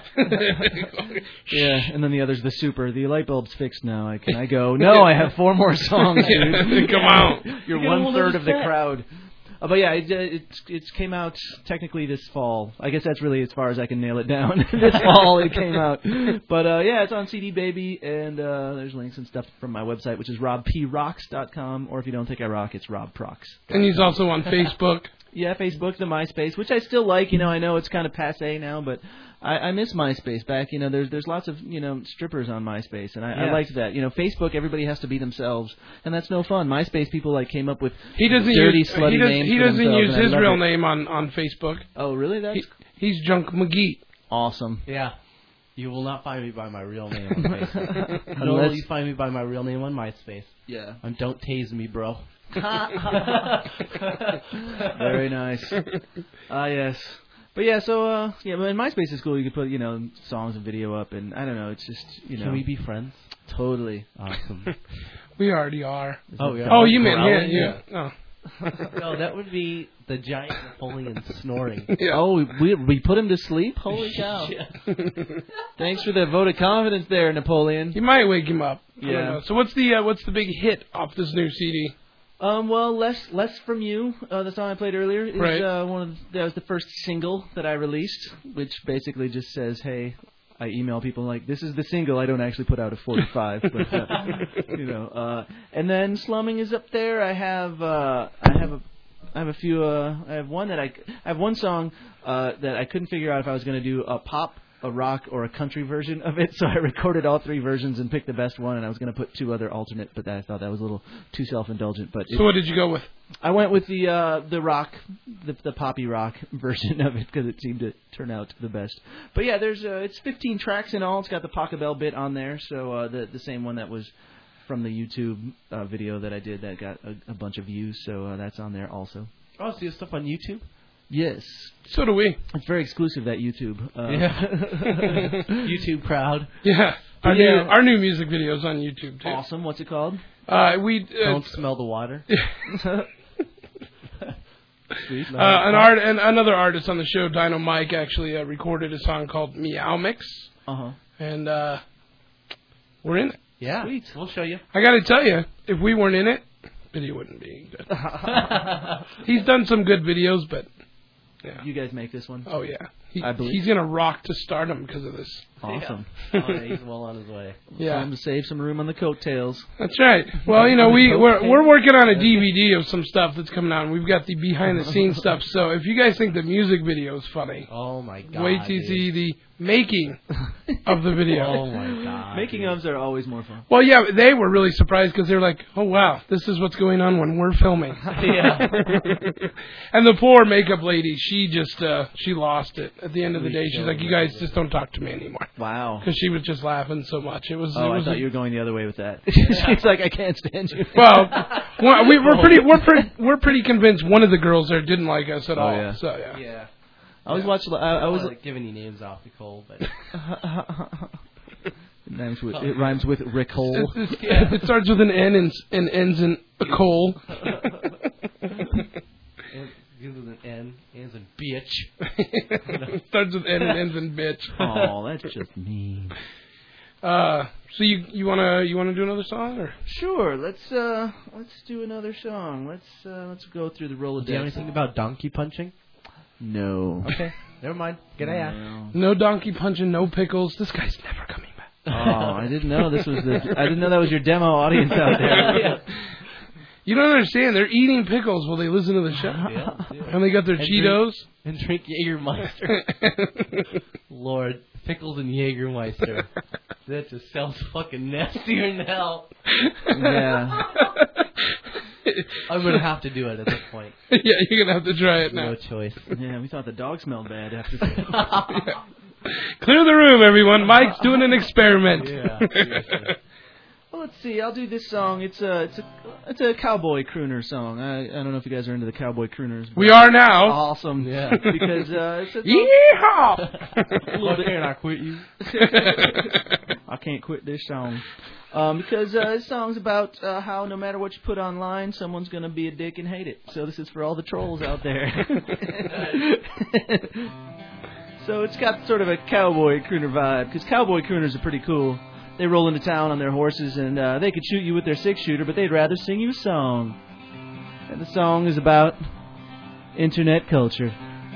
Yeah, and then the other's the super. The light bulb's fixed now. I can I go? No, I have four more songs, dude. Come on. You're You get one all third those of the set. crowd. Uh, but yeah, it, it it came out technically this fall. I guess that's really as far as I can nail it down. This fall it came out. But uh, yeah, it's on C D Baby, and uh, there's links and stuff from my website, which is rob p rocks dot com. Or if you don't think I rock, it's Rob Prox. And he's also on Facebook. Yeah, Facebook, the MySpace, which I still like. You know, I know it's kind of passé now, but I, I miss MySpace back. You know, there's there's lots of you know strippers on MySpace, and I, I Yeah. liked that. You know, Facebook, everybody has to be themselves, and that's no fun. MySpace people like came up with He doesn't dirty, use slutty he, does, names he for doesn't themselves, use and I his love real it. name on, on Facebook. Oh, really? That's He, he's Junk McGee. awesome. Yeah. You will not find me by my real name on Facebook. Nor Unless- will you find me by my real name on MySpace. Yeah. And don't tase me, bro. Very nice. Ah, yes. But yeah, so uh, yeah, but in MySpace is cool. You can put you know songs and video up, and I don't know. It's just you know. Can we be friends? Totally. Awesome. We already are. Oh, yeah. Oh, you meant Growling? yeah, yeah. Oh. No, that would be the giant Napoleon snoring. Yeah. Oh, we, we we put him to sleep. Holy cow! Thanks for the vote of confidence there, Napoleon. You might wake him up. I don't Yeah. know. So what's the uh, what's the big hit off this new C D? Um, well, less less from you. Uh, the song I played earlier is Right. uh, one of the, that was the first single that I released, which basically just says, "Hey." I email people like, this is the single. I don't actually put out a forty-five, but uh, you know. Uh, and then Slumming is up there. I have uh, I have a I have a few. Uh, I have one that I I have one song uh, that I couldn't figure out if I was going to do a pop, a rock, or a country version of it. So I recorded all three versions and picked the best one. And I was going to put two other alternate, but I thought that was a little too self-indulgent. But So it, what did you go with? I went with the uh, the rock, the, the poppy rock version of it because it seemed to turn out the best. But yeah, there's uh, it's fifteen tracks in all. It's got the Pachelbel bit on there, so uh, the the same one that was from the YouTube uh, video that I did that got a, a bunch of views. So uh, that's on there also. Oh, so you have stuff on YouTube? Yes. So do we. It's very exclusive, that YouTube. Uh, Yeah. YouTube crowd. Yeah. Our Yeah. new our new music video's on YouTube too. Awesome. What's it called? Uh, we uh, Don't smell the water. Sweet. Uh, an art and another artist on the show, Dino Mike, actually uh, recorded a song called Meow Mix, Uh-huh. and uh, we're in it. Yeah. Sweet. We'll show you. I got to tell you, if we weren't in it, video wouldn't be good. He's done some good videos, but yeah. You guys make this one? Oh yeah, he, I believe. he's gonna rock to stardom because of this. Awesome. Yeah. Oh, yeah, he's well on his way. Yeah. Time to save some room on the coattails. That's right. Well, you know, we we're we're working on a D V D of some stuff that's coming out, and we've got the behind the scenes stuff. So if you guys think the music video is funny, Oh my god. wait till you dude. see the making of the video. Oh my god. Making ofs are always more fun. Well, yeah, they were really surprised because they're like, "Oh wow, this is what's going on when we're filming." Yeah. And the poor makeup lady, she just uh, she lost it at the end of the We day. She's killed like, "You her. guys just don't talk to me anymore," Wow. because she was just laughing so much. It was. Oh, it I was thought a- you were going the other way with that. She's like, I can't stand you. Well, well, we, we're pretty we're pretty we're pretty convinced one of the girls there didn't like us at Oh, all. yeah. So yeah. Yeah. I always Yeah. watch. I, I I was. was like giving you names off Nicole, but It rhymes with, it rhymes with Rick Hole. It, it, yeah, it starts with an N and, and ends in a coal. Begins with an N, ends in bitch. Starts with N and ends in bitch. Oh, that's just mean. Uh, So you you wanna you wanna do another song or? Sure. Let's uh let's do another song. Let's uh let's go through the Rolodex. Do you have anything about donkey punching? No. Okay. Never mind. Good ass. No. No donkey punching, no pickles. This guy's never coming back. Oh, I didn't know this was the. I didn't know that was your demo audience out there. Yeah. You don't understand. They're eating pickles while they listen to the show. Yeah, yeah. And they got their and Cheetos. Drink, and drink Jägermeister. Lord, pickles and Jägermeister. That just sounds fucking nastier than hell. Yeah. I'm going to have to do it at this point. Yeah, you're going to have to try it now. No choice. Yeah, we thought the dog smelled bad after. Yeah. Clear the room, everyone. Mike's doing an experiment. Yeah. Well, let's see. I'll do this song. It's a it's a it's a cowboy crooner song. I I don't know if you guys are into the cowboy crooners. We are now. Awesome. Yeah. Because uh, it's a yeehaw. A little bit. Can I quit you? I can't quit this song. Um, because uh, this song's about uh, how no matter what you put online, someone's gonna be a dick and hate it. So this is for all the trolls out there. So it's got sort of a cowboy crooner vibe, because cowboy crooners are pretty cool. They roll into town on their horses, and uh, they could shoot you with their six-shooter, but they'd rather sing you a song. And the song is about internet culture.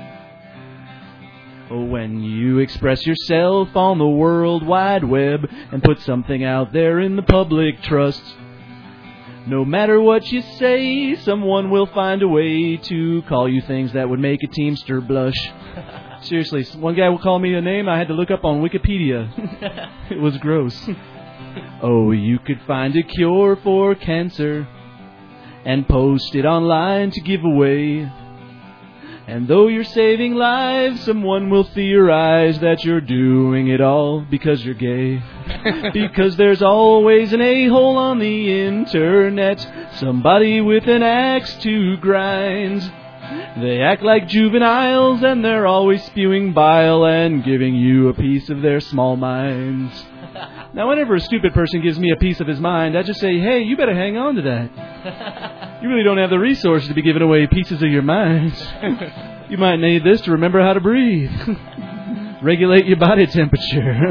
Oh, when you express yourself on the World Wide Web and put something out there in the public trust, no matter what you say, someone will find a way to call you things that would make a Teamster blush. Seriously, one guy will call me a name I had to look up on Wikipedia. It was gross. Oh, you could find a cure for cancer and post it online to give away. And though you're saving lives, someone will theorize that you're doing it all because you're gay. Because there's always an a-hole on the internet, somebody with an axe to grind. They act like juveniles and they're always spewing bile and giving you a piece of their small minds. Now, whenever a stupid person gives me a piece of his mind, I just say, hey, you better hang on to that. You really don't have the resources to be giving away pieces of your mind. You might need this to remember how to breathe. Regulate your body temperature.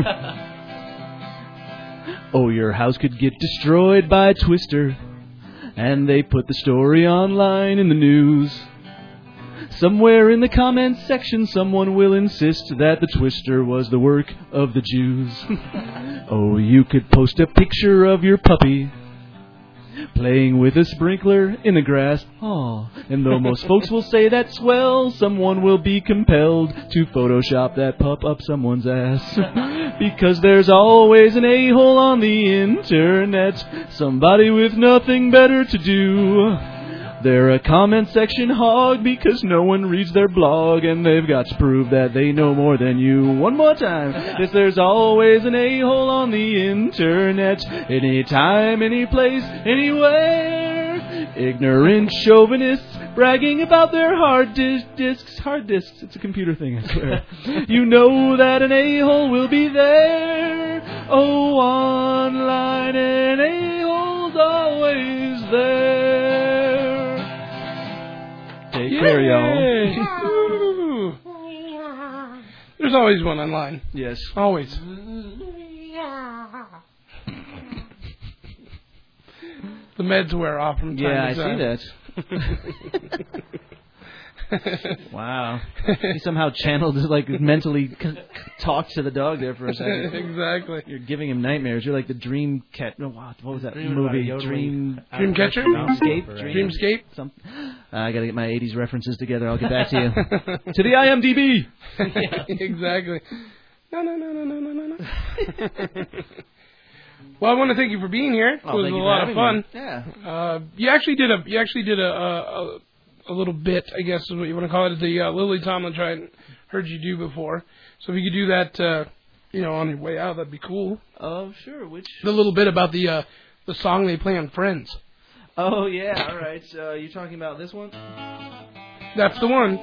Oh, your house could get destroyed by a twister, and they put the story online in the news. Somewhere in the comments section, someone will insist that the twister was the work of the Jews. Oh, you could post a picture of your puppy playing with a sprinkler in the grass. Oh, and though most folks will say that's swell, someone will be compelled to Photoshop that pup up someone's ass. Because there's always an a-hole on the internet, somebody with nothing better to do. They're a comment section hog because no one reads their blog, and they've got to prove that they know more than you. One more time. Yes, there's always an a-hole on the internet. Anytime, any place, anywhere. Ignorant chauvinists bragging about their hard dis- disks. Hard disks. It's a computer thing, I swear. You know that an a-hole will be there. Oh, online, an a-hole's always there. Take care, y'all. There's always one online. Yes. Always. The meds wear off from time yeah, to time. Yeah, I see that. Wow. He somehow channeled, like, mentally c- talked to the dog there for a second. Exactly. You're giving him nightmares. You're like the dream cat. No, what, what was that Dreaming movie? about a Dream. Dreamcatcher? Dreamscape? Dreamscape? Some, uh, I got to get my eighties references together. I'll get back to you. To the I M D B. Yeah, exactly. No, no, no, no, no, no, no, no. Well, I want to thank you for being here. Oh, it was a lot of fun. Me. Yeah. Uh, you actually did a you actually did a, a a little bit, I guess is what you want to call it, the uh, Lily Tomlin tried heard you do before. So if you could do that, uh, you know, on your way out, that'd be cool. Oh, sure. Which the little bit about the uh, the song they play on Friends. Oh yeah. All right. So you're talking about this one? That's the one.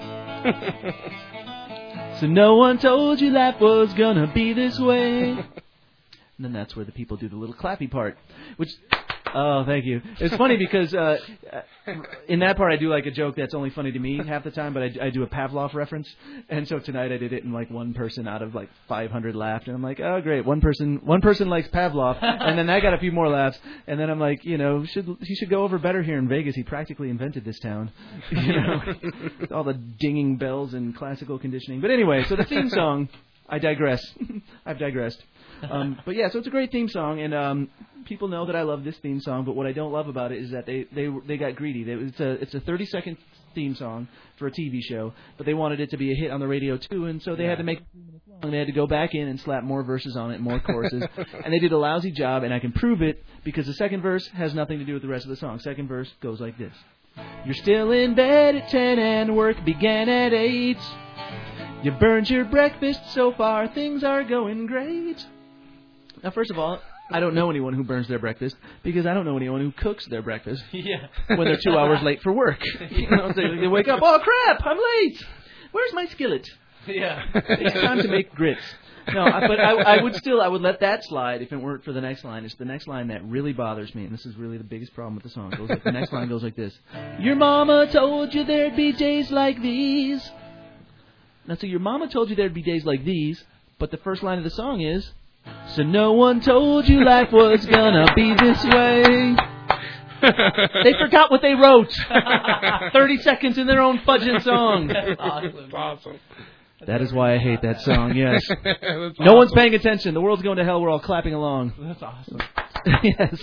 So no one told you life was gonna be this way. And then that's where the people do the little clappy part, which Oh, thank you. It's funny because uh, in that part I do like a joke that's only funny to me half the time, but I, I do a Pavlov reference, and so tonight I did it, and like one person out of like five hundred laughed, and I'm like, oh great, one person one person likes Pavlov, and then I got a few more laughs, and then I'm like, you know, should he should go over better here in Vegas? He practically invented this town, you know, with all the dinging bells and classical conditioning. But anyway, so the theme song. I digress. I've digressed. Um, but yeah, so it's a great theme song, and um, people know that I love this theme song. But what I don't love about it is that they they they got greedy. They, it's a it's a thirty second theme song for a T V show, but they wanted it to be a hit on the radio too, and so they yeah. had to make it three minutes long. They had to go back in and slap more verses on it, more choruses, and they did a lousy job. And I can prove it because the second verse has nothing to do with the rest of the song. Second verse goes like this: You're still in bed at ten and work began at eight. You burned your breakfast, so far things are going great. Now, first of all, I don't know anyone who burns their breakfast because I don't know anyone who cooks their breakfast yeah. when they're two hours late for work. You know, they, they wake up, oh crap, I'm late. Where's my skillet? Yeah. It's time to make grits. No, I, but I, I would still, I would let that slide if it weren't for the next line. It's the next line that really bothers me, and this is really the biggest problem with the song. It goes like, the next line goes like this: Your mama told you there'd be days like these. Now, so your mama told you there'd be days like these, but the first line of the song is, so no one told you life was gonna be this way. They forgot what they wrote. thirty seconds in their own fudging song. That's awesome. That's awesome. That is why I hate that song, yes. That's no awesome. one's paying attention. The world's going to hell. We're all clapping along. That's awesome. Yes.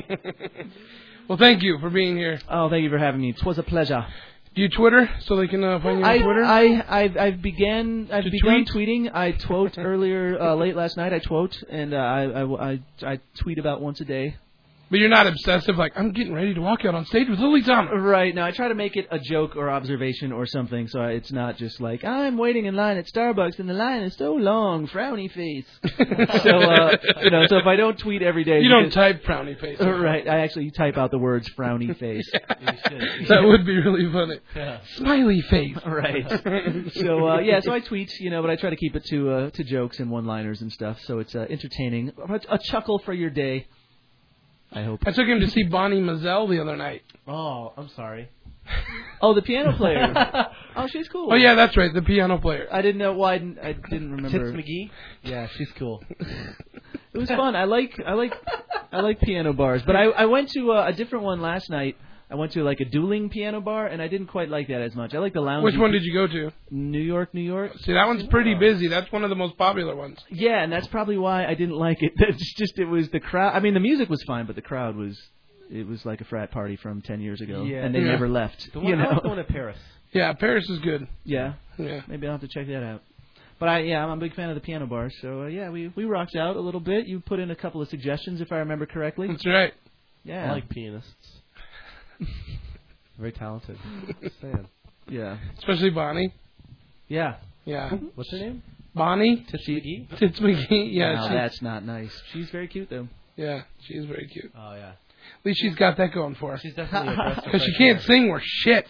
Well, thank you for being here. Oh, thank you for having me. It was a pleasure. Do you Twitter so they can uh, find you on I, Twitter? I, I've, I've began, I've To begun tweet? tweeting. I twote earlier, uh, late last night. I twote, and uh, I, I, I, I tweet about once a day. But you're not obsessive, like, I'm getting ready to walk out on stage with Lily Tomlin. Right. Now, I try to make it a joke or observation or something, so it's not just like, I'm waiting in line at Starbucks, and the line is so long, frowny face. so, uh, you know, so if I don't tweet every day... You don't because, type frowny face. Right. I actually type out the words frowny face. Yeah. That would be really funny. Yeah. Smiley face. Right. So, uh, yeah, so I tweet, you know, but I try to keep it to uh, to jokes and one-liners and stuff, so it's uh, entertaining. A, a chuckle for your day. I hope. I took him to see Bonnie Mazzell the other night. Oh, I'm sorry. Oh, the piano player. Oh, she's cool. Oh, yeah, that's right, the piano player. I didn't know why. I didn't, I didn't remember. Tits McGee? Yeah, she's cool. It was fun. I like I like I like piano bars, but I I went to uh, a different one last night. I went to like a dueling piano bar, and I didn't quite like that as much. I like the lounge. Which one did you go to? New York, New York. See, that one's pretty busy. That's one of the most popular ones. Yeah, and that's probably why I didn't like it. It's just it was the crowd. I mean, the music was fine, but the crowd was. It was like a frat party from ten years ago, yeah. and they yeah. never left. The one, you know? I like the one at Paris. Yeah, Paris is good. Yeah, yeah. Maybe I'll have to check that out. But I, yeah, I'm a big fan of the piano bars. So uh, yeah, we we rocked out a little bit. You put in a couple of suggestions, if I remember correctly. That's right. Yeah, I like pianists. Very talented. Just saying. Yeah. Especially Bonnie. Yeah. Yeah. What's her name? Bonnie. Tits McGee? Tits McGee. Yeah. No, she, that's not nice. She's very cute though. Yeah, she's very cute. Oh yeah. At least she's got that going for her. She's definitely a because she can't sing worth shit.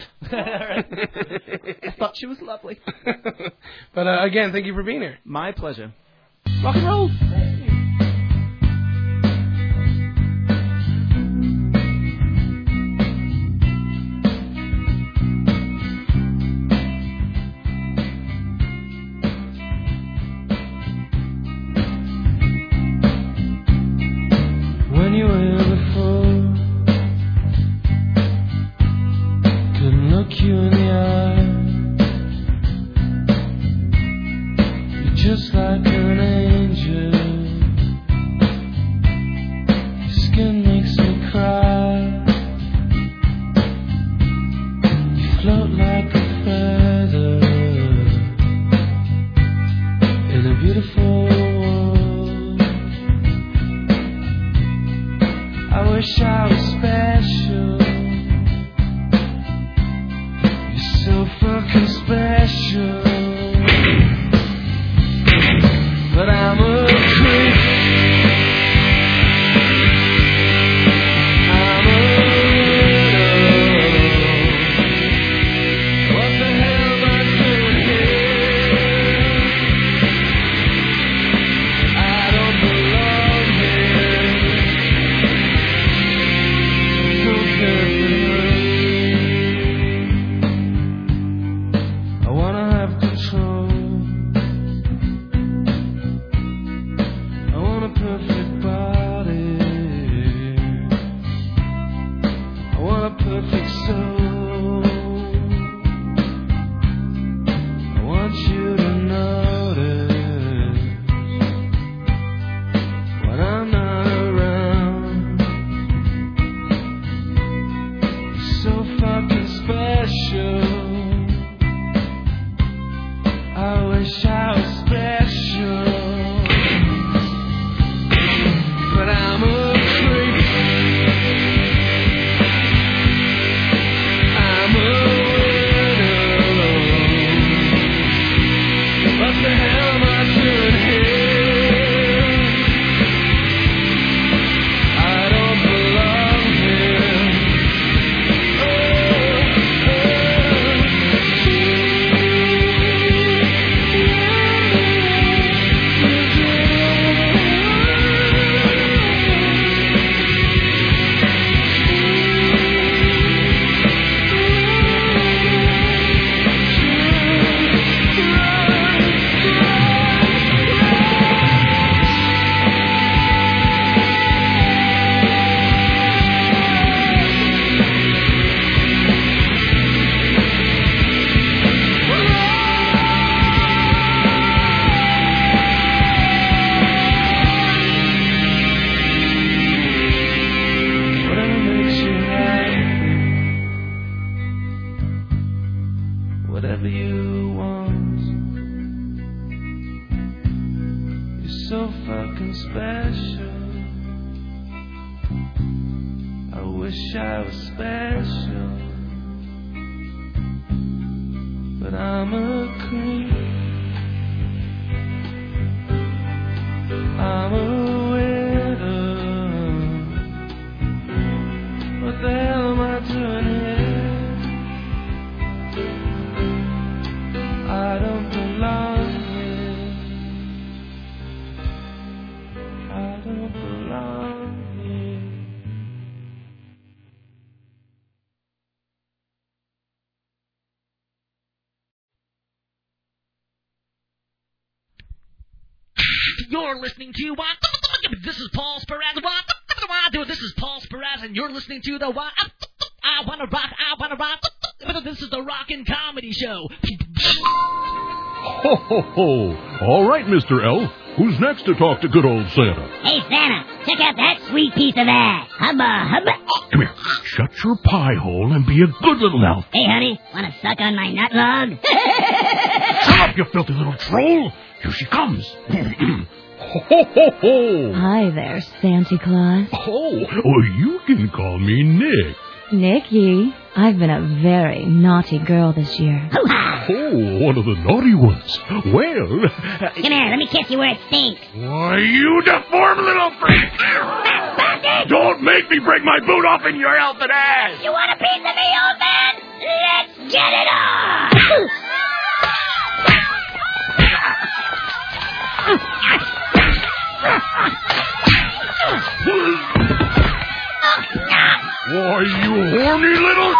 I thought she was lovely. But uh, again, thank you for being here. My pleasure. Rock and roll. When you were before, couldn't look you in the eye. You're just like an angel. Your skin makes me cry. You float like a feather in a beautiful world. I wish I was special. You're so fucking special. But I'm a creep. I'm a widow. What the hell am I doing here? I don't belong here. wish I was special, but I'm a creep. I'm a widow. What the hell am I doing here? I don't belong here. I don't belong here. You're listening to what? This is Paul Spiraz. What? This is Paul Spiraz, and you're listening to the what? I wanna rock. I wanna rock. This is the Rockin' Comedy Show. Ho, ho, ho. All right, Mister Elf. Who's next to talk to good old Santa? Hey, Santa, check out that sweet piece of ass. Hubba, hubba. Come here. Shut your pie hole and be a good little elf. Hey, honey, want to suck on my nut log? Shut up, you filthy little troll. Here she comes. Ho, ho, ho, ho. Hi there, Santa Claus. Oh, well, you can call me Nick. Nicky, I've been a very naughty girl this year. Oh, one of the naughty ones. Well... Come here, let me kiss you where it stinks. Why, you deformed little freak! Don't make me break my boot off in your elfin ass! You want a piece of me, old man? Let's get it on! Why, you horny little...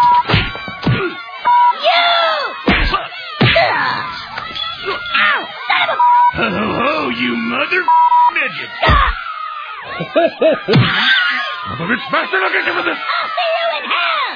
You! Ow! Son of a... Ho, ho, ho, you mother... midget! Son of a bitch bastard, I'll get you with this! I'll see you in hell!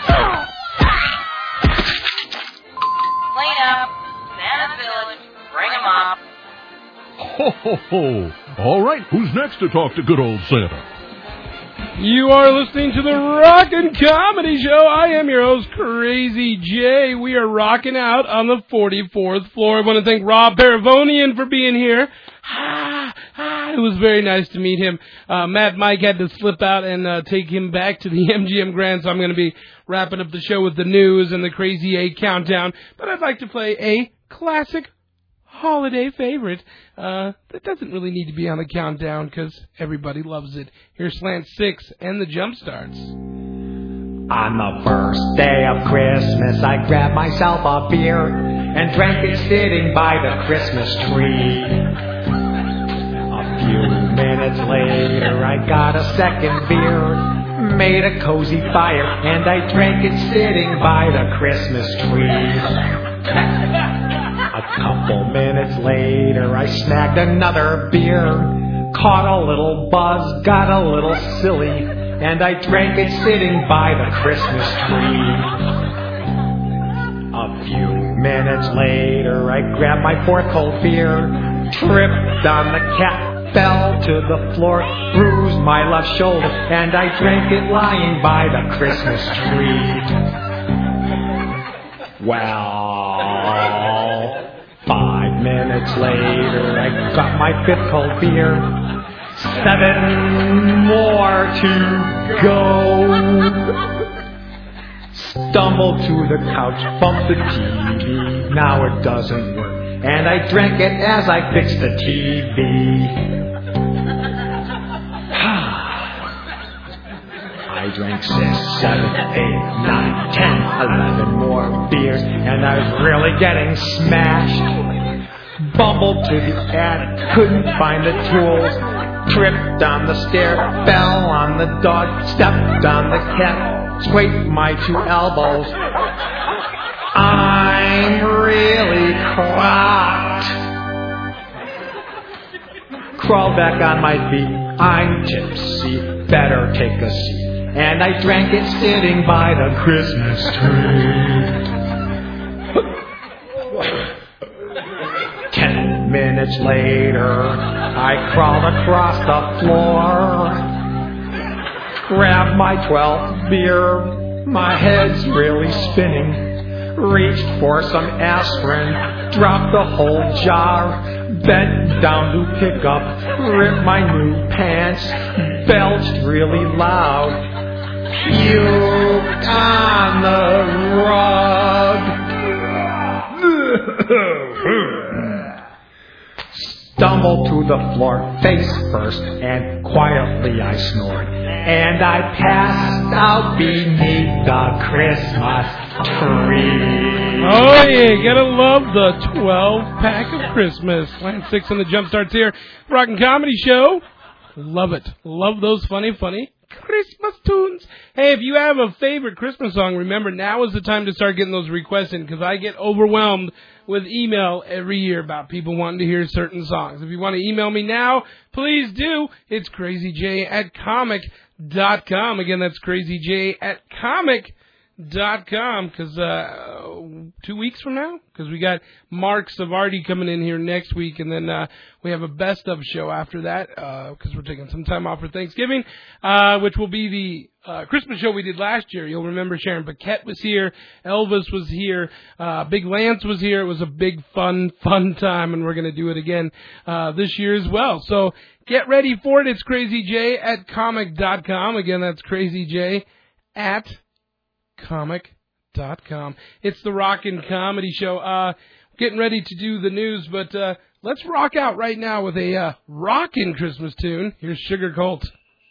Clean up. Santa's village. Bring him up. Ho, ho, ho. All right, who's next to talk to good old Santa? You are listening to the Rockin' Comedy Show. I am your host, Crazy J. We are rocking out on the forty-fourth floor. I want to thank Rob Paravonian for being here. Ah, ah, it was very nice to meet him. Uh, Matt Mike had to slip out and uh, take him back to the M G M Grand, so I'm going to be wrapping up the show with the news and the Crazy eight countdown. But I'd like to play a classic holiday favorite uh, that doesn't really need to be on the countdown because everybody loves it. Here's Slant Six and the Jump Starts. On the first day of Christmas, I grabbed myself a beer and drank it sitting by the Christmas tree. A few minutes later, I got a second beer, made a cozy fire, and I drank it sitting by the Christmas tree. A couple minutes later, I snagged another beer, caught a little buzz, got a little silly, and I drank it sitting by the Christmas tree. A few minutes later, I grabbed my fourth cold beer, tripped on the cat, fell to the floor, bruised my left shoulder, and I drank it lying by the Christmas tree. Well... Five minutes later, I got my fifth cold beer. Seven more to go. Stumbled to the couch, bumped the T V. Now it doesn't work. And I drank it as I fixed the T V. I drank six, seven, eight, nine, ten, eleven more beers, and I was really getting smashed. Bumbled to the attic, couldn't find the tools. Tripped on the stair, fell on the dog, stepped on the cat, scraped my two elbows. I'm really crocked. Crawled back on my feet, I'm tipsy, better take a seat. And I drank it sitting by the Christmas tree. Ten minutes later, I crawled across the floor, grabbed my twelfth beer, my head's really spinning, reached for some aspirin, dropped the whole jar, bent down to pick up, ripped my new pants, belched really loud. puked on the rug. Stumbled to the floor, face first, and quietly I snored. And I passed out beneath the Christmas tree. Oh, yeah, gotta love the twelve pack of Christmas. Lance six on the Jump Starts here. Rockin' Comedy Show. Love it. Love those funny, funny Christmas tunes. Hey, if you have a favorite Christmas song, remember now is the time to start getting those requests in, because I get overwhelmed with email every year about people wanting to hear certain songs. If you want to email me now, please do. It's crazyj at comic dot com. Again, that's crazyj at comic dot com, because uh, two weeks from now, because we got Mark Savardi coming in here next week, and then uh, we have a best of show after that, because uh, we're taking some time off for Thanksgiving, uh, which will be the uh, Christmas show we did last year. You'll remember Sharon Paquette was here, Elvis was here, uh, Big Lance was here. It was a big, fun, fun time, and we're going to do it again uh, this year as well. So get ready for it. It's crazyj at comic dot com. Again, that's crazyj at comic dot com. It's the Rockin' Comedy Show. Uh, getting ready to do the news, but uh, let's rock out right now with a uh, rockin' Christmas tune. Here's Sugar Cult.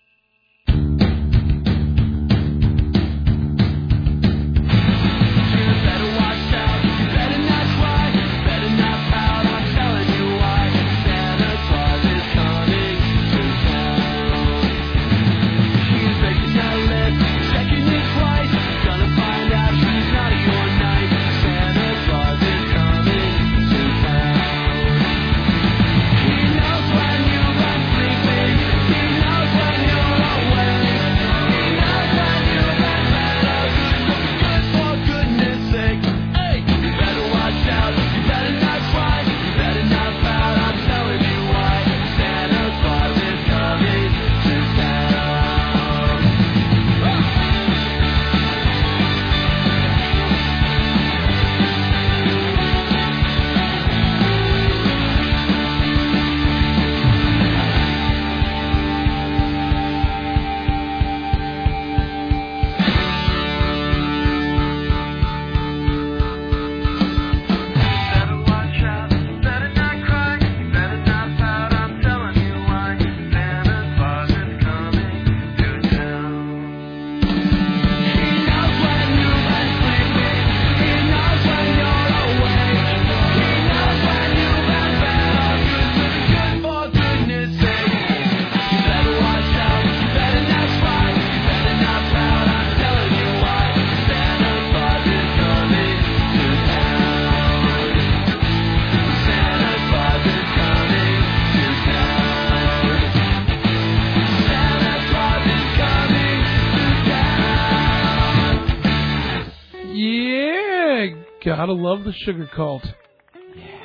Gotta love the Sugar Cult. Yeah.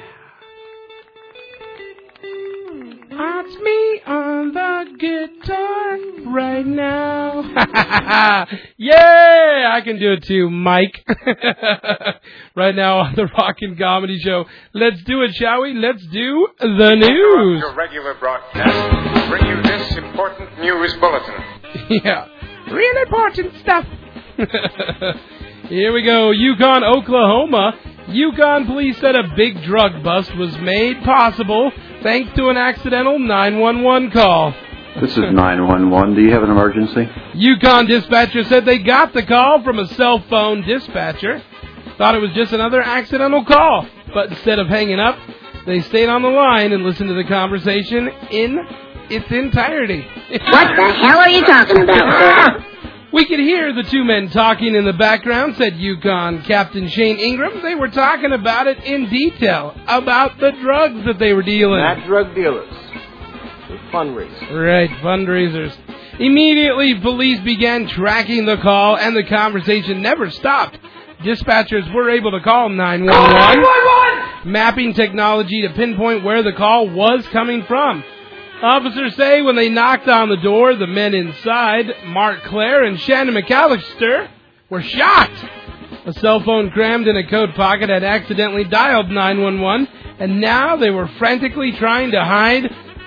That's me on the guitar right now. Yeah, I can do it too, Mike. Right now on the Rockin' Comedy Show. Let's do it, shall we? Let's do the news. Your regular broadcast bring you this important news bulletin. Yeah, real important stuff. Here we go. Yukon, Oklahoma. Yukon police said a big drug bust was made possible thanks to an accidental nine one one call. This is nine one one. Do you have an emergency? Yukon dispatcher said they got the call from a cell phone dispatcher. Thought it was just another accidental call. But instead of hanging up, they stayed on the line and listened to the conversation in its entirety. What the hell are you talking about, sir? We could hear the two men talking in the background, said Yukon Captain Shane Ingram. They were talking about it in detail, about the drugs that they were dealing. Not drug dealers. They're fundraisers. Right, fundraisers. Immediately, police began tracking the call, and the conversation never stopped. Dispatchers were able to call nine one one, mapping technology to pinpoint where the call was coming from. Officers say when they knocked on the door, the men inside, Mark Clare and Shannon McAllister, were shocked. A cell phone crammed in a coat pocket had accidentally dialed nine one one, and now they were frantically trying to hide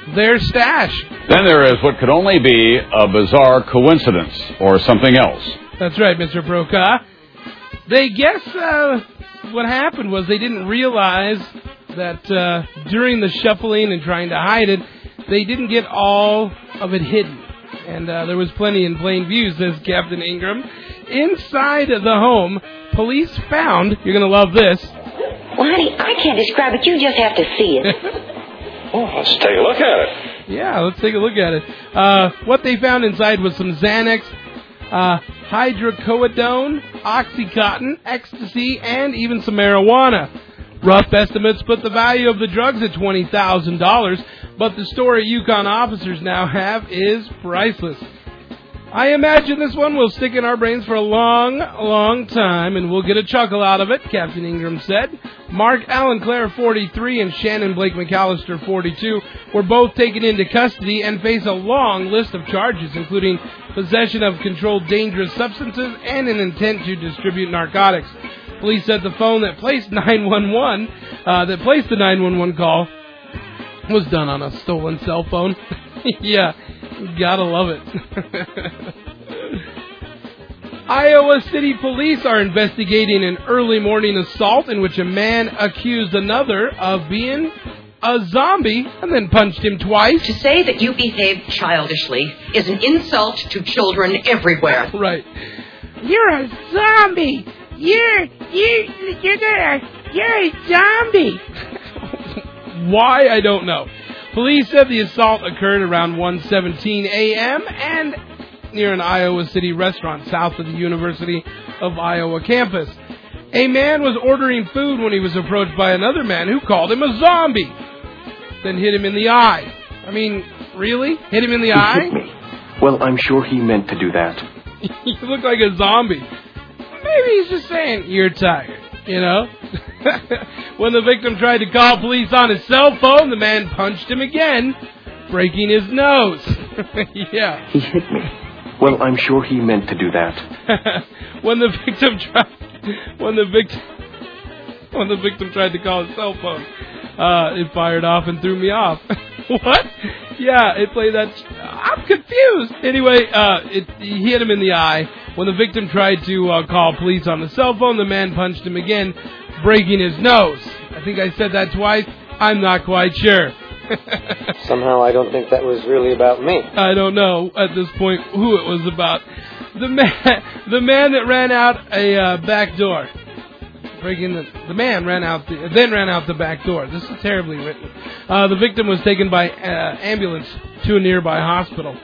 their stash. Then there is what could only be a bizarre coincidence or something else. That's right, Mister Brokaw. They guess uh, what happened was they didn't realize that uh, during the shuffling and trying to hide it, they didn't get all of it hidden. And uh, there was plenty in plain view, says Captain Ingram. Inside the home, police found, you're going to love this. Well, honey, I can't describe it. You just have to see it. Oh, let's take a look at it. Yeah, let's take a look at it. Uh, what they found inside was some Xanax, uh, hydrocodone, Oxycontin, ecstasy, and even some marijuana. Rough estimates put the value of the drugs at twenty thousand dollars, but the story Yukon officers now have is priceless. I imagine this one will stick in our brains for a long, long time, and we'll get a chuckle out of it, Captain Ingram said. Mark Allen Clare, forty-three, and Shannon Blake McAllister, forty-two, were both taken into custody and face a long list of charges, including possession of controlled dangerous substances and an intent to distribute narcotics. Police said the phone that placed nine one one, uh, that placed the nine one one call was done on a stolen cell phone. Yeah, gotta love it. Iowa City police are investigating an early morning assault in which a man accused another of being a zombie and then punched him twice. To say that you behaved childishly is an insult to children everywhere. Right. You're a zombie. You're, you, you're gonna, you're a zombie. Why, I don't know. Police said the assault occurred around one seventeen a.m. and near an Iowa City restaurant south of the University of Iowa campus. A man was ordering food when he was approached by another man who called him a zombie, then hit him in the eye. I mean, really? Hit him in the he eye? Hit me. Well, I'm sure he meant to do that. He looked like a zombie. Maybe he's just saying, you're tired, you know? When the victim tried to call police on his cell phone, the man punched him again, breaking his nose. Yeah. He hit me. Well, I'm sure he meant to do that. When the victim tried, when the victim, when the victim tried to call his cell phone, uh, it fired off and threw me off. What? Yeah, it played that. I'm confused. Anyway, uh, it, he hit him in the eye. When the victim tried to uh, call police on the cell phone, the man punched him again, breaking his nose. I think I said that twice. I'm not quite sure. Somehow I don't think that was really about me. I don't know at this point who it was about. The man, the man that ran out a uh, back door. Breaking the, the man ran out, the, then ran out the back door. This is terribly written. Uh, the victim was taken by uh, ambulance to a nearby hospital.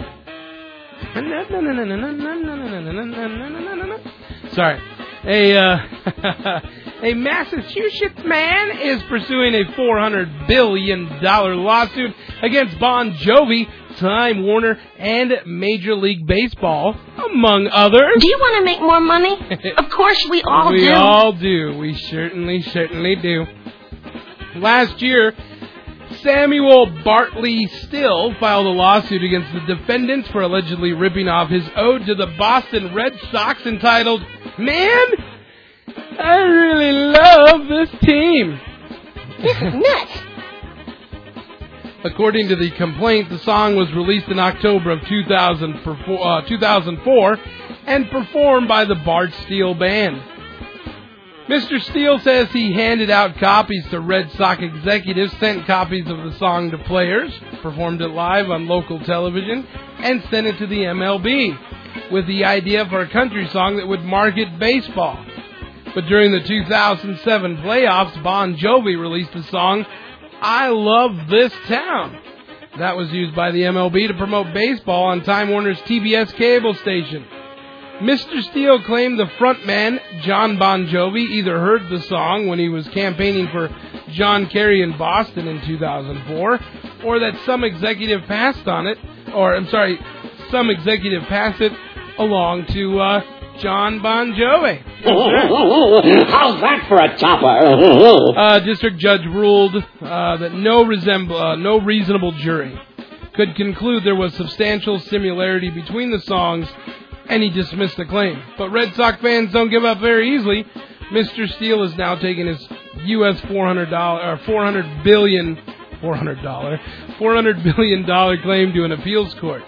Sorry. A uh, a Massachusetts man is pursuing a four hundred billion dollars lawsuit against Bon Jovi, Time Warner, and Major League Baseball, among others. Do you want to make more money? Of course we all we do. We all do. We certainly, certainly do. Last year, Samuel Bartley Still filed a lawsuit against the defendants for allegedly ripping off his ode to the Boston Red Sox entitled, "Man, I really love this team." This is nuts. According to the complaint, the song was released in October of two thousand four and performed by the Bart Steele Band. Mister Steele says he handed out copies to Red Sox executives, sent copies of the song to players, performed it live on local television, and sent it to the M L B with the idea for a country song that would market baseball. But during the two thousand seven playoffs, Bon Jovi released the song, "I Love This Town." That was used by the M L B to promote baseball on Time Warner's T B S cable station. Mister Steele claimed the frontman, John Bon Jovi, either heard the song when he was campaigning for John Kerry in Boston in two thousand four, or that some executive passed on it, or, I'm sorry, some executive passed it along to uh, John Bon Jovi. How's that for a topper? uh, district judge ruled uh, that no, resemb- uh, no reasonable jury could conclude there was substantial similarity between the songs, and he dismissed the claim. But Red Sox fans don't give up very easily. Mister Steele is now taking his U S four hundred dollars or four hundred billion four hundred dollars, four hundred billion dollars claim to an appeals court.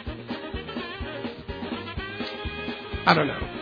I don't know.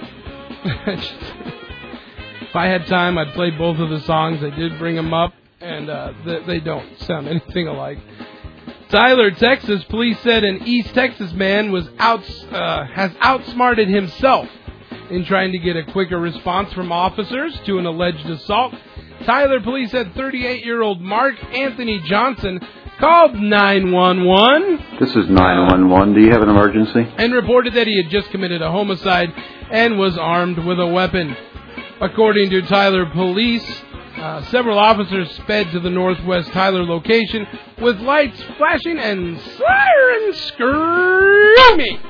If I had time, I'd play both of the songs. I did bring them up, and uh, they, they don't sound anything alike. Tyler, Texas, police said an East Texas man was out, uh, has outsmarted himself in trying to get a quicker response from officers to an alleged assault. Tyler police said thirty-eight-year-old Mark Anthony Johnson called nine one one. This is nine one one. Do you have an emergency? And reported that he had just committed a homicide and was armed with a weapon. According to Tyler police, uh, several officers sped to the northwest Tyler location with lights flashing and sirens screaming.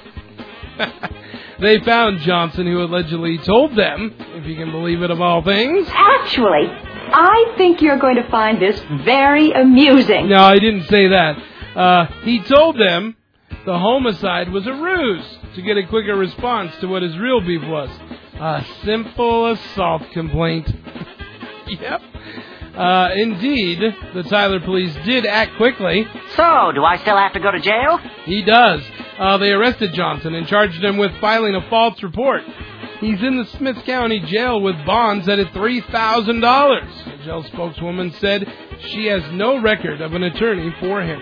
They found Johnson, who allegedly told them, if you can believe it of all things. Actually, I think you're going to find this very amusing. No, I didn't say that. Uh, he told them the homicide was a ruse to get a quicker response to what his real beef was. A simple assault complaint. Yep. Uh, indeed, the Tyler police did act quickly. So, do I still have to go to jail? He does. Uh, they arrested Johnson and charged him with filing a false report. He's in the Smith County jail with bonds set at three thousand dollars. The jail spokeswoman said she has no record of an attorney for him.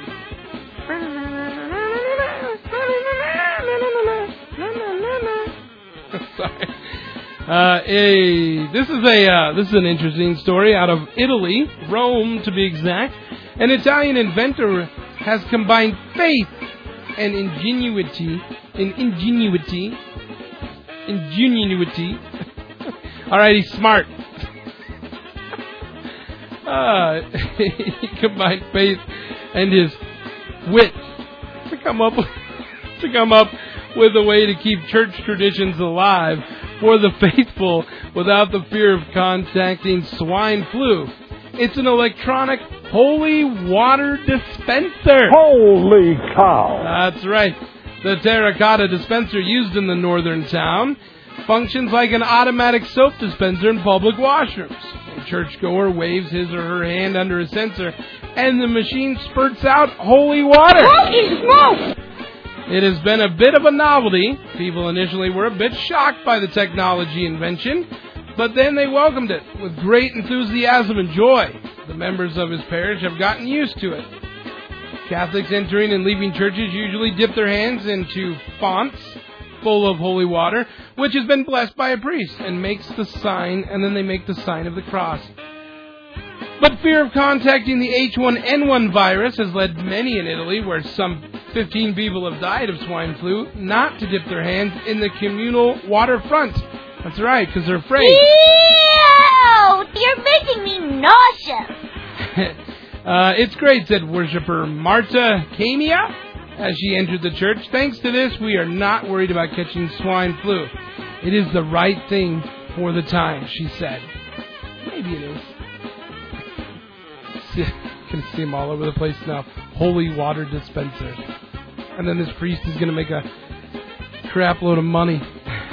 Sorry. Uh, a, this is a uh, this is an interesting story out of Italy, Rome to be exact. An Italian inventor has combined faith and ingenuity, in ingenuity, ingenuity. All right, he's smart. Uh, he combined faith and his wit to come up to come up with a way to keep church traditions alive for the faithful without the fear of contacting swine flu. It's an electronic holy water dispenser. Holy cow! That's right. The terracotta dispenser used in the northern town functions like an automatic soap dispenser in public washrooms. A churchgoer waves his or her hand under a sensor, and the machine spurts out holy water. Holy smoke! It has been a bit of a novelty. People initially were a bit shocked by the technology invention, but then they welcomed it with great enthusiasm and joy. The members of his parish have gotten used to it. Catholics entering and leaving churches usually dip their hands into fonts full of holy water, which has been blessed by a priest, and makes the sign, and then they make the sign of the cross. But fear of contacting the H one N one virus has led many in Italy, where some fifteen people have died of swine flu, not to dip their hands in the communal waterfront. That's right, because they're afraid. Ew! You're making me nauseous. uh, it's great, said worshiper Marta Camia as she entered the church. Thanks to this, we are not worried about catching swine flu. It is the right thing for the time, she said. Maybe it is. You can see them all over the place now. Holy water dispenser. And then this priest is going to make a crap load of money.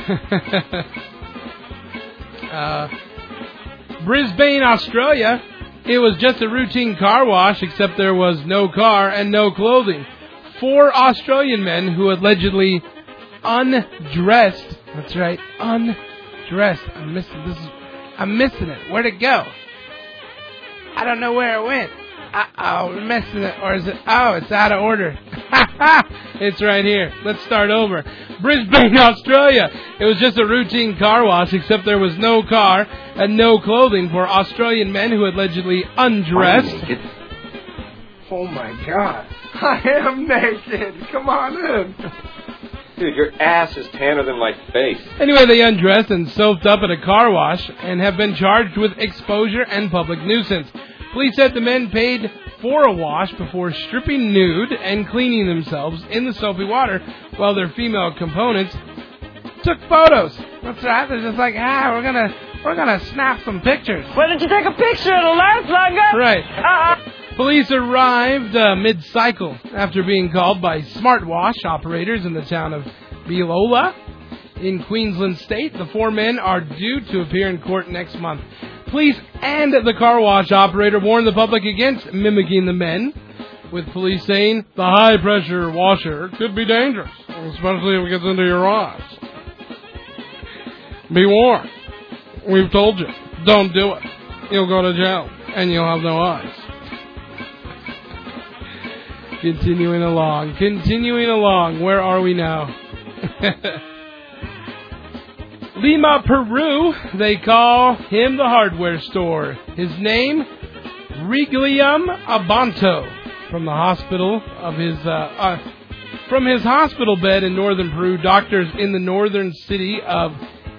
uh, Brisbane, Australia. It was just a routine car wash, except there was no car and no clothing. Four Australian men who allegedly undressed. That's right, undressed. I'm missing this. Is, I'm missing it. Where'd it go? I don't know where it went. Uh-oh, we're missing it. Or is it? Oh, it's out of order. It's right here. Let's start over. Brisbane, Australia. It was just a routine car wash, except there was no car and no clothing for Australian men who allegedly undressed. Oh, my God. I am naked. Come on in. Dude, your ass is tanner than my face. Anyway, they undressed and soaped up at a car wash and have been charged with exposure and public nuisance. Police said the men paid for a wash before stripping nude and cleaning themselves in the soapy water, while their female components took photos. That's right. They're just like, ah, we're gonna we're gonna snap some pictures. Why didn't you take a picture? It'll last longer. Right. Uh-uh. Police arrived uh, mid-cycle after being called by smartwash operators in the town of Bilola in Queensland State. The four men are due to appear in court next month. Police and the car wash operator warned the public against mimicking the men, with police saying the high-pressure washer could be dangerous, especially if it gets into your eyes. Be warned. We've told you. Don't do it. You'll go to jail, and you'll have no eyes. Continuing along. Continuing along. Where are we now? Lima, Peru. They call him the hardware store. His name, Reglium Abanto. From the hospital of his, uh, uh, from his hospital bed in northern Peru, doctors in the northern city of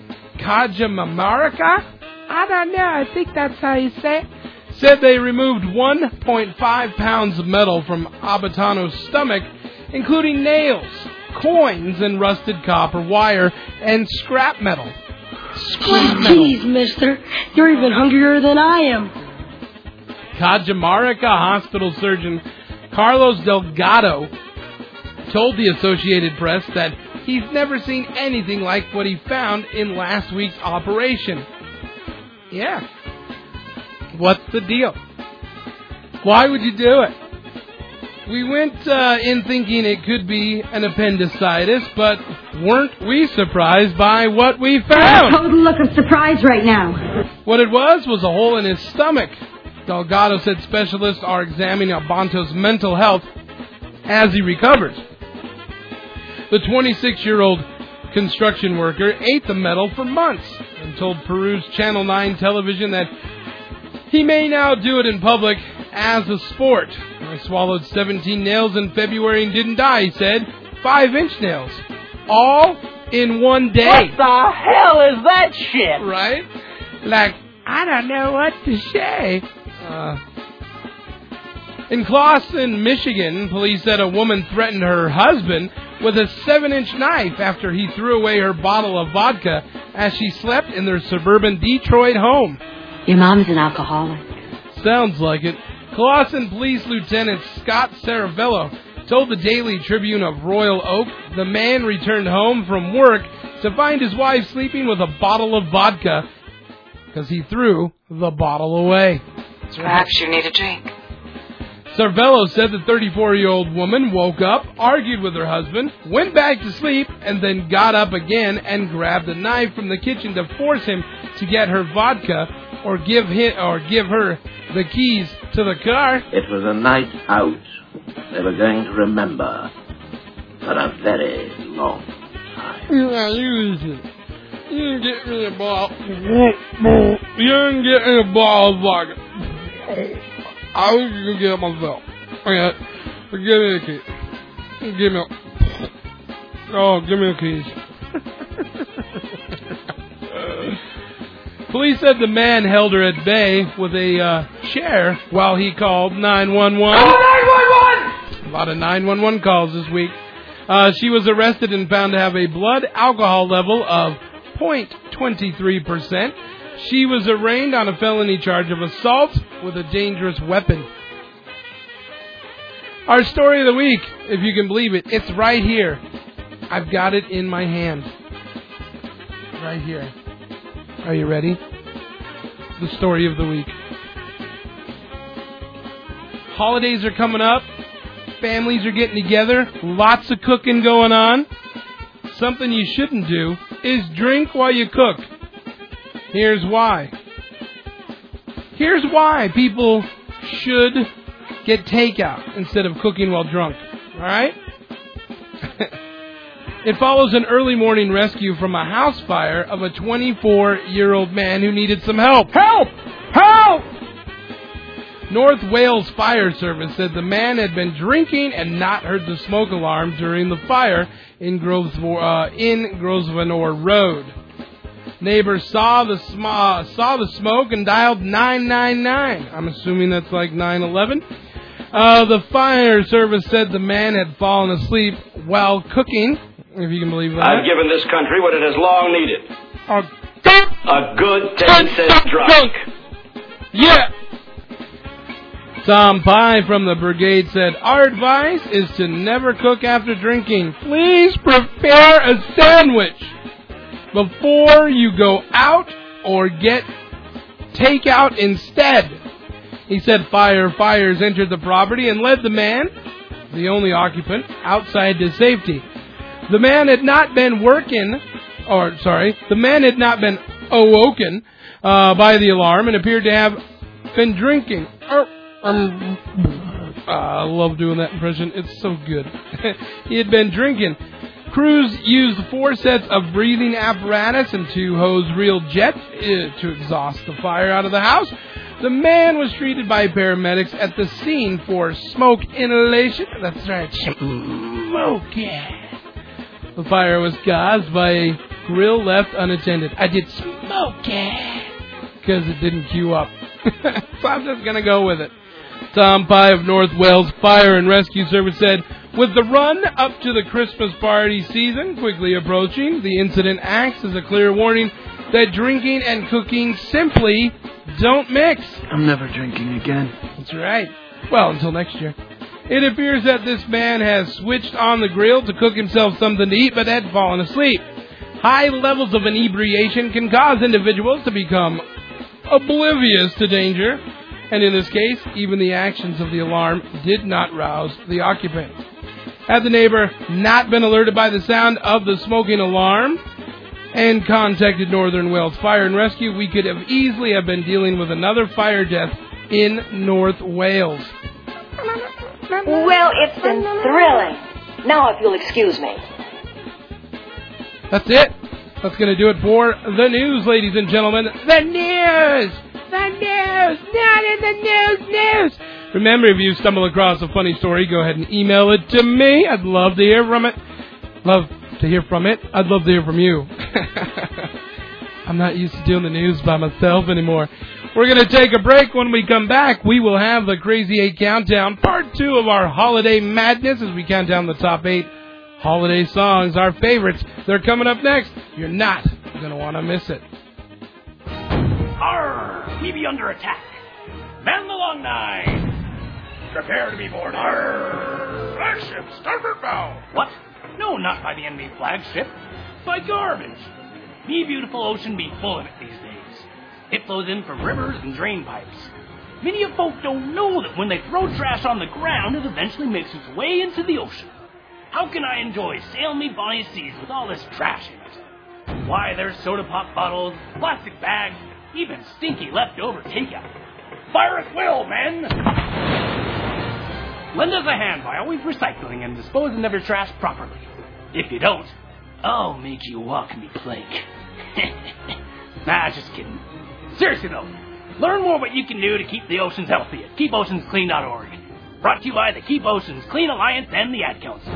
Cajamarca, I don't know, I think that's how you say it, said they removed one point five pounds of metal from Abantano's stomach, including nails, coins, and rusted copper wire, and scrap metal. Scrap Jeez, mister, you're even hungrier than I am. Cajamarca hospital surgeon Carlos Delgado told the Associated Press that he's never seen anything like what he found in last week's operation. Yeah. What's the deal? Why would you do it? We went uh, in thinking it could be an appendicitis, but weren't we surprised by what we found? Total look of surprise right now. What it was was a hole in his stomach. Delgado said specialists are examining Abanto's mental health as he recovers. The twenty-six-year-old construction worker ate the metal for months and told Peru's Channel nine television that he may now do it in public as a sport. I swallowed seventeen nails in February and didn't die, he said. Five-inch nails. All in one day. What the hell is that shit? Right? Like, I don't know what to say. Uh, in Clawson, Michigan, police said a woman threatened her husband with a seven-inch knife after he threw away her bottle of vodka as she slept in their suburban Detroit home. Your mom's an alcoholic. Sounds like it. Clawson Police Lieutenant Scott Saravello told the Daily Tribune of Royal Oak the man returned home from work to find his wife sleeping with a bottle of vodka because he threw the bottle away. Perhaps you need a drink. Cervello said the thirty-four-year-old woman woke up, argued with her husband, went back to sleep, and then got up again and grabbed a knife from the kitchen to force him to get her vodka or give him, or give her the keys to the car. It was a night out they were going to remember for a very long time. Yeah, use it. You can get me a bottle. You can get me a bottle of vodka. I was going to get it myself. Okay. Give me the keys. Give me a... Oh, give me the keys. Police said the man held her at bay with a uh, chair while he called nine one one. Oh, nine one one! A lot of nine one one calls this week. Uh, she was arrested and found to have a blood alcohol level of zero point two three percent. She was arraigned on a felony charge of assault with a dangerous weapon. Our story of the week, if you can believe it, it's right here. I've got it in my hand. Right here. Are you ready? The story of the week. Holidays are coming up. Families are getting together. Lots of cooking going on. Something you shouldn't do is drink while you cook. Here's why. Here's why people should get takeout instead of cooking while drunk. All right? It follows an early morning rescue from a house fire of a twenty-four-year-old man who needed some help. Help! Help! North Wales Fire Service said the man had been drinking and not heard the smoke alarm during the fire in, Grosvenor, uh, in Grosvenor Road. Neighbors saw the sm- uh, saw the smoke and dialed nine nine nine. I'm assuming that's like nine one one. Uh, the fire service said the man had fallen asleep while cooking, if you can believe that. I've given this country what it has long needed. A, A good ten-cent drunk. Yeah. Tom Pye from the brigade said, our advice is to never cook after drinking. Please prepare a sandwich before you go out or get takeout instead. He said firefighters entered the property and led the man, the only occupant, outside to safety. The man had not been working, or sorry, the man had not been awoken uh, by the alarm and appeared to have been drinking. Uh, um, uh, I love doing that impression. It's so good. He had been drinking. Crews used four sets of breathing apparatus and two hose-reel jets uh, to exhaust the fire out of the house. The man was treated by paramedics at the scene for smoke inhalation. That's right, smoke. The fire was caused by a grill left unattended. I did smoke because it didn't queue up. So I'm just going to go with it. Tom Pye of North Wales Fire and Rescue Service said, with the run up to the Christmas party season quickly approaching, the incident acts as a clear warning that drinking and cooking simply don't mix. I'm never drinking again. That's right. Well, until next year. It appears that this man has switched on the grill to cook himself something to eat, but had fallen asleep. High levels of inebriation can cause individuals to become oblivious to danger, and in this case, even the actions of the alarm did not rouse the occupant. Had the neighbor not been alerted by the sound of the smoking alarm and contacted Northern Wales Fire and Rescue, we could have easily have been dealing with another fire death in North Wales. Well, it's been thrilling. Now, if you'll excuse me. That's it. That's going to do it for the news, ladies and gentlemen. The news! The news! Not in the news, news! Remember, if you stumble across a funny story, go ahead and email it to me. I'd love to hear from it. Love to hear from it. I'd love to hear from you. I'm not used to doing the news by myself anymore. We're going to take a break. When we come back, we will have the Crazy eight Countdown, part two of our holiday madness as we count down the top eight holiday songs, our favorites. They're coming up next. You're not going to want to miss it. Arr! We be under attack. Man the long nine. Prepare to be boarded. Arr! Flagship, starboard bow. What? No, not by the enemy flagship. By garbage. Me beautiful ocean be full of it these days. It flows in from rivers and drain pipes. Many of folk don't know that when they throw trash on the ground, it eventually makes its way into the ocean. How can I enjoy sail me bonny seas with all this trash in it? Why, there's soda pop bottles, plastic bags, even stinky leftover takeout. Fire at will, men! Lend us a hand by always recycling and disposing of your trash properly. If you don't, I'll make you walk me plank. Nah, just kidding. Seriously though, learn more what you can do to keep the oceans healthy at keep oceans clean dot org. Brought to you by the Keep Oceans Clean Alliance and the Ad Council.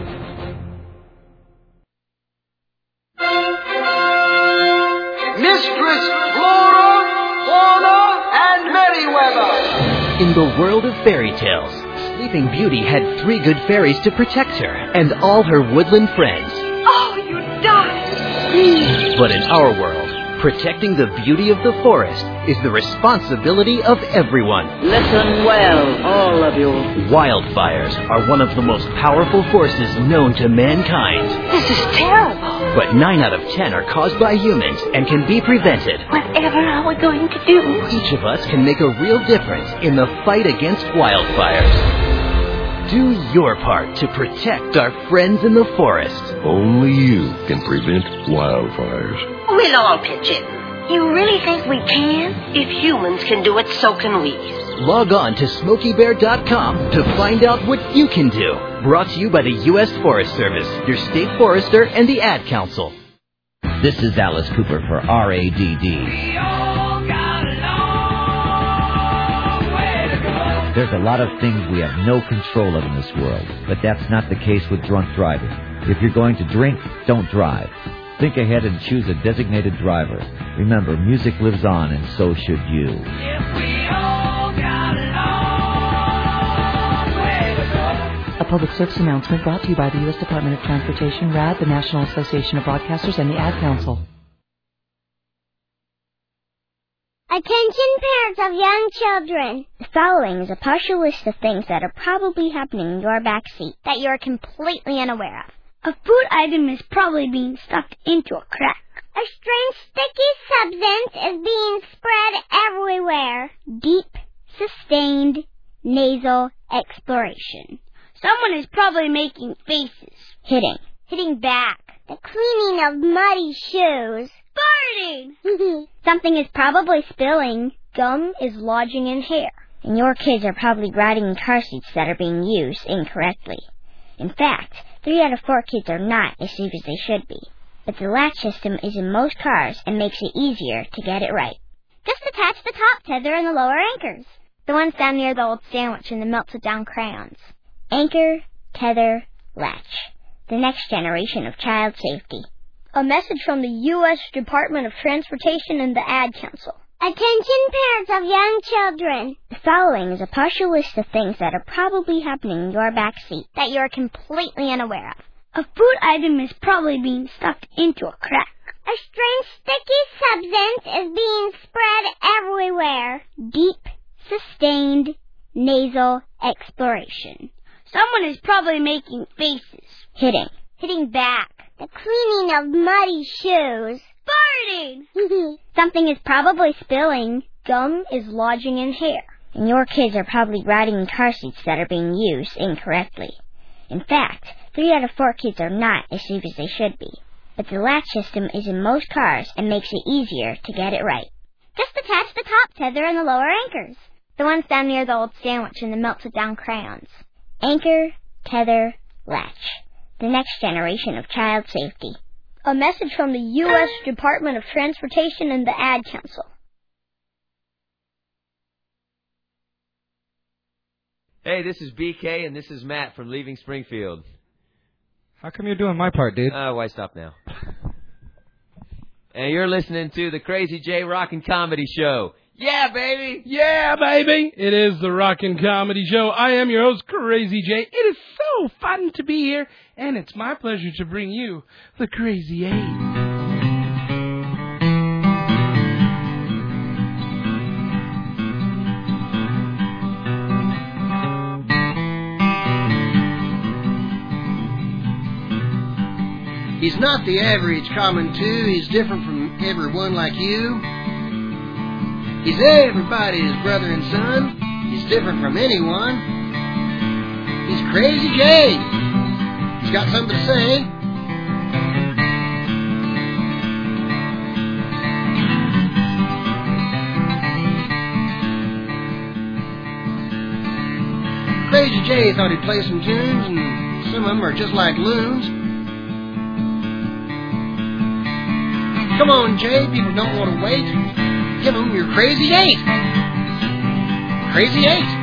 Mistress Flora, Fauna, and Merryweather. In the world of fairy tales, Sleeping Beauty had three good fairies to protect her and all her woodland friends. Oh, you died! But in our world, protecting the beauty of the forest is the responsibility of everyone. Listen well, all of you. Wildfires are one of the most powerful forces known to mankind. This is terrible. But nine out of ten are caused by humans and can be prevented. Whatever are we going to do? Each of us can make a real difference in the fight against wildfires. Do your part to protect our friends in the forest. Only you can prevent wildfires. We'll all pitch in. You really think we can? If humans can do it, so can we. Log on to Smokey Bear dot com to find out what you can do. Brought to you by the U S Forest Service, your state forester, and the Ad Council. This is Alice Cooper for R A D D. There's a lot of things we have no control of in this world, but that's not the case with drunk driving. If you're going to drink, don't drive. Think ahead and choose a designated driver. Remember, music lives on, and so should you. A public service announcement brought to you by the U S Department of Transportation, R A D, the National Association of Broadcasters, and the Ad Council. Attention parents of young children. The following is a partial list of things that are probably happening in your back seat that you're completely unaware of. A food item is probably being stuffed into a crack. A strange sticky substance is being spread everywhere. Deep, sustained, nasal exploration. Someone is probably making faces. Hitting. Hitting back. The cleaning of muddy shoes. Farting! Something is probably spilling. Gum is lodging in hair. And your kids are probably riding in car seats that are being used incorrectly. In fact, three out of four kids are not as safe as they should be. But the latch system is in most cars and makes it easier to get it right. Just attach the top tether and the lower anchors. The ones down near the old sandwich and the melted down crayons. Anchor, tether, latch. The next generation of child safety. A message from the U S Department of Transportation and the Ad Council. Attention parents of young children. The following is a partial list of things that are probably happening in your back seat that you're completely unaware of. A food item is probably being stuffed into a crack. A strange sticky substance is being spread everywhere. Deep, sustained, nasal exploration. Someone is probably making faces. Hitting. Hitting back. The cleaning of muddy shoes. Farting! Something is probably spilling. Gum is lodging in hair. And your kids are probably riding in car seats that are being used incorrectly. In fact, three out of four kids are not as safe as they should be. But the latch system is in most cars and makes it easier to get it right. Just attach the top tether and the lower anchors. The ones down near the old sandwich and the melted down crayons. Anchor, tether, latch. The next generation of child safety. A message from the U S Department of Transportation and the Ad Council. Hey, this is B K and this is Matt from Leaving Springfield. How come you're doing my part, dude? Oh, uh, why stop now? And you're listening to the Crazy J Rockin' Comedy Show. Yeah, baby! Yeah, baby! It is the Rockin' Comedy Show. I am your host, Crazy J. It is so fun to be here, and it's my pleasure to bring you the Crazy Eight. He's not the average common two. He's different from everyone like you. He's everybody's brother and son. He's different from anyone. He's Crazy J. He's got something to say. Crazy J thought he'd play some tunes, and some of them are just like loons. Come on, Jay, people don't want to wait. Give them your Crazy Eight. Crazy Eight.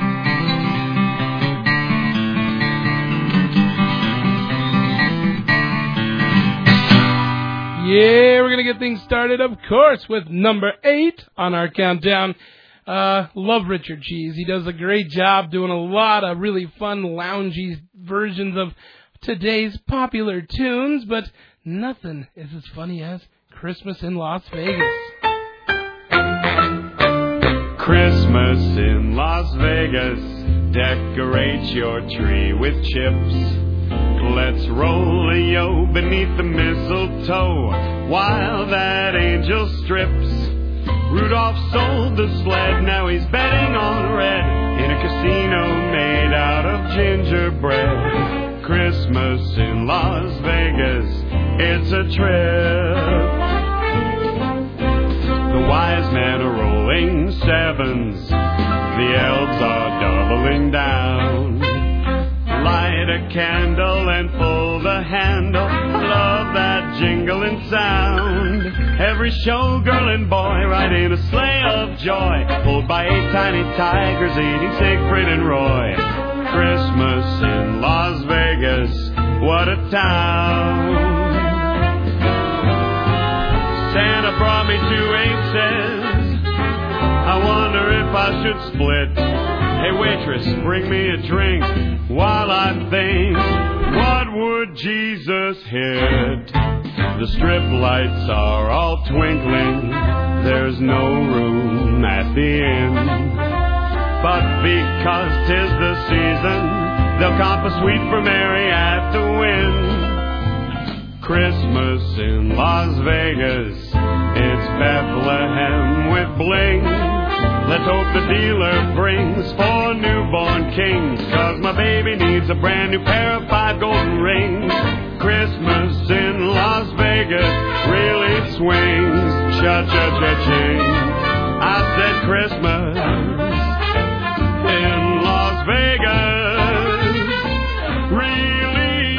Yeah, we're going to get things started, of course, with number eight on our countdown. Uh, love Richard Cheese. He does a great job doing a lot of really fun, loungy versions of today's popular tunes, but nothing is as funny as Christmas in Las Vegas. Christmas in Las Vegas, decorate your tree with chips. Let's roll a yo beneath the mistletoe while that angel strips. Rudolph sold the sled, now he's betting on red in a casino made out of gingerbread. Christmas in Las Vegas, it's a trip. The wise men are rolling sevens, the elves are doubling down. Light a candle and pull the handle, love that jingling sound. Every showgirl and boy ride in a sleigh of joy, pulled by eight tiny tigers eating Siegfried and Roy. Christmas in Las Vegas, what a town. Santa brought me two aces, I wonder if I should split. Hey waitress, bring me a drink while I think, what would Jesus hit? The strip lights are all twinkling, there's no room at the inn. But because 'tis the season, they'll comp a suite for Mary at the Wynn. Christmas in Las Vegas. It's Bethlehem with bling. Let's hope the dealer brings four newborn kings, 'cause my baby needs a brand new pair of five golden rings. Christmas in Las Vegas really swings. Cha-cha-cha-ching. I said Christmas in Las Vegas really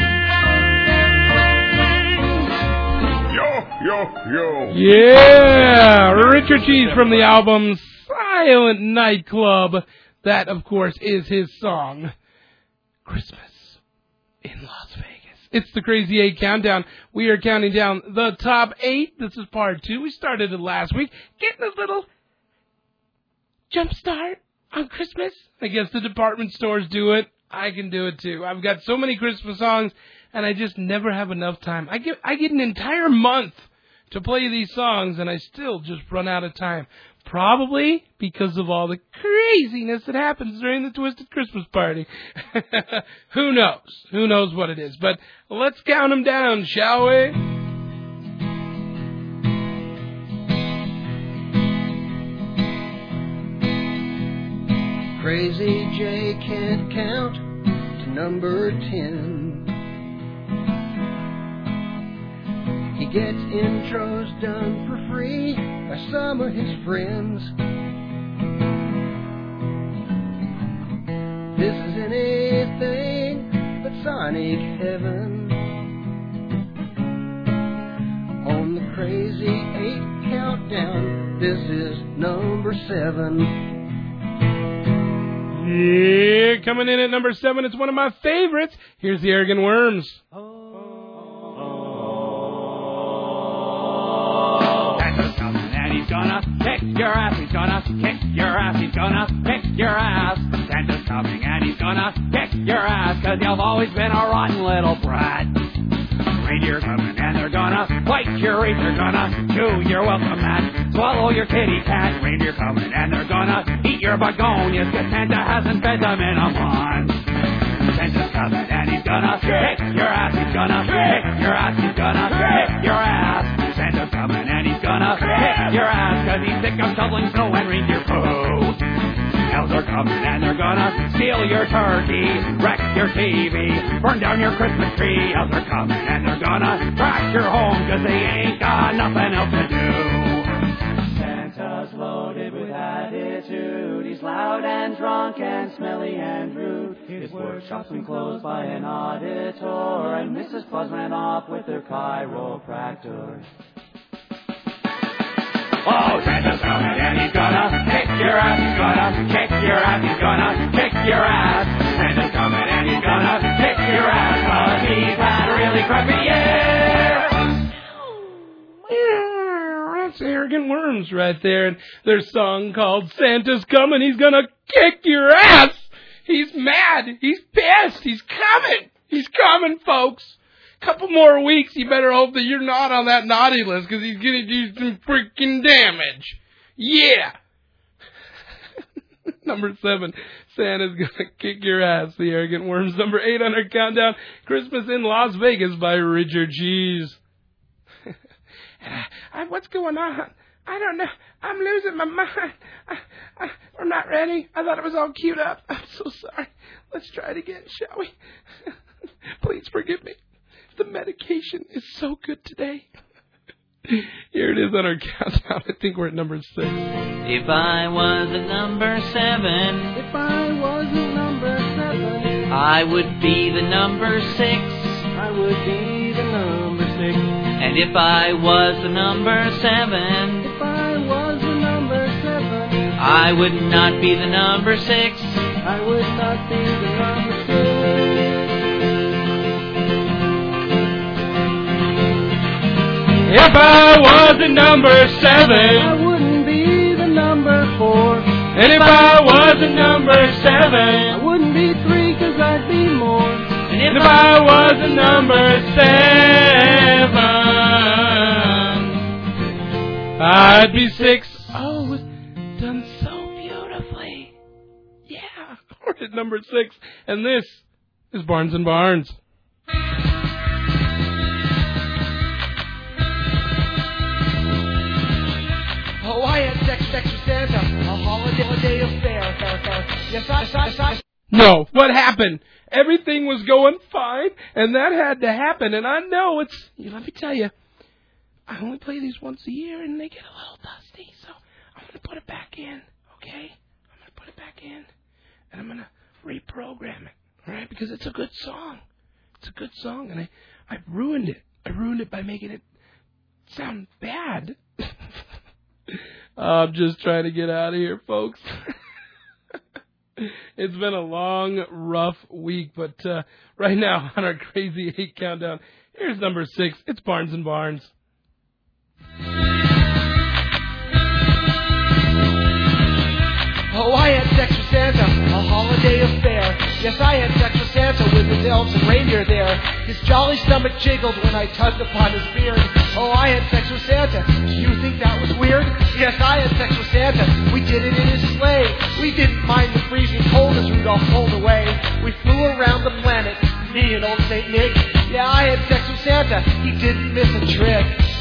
swings. Yo, yo, yo. Yeah, Richard Cheese from the album Silent Nightclub. That, of course, is his song, Christmas in Las Vegas. It's the Crazy Eight Countdown. We are counting down the top eight. This is part two. We started it last week, getting a little jump start on Christmas. I guess the department stores do it. I can do it too. I've got so many Christmas songs, and I just never have enough time. I get I get an entire month to play these songs, and I still just run out of time. Probably because of all the craziness that happens during the Twisted Christmas Party. Who knows? Who knows what it is? But let's count them down, shall we? Crazy J can't count to number ten. He gets intros done for free by some of his friends. This isn't anything but Sonic heaven. On the Crazy Eight Countdown, this is number seven. Yeah, coming in at number seven, it's one of my favorites. Here's the Arrogant Worms. Oh. Gonna kick your ass, he's gonna kick your ass, he's gonna kick your ass. Santa's coming and he's gonna kick your ass, 'cause you've always been a rotten little brat. Reindeer coming and they're gonna bite your ears, they're gonna chew your welcome mat, swallow your kitty cat. Reindeer coming and they're gonna eat your begonias, 'cause Santa hasn't fed them in a month. Santa's coming and he's gonna kick your ass, he's gonna kick your ass, he's gonna kick your ass. Santa's coming and he's gonna kick your ass, 'cause he's sick of shoveling snow and reindeer poo. Elves are coming and they're gonna steal your turkey, wreck your T V, burn down your Christmas tree. Elves are coming and they're gonna trash your home, 'cause they ain't got nothing else to do. Santa's loaded with attitude, he's loud and drunk and smelly and rude. His workshop's been closed by an auditor, and Missus Claus ran off with her chiropractor. Oh, Santa's coming and he's gonna kick your ass, he's gonna kick your ass, he's gonna kick your ass. Santa's coming and he's gonna kick your ass, 'cause he's had a really crappy year. That's Arrogant Worms right there, and their song called Santa's Coming, he's gonna kick your ass. He's mad, he's pissed, he's coming, he's coming, folks. Couple more weeks, you better hope that you're not on that naughty list, because he's gonna do some freaking damage. Yeah. Number seven, Santa's gonna kick your ass, the Arrogant Worms. Number eight on our countdown, Christmas in Las Vegas by Richard Cheese. I, I, what's going on? I don't know. I'm losing my mind. I, I, we're not ready. I thought it was all queued up. I'm so sorry. Let's try it again, shall we? Please forgive me. The medication is so good today. Here it is on our countdown. I think we're at number six. If I was a number seven, if I was a number seven, I would be the number six. I would be the number six. And if I was the number seven, if I was the number seven, I would not be the number six. I would not be the number six. If I was the number seven, I wouldn't be the number four. And if I was the number seven, I wouldn't be three, 'cause I'd be more. And if I was the number seven, I'd be six. Oh, it's done so beautifully. Yeah, we're at number six, and this is Barnes and Barnes. holiday affair. Fair, fair. Yes, I, yes, I, yes, I. No, what happened? Everything was going fine, and that had to happen. And I know it's, let me tell you, I only play these once a year, and they get a little dusty, so I'm going to put it back in, okay? I'm going to put it back in, and I'm going to reprogram it, all right? Because it's a good song. It's a good song, and I, I ruined it. I ruined it by making it sound bad. I'm just trying to get out of here, folks. It's been a long, rough week, but uh, right now on our Crazy eight countdown, here's number six. It's Barnes and Barnes. Oh, I had sex with Santa, a holiday affair. Yes, I had sex with Santa with his elves and reindeer there. His jolly stomach jiggled when I tugged upon his beard. Oh, I had sex with Santa. Do you think that was weird? Yes, I had sex with Santa. We did it in his sleigh. We didn't mind the freezing cold as Rudolph pulled away. We flew around the planet, me and old Saint Nick. Yeah, I had sex with Santa. He didn't miss a trick.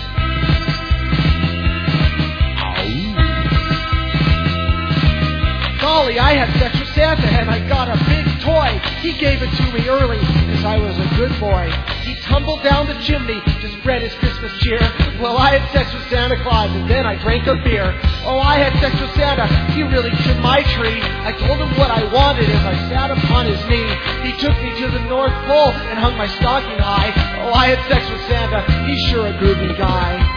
Golly, I had sex with Santa and I got a big toy. He gave it to me early because I was a good boy. He tumbled down the chimney to spread his Christmas cheer. Well, I had sex with Santa Claus and then I drank a beer. Oh, I had sex with Santa. He really trimmed my tree. I told him what I wanted as I sat upon his knee. He took me to the North Pole and hung my stocking high. Oh, I had sex with Santa. He's sure a groovy guy.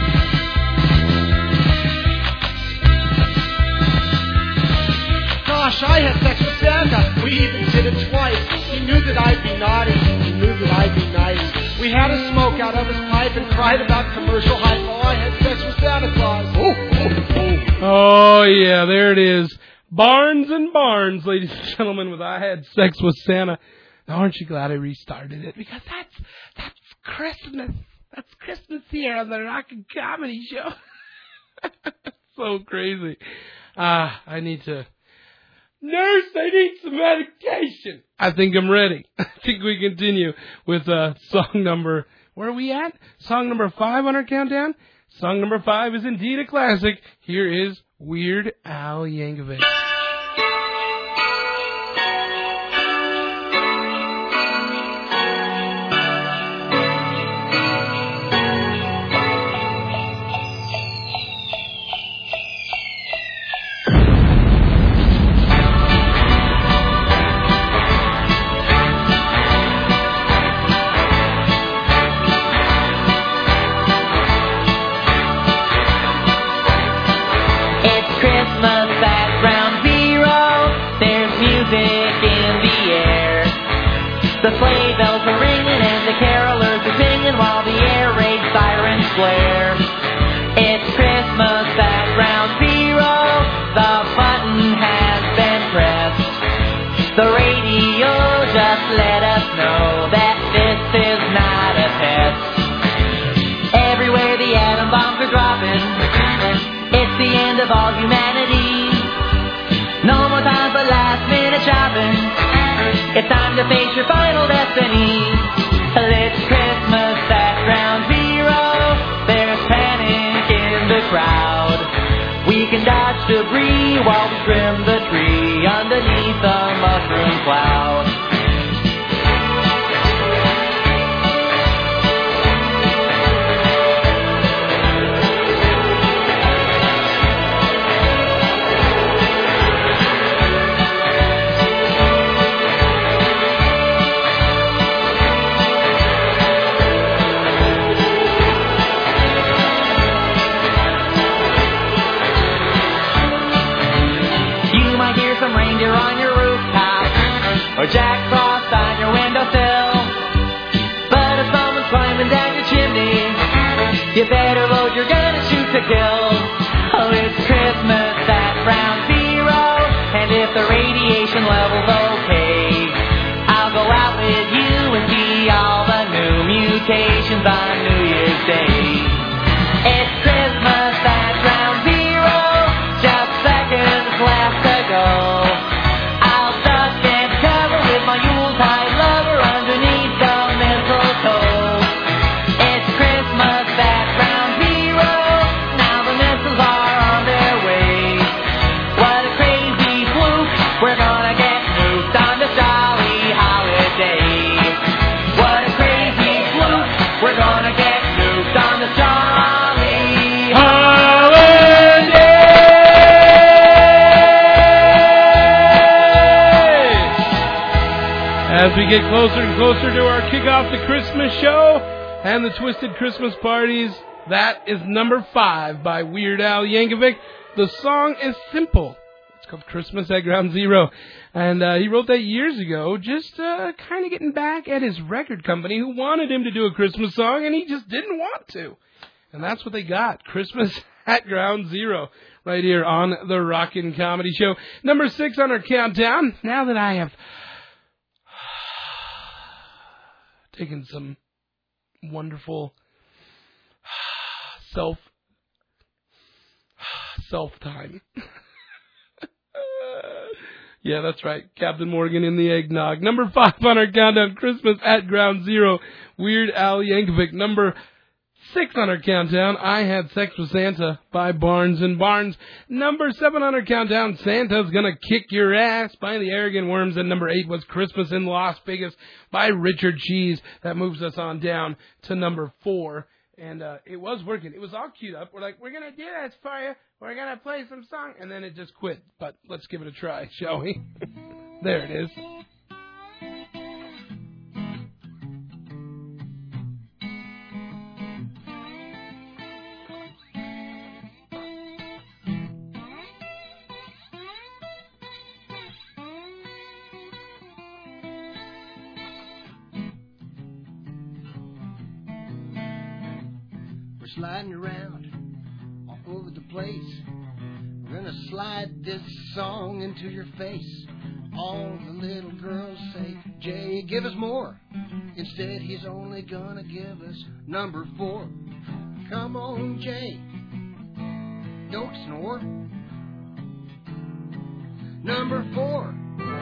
Gosh, I had sex with Santa. We even did it twice. He knew that I'd be naughty. He knew that I'd be nice. We had a smoke out of his pipe and cried about commercial hype. Oh, I had sex with Santa Claus. Oh, oh, oh. Oh, yeah, there it is. Barnes and Barnes, ladies and gentlemen, with I Had Sex with Santa. Now, aren't you glad I restarted it? Because that's that's Christmas. That's Christmas here on the Rockin' Comedy Show. So crazy. Ah, uh, I need to... Nurse, I need some medication. I think I'm ready. I think we continue with uh, song number... Where are we at? Song number five on our countdown? Song number five is indeed a classic. Here is Weird Al Yankovic. The sleigh bells are ringing and the carolers are singing while the air raid sirens flare. It's Christmas at Ground Zero, the button has been pressed. The radio just let us know that this is not a test. Everywhere the atom bombs are dropping, it's the end of all humanity. No more time for last minute shopping. It's time to face your final destiny. It's Christmas at Ground Zero. There's panic in the crowd. We can dodge debris while we trim the tree underneath the mushroom cloud. Some reindeer on your rooftop, or Jack Frost on your windowsill. But if someone's climbing down your chimney, you better load your gun and shoot to kill. Oh, it's Christmas at Ground Zero, and if the radiation level's okay, I'll go out with you and see all the new mutations on New Year's Day. It's Christmas at Ground Zero, just seconds left to go. I'll duck and cover with my Yuletide lover underneath the mistletoe. It's Christmas at Ground Zero, now the missiles are on their way. What a crazy we get closer and closer to our kickoff to Christmas show and the Twisted Christmas Parties, that is number five by Weird Al Yankovic. The song is simple. It's called Christmas at Ground Zero. And uh, he wrote that years ago, just uh, kind of getting back at his record company who wanted him to do a Christmas song, and he just didn't want to. And that's what they got, Christmas at Ground Zero, right here on the Rockin' Comedy Show. Number six on our countdown. Now that I have taken some wonderful self self time. Yeah, that's right. Captain Morgan in the eggnog. Number five on our countdown, Christmas at Ground Zero, Weird Al Yankovic. Number six on our countdown, I Had Sex with Santa by Barnes and Barnes. Number seven on our countdown, Santa's Gonna Kick Your Ass by the Arrogant Worms. And number eight was Christmas in Las Vegas by Richard Cheese. That moves us on down to number four. And uh, it was working. It was all queued up. We're like, we're going to do this for you. We're going to play some song. And then it just quit. But let's give it a try, shall we? There it is. Sliding around all over the place. We're gonna slide this song into your face. All the little girls say, Jay, give us more. Instead, he's only gonna give us number four. Come on, Jay, don't snore. Number four.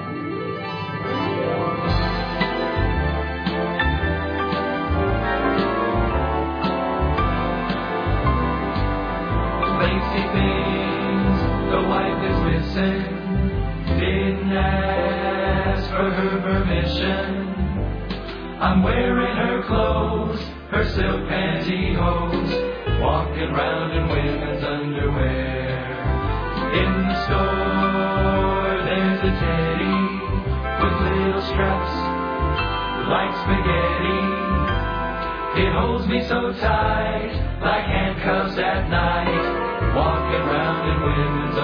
Lacy things, the wife is missing. Didn't ask for her permission. I'm wearing her clothes, her silk pantyhose, walking round in women's underwear. In the store, there's a teddy with little straps like spaghetti. It holds me so tight, like handcuffs at night. Walking around in women's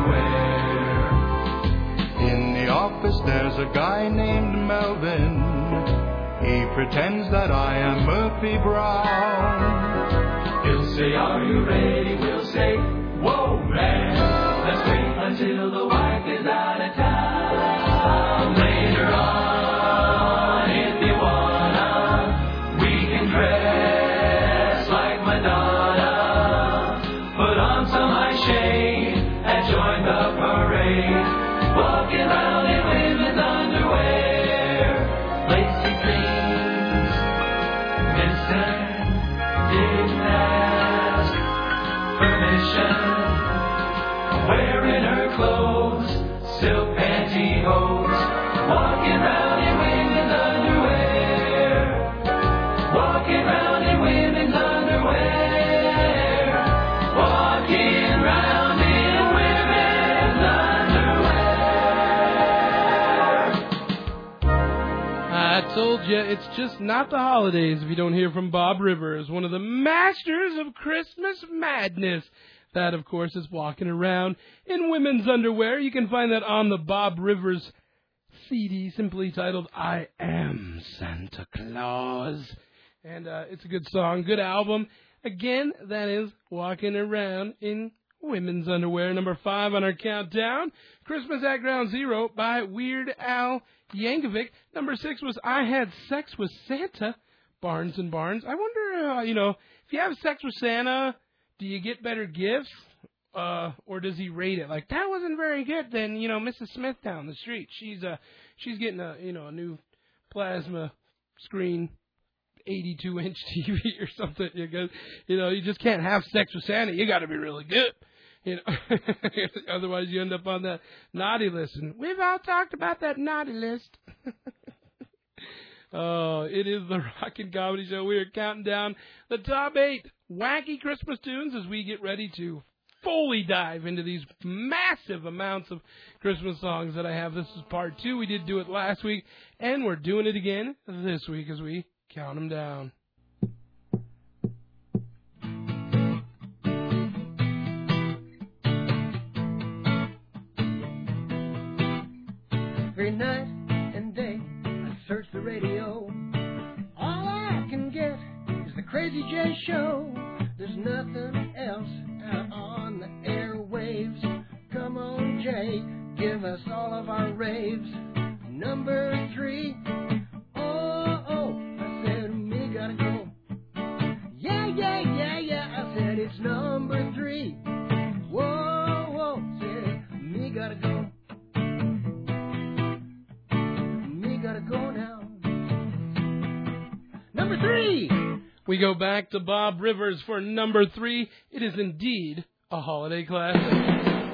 underwear. In the office there's a guy named Melvin. He pretends that I am Murphy Brown. He'll say, are you ready? We'll say, whoa man, let's wait until the wife is out of town. Later on, if you wanna, we can dress like Madonna. Put on some high shade and join the parade. Walking around in women's underwear. Lacy things, missing. Didn't ask permission. Wearing her clothes, silk pantyhose. Walking around in women's underwear. Walking around in women's underwear. Walking round in women's underwear. I told you, it's just not the holidays if you don't hear from Bob Rivers, one of the masters of Christmas madness. That, of course, is Walking Around in Women's Underwear. You can find that on the Bob Rivers C D, simply titled I Am Santa Claus. And uh, it's a good song, good album. Again, that is Walking Around in Women's Underwear. Number five on our countdown, Christmas at Ground Zero by Weird Al Yankovic. Number six was I Had Sex with Santa, Barnes and Barnes. I wonder, uh, you know, if you have sex with Santa, do you get better gifts? Uh, or does he rate it like that wasn't very good? Then you know, Missus Smith down the street, she's uh she's getting a you know a new plasma screen, eighty-two inch T V or something. Because you know you just can't have sex with Santa. You got to be really good, you know. Otherwise, you end up on that naughty list. And we've all talked about that naughty list. Oh, it is the Rockin' Comedy Show. We are counting down the top eight wacky Christmas tunes as we get ready to fully dive into these massive amounts of Christmas songs that I have. This is part two. We did do it last week, and we're doing it again this week as we count them down. Every night and day I search the radio. All I can get is the Crazy J Show. There's nothing else out on the airwaves. Come on, Jay, give us all of our raves. Number three. Oh, oh, I said, me gotta go. Yeah, yeah, yeah, yeah, I said it's number three. Whoa, whoa, said, me gotta go. Me gotta go now. Number three. We go back to Bob Rivers for number three. It is indeed a holiday classic.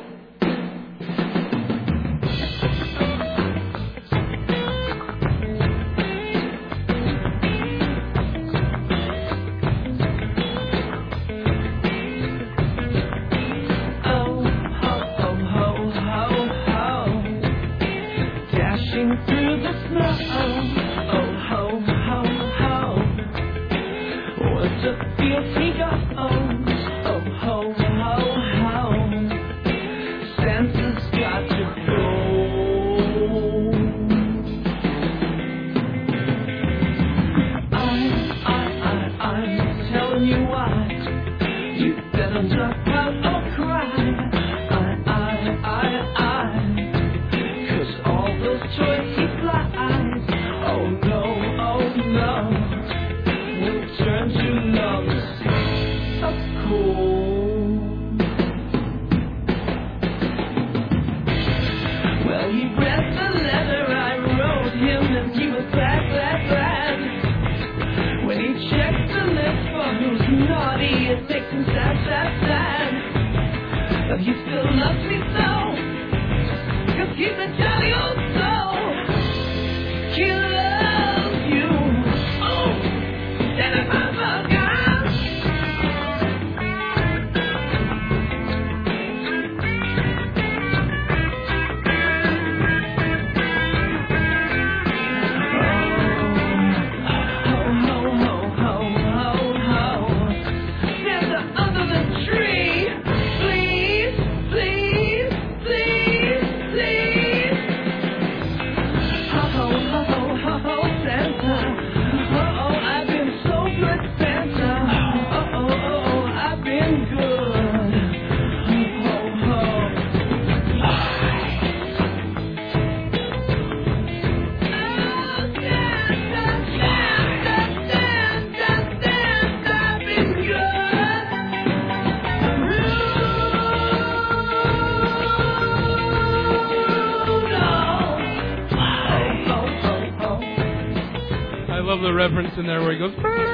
Reference in there where he goes,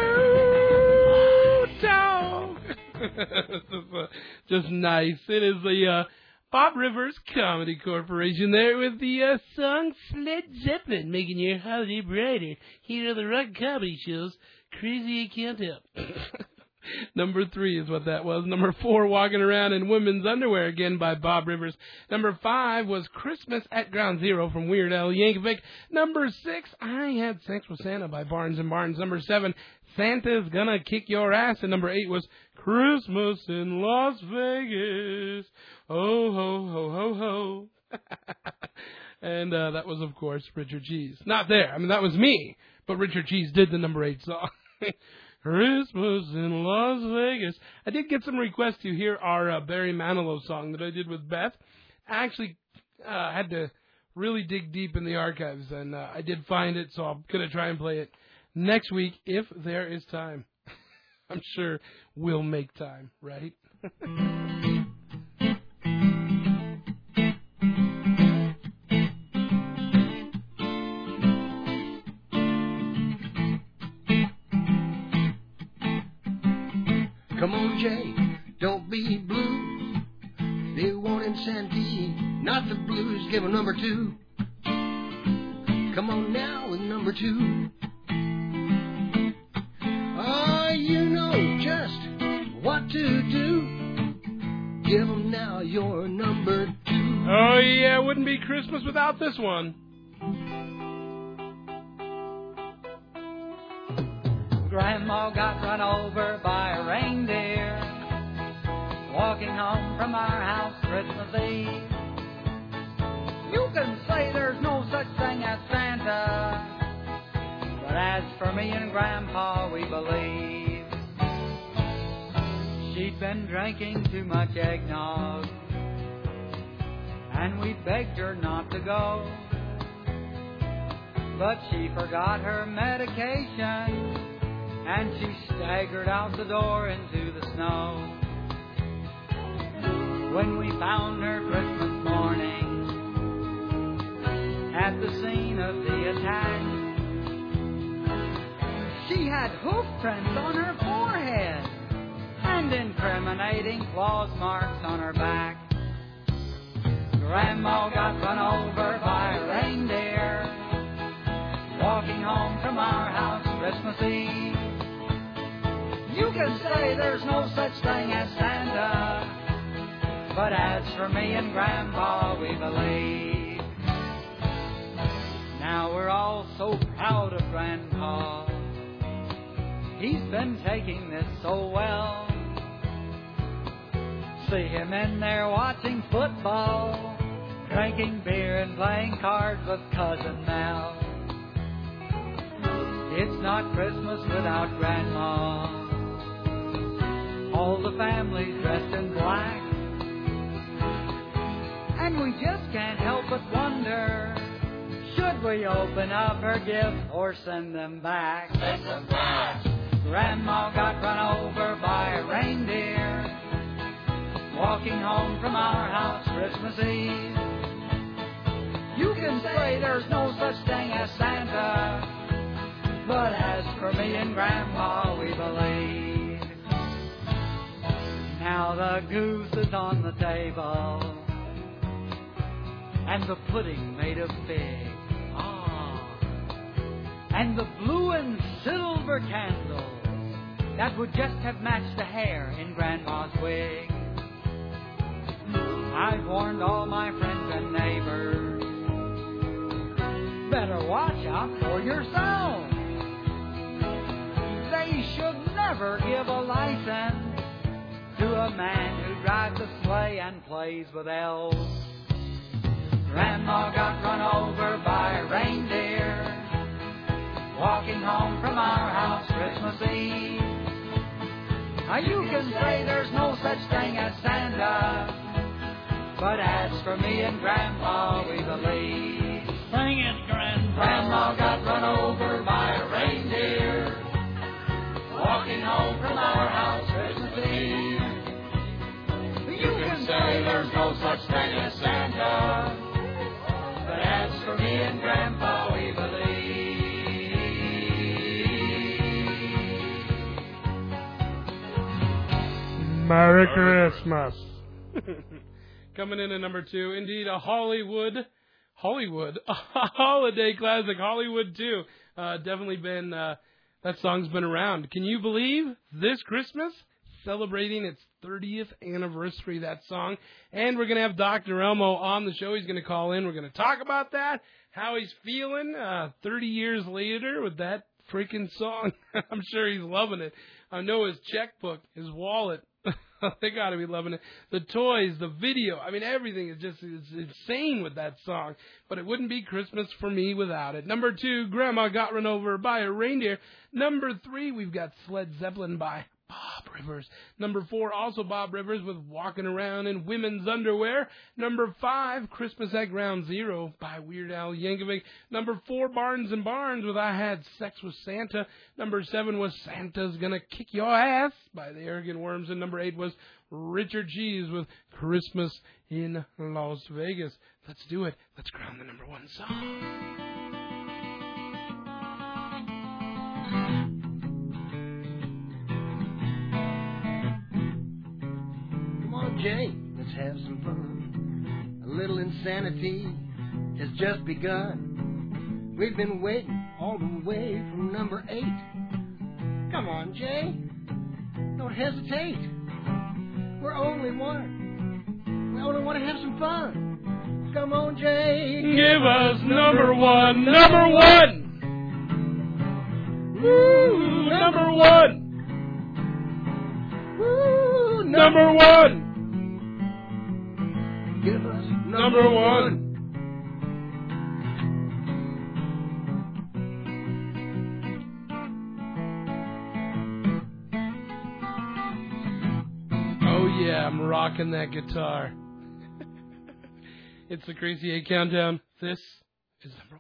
dog. Just nice. It is the uh, Bob Rivers Comedy Corporation there with the uh, song Led Zeppelin, making your holiday brighter here on the Rock Comedy Show's Crazy I Can't Help. Number three is what that was. Number four, Walking Around in Women's Underwear, again by Bob Rivers. Number five was Christmas at Ground Zero from Weird Al Yankovic. Number six, I Had Sex with Santa by Barnes and Barnes. Number seven, Santa's Gonna Kick Your Ass. And number eight was Christmas in Las Vegas. Oh, ho, ho, ho, ho. And uh, that was, of course, Richard Cheese. Not there. I mean, that was me. But Richard Cheese did the number eight song. Christmas in Las Vegas. I did get some requests to hear our uh, Barry Manilow song that I did with Beth. I actually uh, had to really dig deep in the archives, and uh, I did find it, so I'm going to try and play it next week if there is time. I'm sure we'll make time, right? Come on, Jay, don't be blue. They wanted Santee, not the blues. Give 'em number two. Come on now with number two. Oh, you know just what to do. Give 'em now your number two. Oh, yeah, it wouldn't be Christmas without this one. Grandma got run over by a reindeer walking home from our house Christmas Eve. You can say there's no such thing as Santa, but as for me and Grandpa, we believe. She'd been drinking too much eggnog, and we begged her not to go. But she forgot her medication, and she staggered out the door into the snow. When we found her Christmas morning at the scene of the attack, she had hoof prints on her forehead and incriminating claws marks on her back. Grandma got run over by a reindeer walking home from our house Christmas Eve. You can say there's no such thing as Santa, but as for me and Grandpa, we believe. Now we're all so proud of Grandpa. He's been taking this so well. See him in there watching football, drinking beer and playing cards with Cousin Mel. It's not Christmas without Grandma. All the family's dressed in black, and we just can't help but wonder, should we open up her gifts or send them back? Send them back. Grandma got run over by a reindeer walking home from our house Christmas Eve. You can say there's no such thing as Santa, but as for me and Grandpa, we believe. Now the goose is on the table, and the pudding made of fig. Ah, and the blue and silver candles that would just have matched the hair in Grandma's wig. I've warned all my friends and neighbors, better watch out for yourselves. They should never give a license to a man who drives a sleigh and plays with elves. Grandma got run over by a reindeer walking home from our house Christmas Eve. Now you can say there's no such thing as Santa, but as for me and Grandpa, we believe. Sing it, Grandpa. Grandma got run over by a reindeer walking home from our house Christmas Eve. You can say there's no such thing as Santa, but as for me and Grandpa, we believe. Merry Christmas. Coming in at number two, indeed, a Hollywood, Hollywood, a holiday classic, Hollywood two. Uh, definitely been, uh, that song's been around. Can you believe this Christmas? Celebrating its thirtieth anniversary, that song. And we're going to have Doctor Elmo on the show. He's going to call in. We're going to talk about that, how he's feeling uh, thirty years later with that freaking song. I'm sure he's loving it. I know his checkbook, his wallet, they got to be loving it. The toys, the video, I mean, everything is just is insane with that song. But it wouldn't be Christmas for me without it. Number two, Grandma Got Run Over by a Reindeer. Number three, we've got Led Zeppelin by Bob Rivers. Number four, also Bob Rivers with Walking Around in Women's Underwear. Number five, Christmas at Ground Zero by Weird Al Yankovic. Number four, Barnes and Barnes with I Had Sex with Santa. Number seven was Santa's Gonna Kick Your Ass by the Arrogant Worms. And number eight was Richard Cheese with Christmas in Las Vegas. Let's do it. Let's crown the number one song. Jay, let's have some fun. A little insanity has just begun. We've been waiting all the way from number eight. Come on, Jay, don't hesitate. We're only one I want to have some fun. Come on, Jay. Give us number one, number one. Woo, number one. Woo, number one. Give us number, number one. Oh yeah, I'm rocking that guitar. It's the Crazy eight Countdown. This is number one.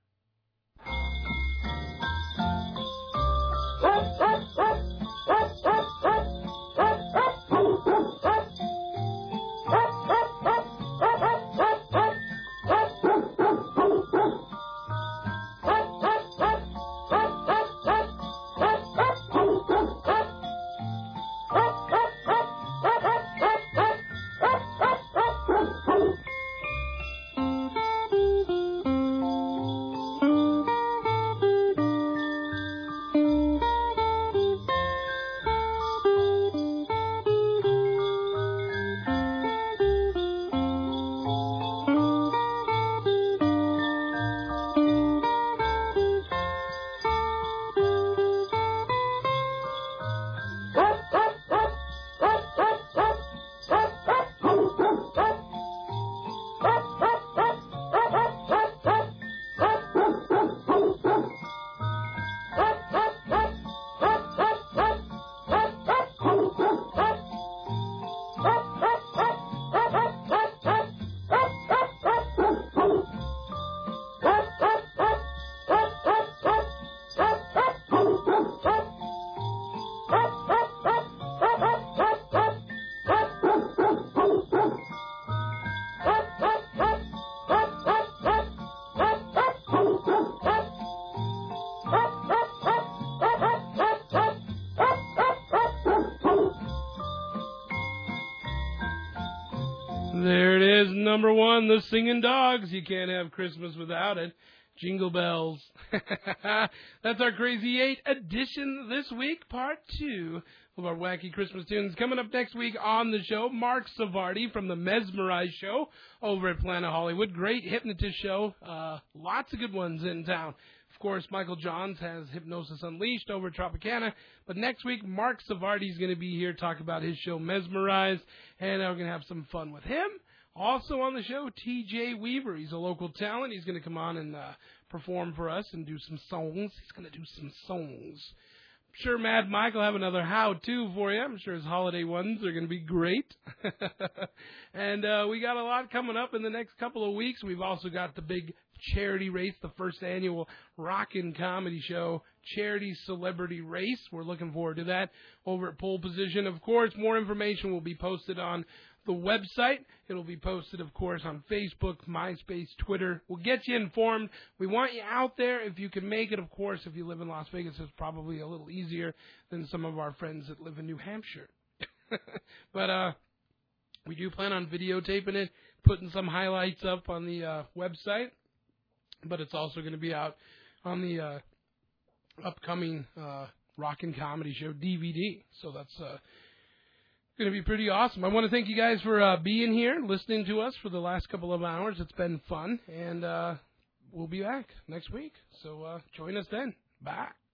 There it is, number one, the Singing Dogs. You can't have Christmas without it. Jingle bells. That's our Crazy eight edition this week, part two of our wacky Christmas tunes. Coming up next week on the show, Mark Savardi from the Mesmerize Show over at Planet Hollywood. Great hypnotist show. Uh, lots of good ones in town. Of course, Michael Johns has Hypnosis Unleashed over at Tropicana. But next week, Mark Savardi is going to be here to talk about his show Mesmerize, and we're going to have some fun with him. Also on the show, T J Weaver. He's a local talent. He's going to come on and uh, perform for us and do some songs. He's going to do some songs. I'm sure Mad Mike will have another how-to for you. I'm sure his holiday ones are going to be great. And uh, we got a lot coming up in the next couple of weeks. We've also got the big charity race, the first annual Rockin' Comedy Show charity celebrity race. We're looking forward to that over at Pole Position. Of course, more information will be posted on the website. It'll be posted, of course, on Facebook, MySpace, Twitter. We'll get you informed. We want you out there if you can make it. Of course, if you live in Las Vegas, it's probably a little easier than some of our friends that live in New Hampshire. But uh, we do plan on videotaping it, putting some highlights up on the uh, website. But it's also going to be out on the uh, upcoming uh, Rockin' Comedy Show D V D. So that's uh, going to be pretty awesome. I want to thank you guys for uh, being here, listening to us for the last couple of hours. It's been fun. And uh, we'll be back next week. So uh, join us then. Bye.